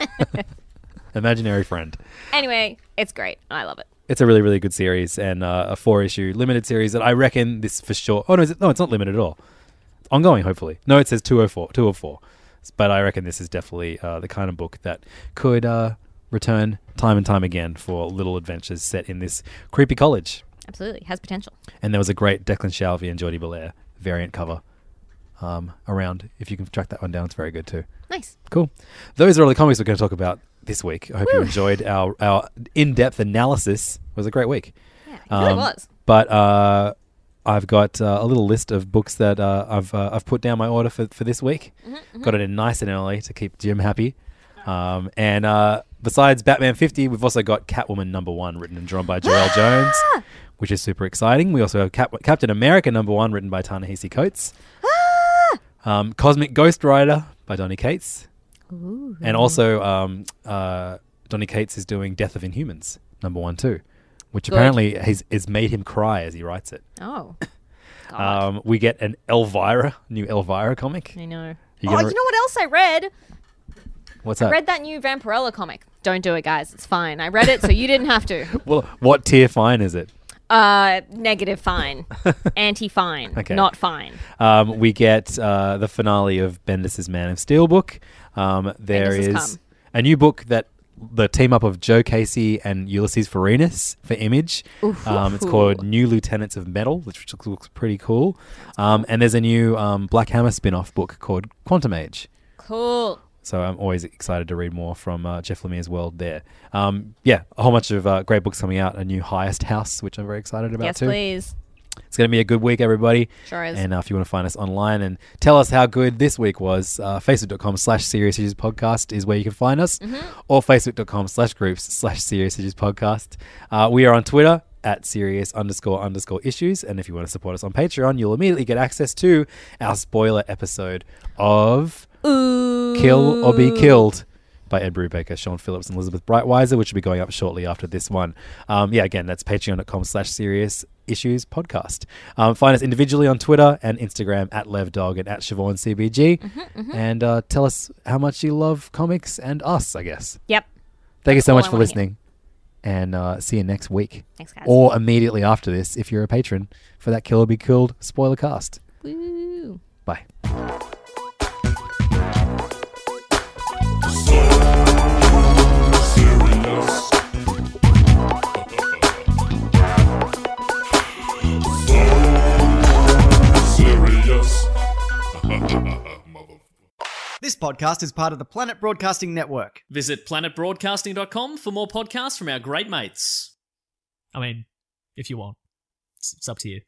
E: Imaginary friend.
F: Anyway, it's great. I love it.
E: It's a really, really good series and uh, a four-issue limited series that I reckon this for sure... Oh, no, is it, no, it's not limited at all. Ongoing, hopefully. No, it says two oh four, two oh four. But I reckon this is definitely uh, the kind of book that could uh, return time and time again for little adventures set in this creepy college.
F: Absolutely. Has potential.
E: And there was a great Declan Shalvey and Jodie Belair variant cover um, around. If you can track that one down, it's very good too.
F: Nice.
E: Cool. Those are all the comics we're going to talk about this week. I hope you
F: Woo.
E: enjoyed our, our in-depth analysis. It was a great week.
F: Yeah, it really was.
E: But uh, I've got uh, a little list of books that uh, I've uh, I've put down my order for, for this week.
F: Mm-hmm,
E: Got it in nice and early to keep Jim happy. Um, and uh, besides Batman fifty, we've also got Catwoman number one, written and drawn by Jarrell Jones, which is super exciting. We also have Cap- Captain America number one, written by Ta-Nehisi Coates. Um, Cosmic Ghost Rider by Donny Cates.
F: Ooh.
E: And also um, uh, Donny Cates is doing Death of Inhumans number one too, which
F: Good.
E: apparently has, has made him cry as he writes it.
F: Oh. God.
E: Um, we get an Elvira, new Elvira comic.
F: I know.
E: You
F: oh,
E: gonna
F: you
E: re-
F: know what else I read?
E: What's
F: I
E: that?
F: read that new Vampirella comic. Don't do it, guys. It's fine. I read it, so you didn't have to.
E: Well, what tier fine is it?
F: Uh, negative fine. Anti-fine.
E: Okay.
F: Not fine.
E: Um, we get uh, the finale of Bendis' Man of Steel book. Um, there
F: Bendis has
E: is
F: come.
E: a new book that the team up of Joe Casey and Ulysses Farinas for Image.
F: Oof,
E: um, it's
F: oof,
E: called
F: oof.
E: New Lieutenants of Metal, which looks, looks pretty cool. Um, and there's a new um, Black Hammer spin-off book called Quantum Age.
F: Cool.
E: So I'm always excited to read more from uh, Jeff Lemire's world there. Um, yeah, a whole bunch of uh, great books coming out. A new Highest House, which I'm very excited about
F: Yes,
E: too.
F: please.
E: It's going to be a good week, everybody.
F: Sure is.
E: And uh, if you want to find us online and tell us how good this week was, uh, facebook.com slash Serious Issues Podcast is where you can find us.
F: Mm-hmm.
E: Or facebook.com slash groups slash Serious Issues Podcast. Uh, we are on Twitter at serious underscore underscore issues. And if you want to support us on Patreon, you'll immediately get access to our spoiler episode of
F: Ooh.
E: Kill or Be Killed by Ed Brubaker, Sean Phillips, and Elizabeth Brightweiser, which will be going up shortly after this one. Um, yeah, again, that's patreon.com slash serious issues podcast. Um, find us individually on Twitter and Instagram at LevDog and at SiobhanCBG.
F: Mm-hmm, mm-hmm.
E: And uh, tell us how much you love comics and us, I guess.
F: Yep.
E: Thank you so
F: all
E: much
F: I
E: for
F: wanna
E: listening. And uh, see you next week.
F: Thanks, guys.
E: Or immediately after this, if you're a patron, for that Kill or Be Killed spoiler cast.
F: Woo.
E: Bye.
C: This podcast is part of the Planet Broadcasting Network.
D: Visit planet broadcasting dot com for more podcasts from our great mates. I mean, if you want. It's, it's up to you.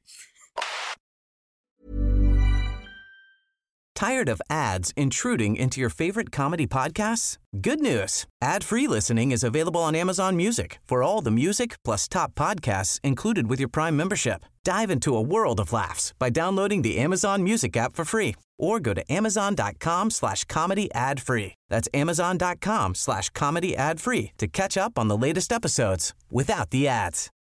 A: Tired of ads intruding into your favorite comedy podcasts? Good news. Ad-free listening is available on Amazon Music for all the music plus top podcasts included with your Prime membership. Dive into a world of laughs by downloading the Amazon Music app for free or go to amazon.com slash comedy ad free. That's amazon.com slash comedy ad free to catch up on the latest episodes without the ads.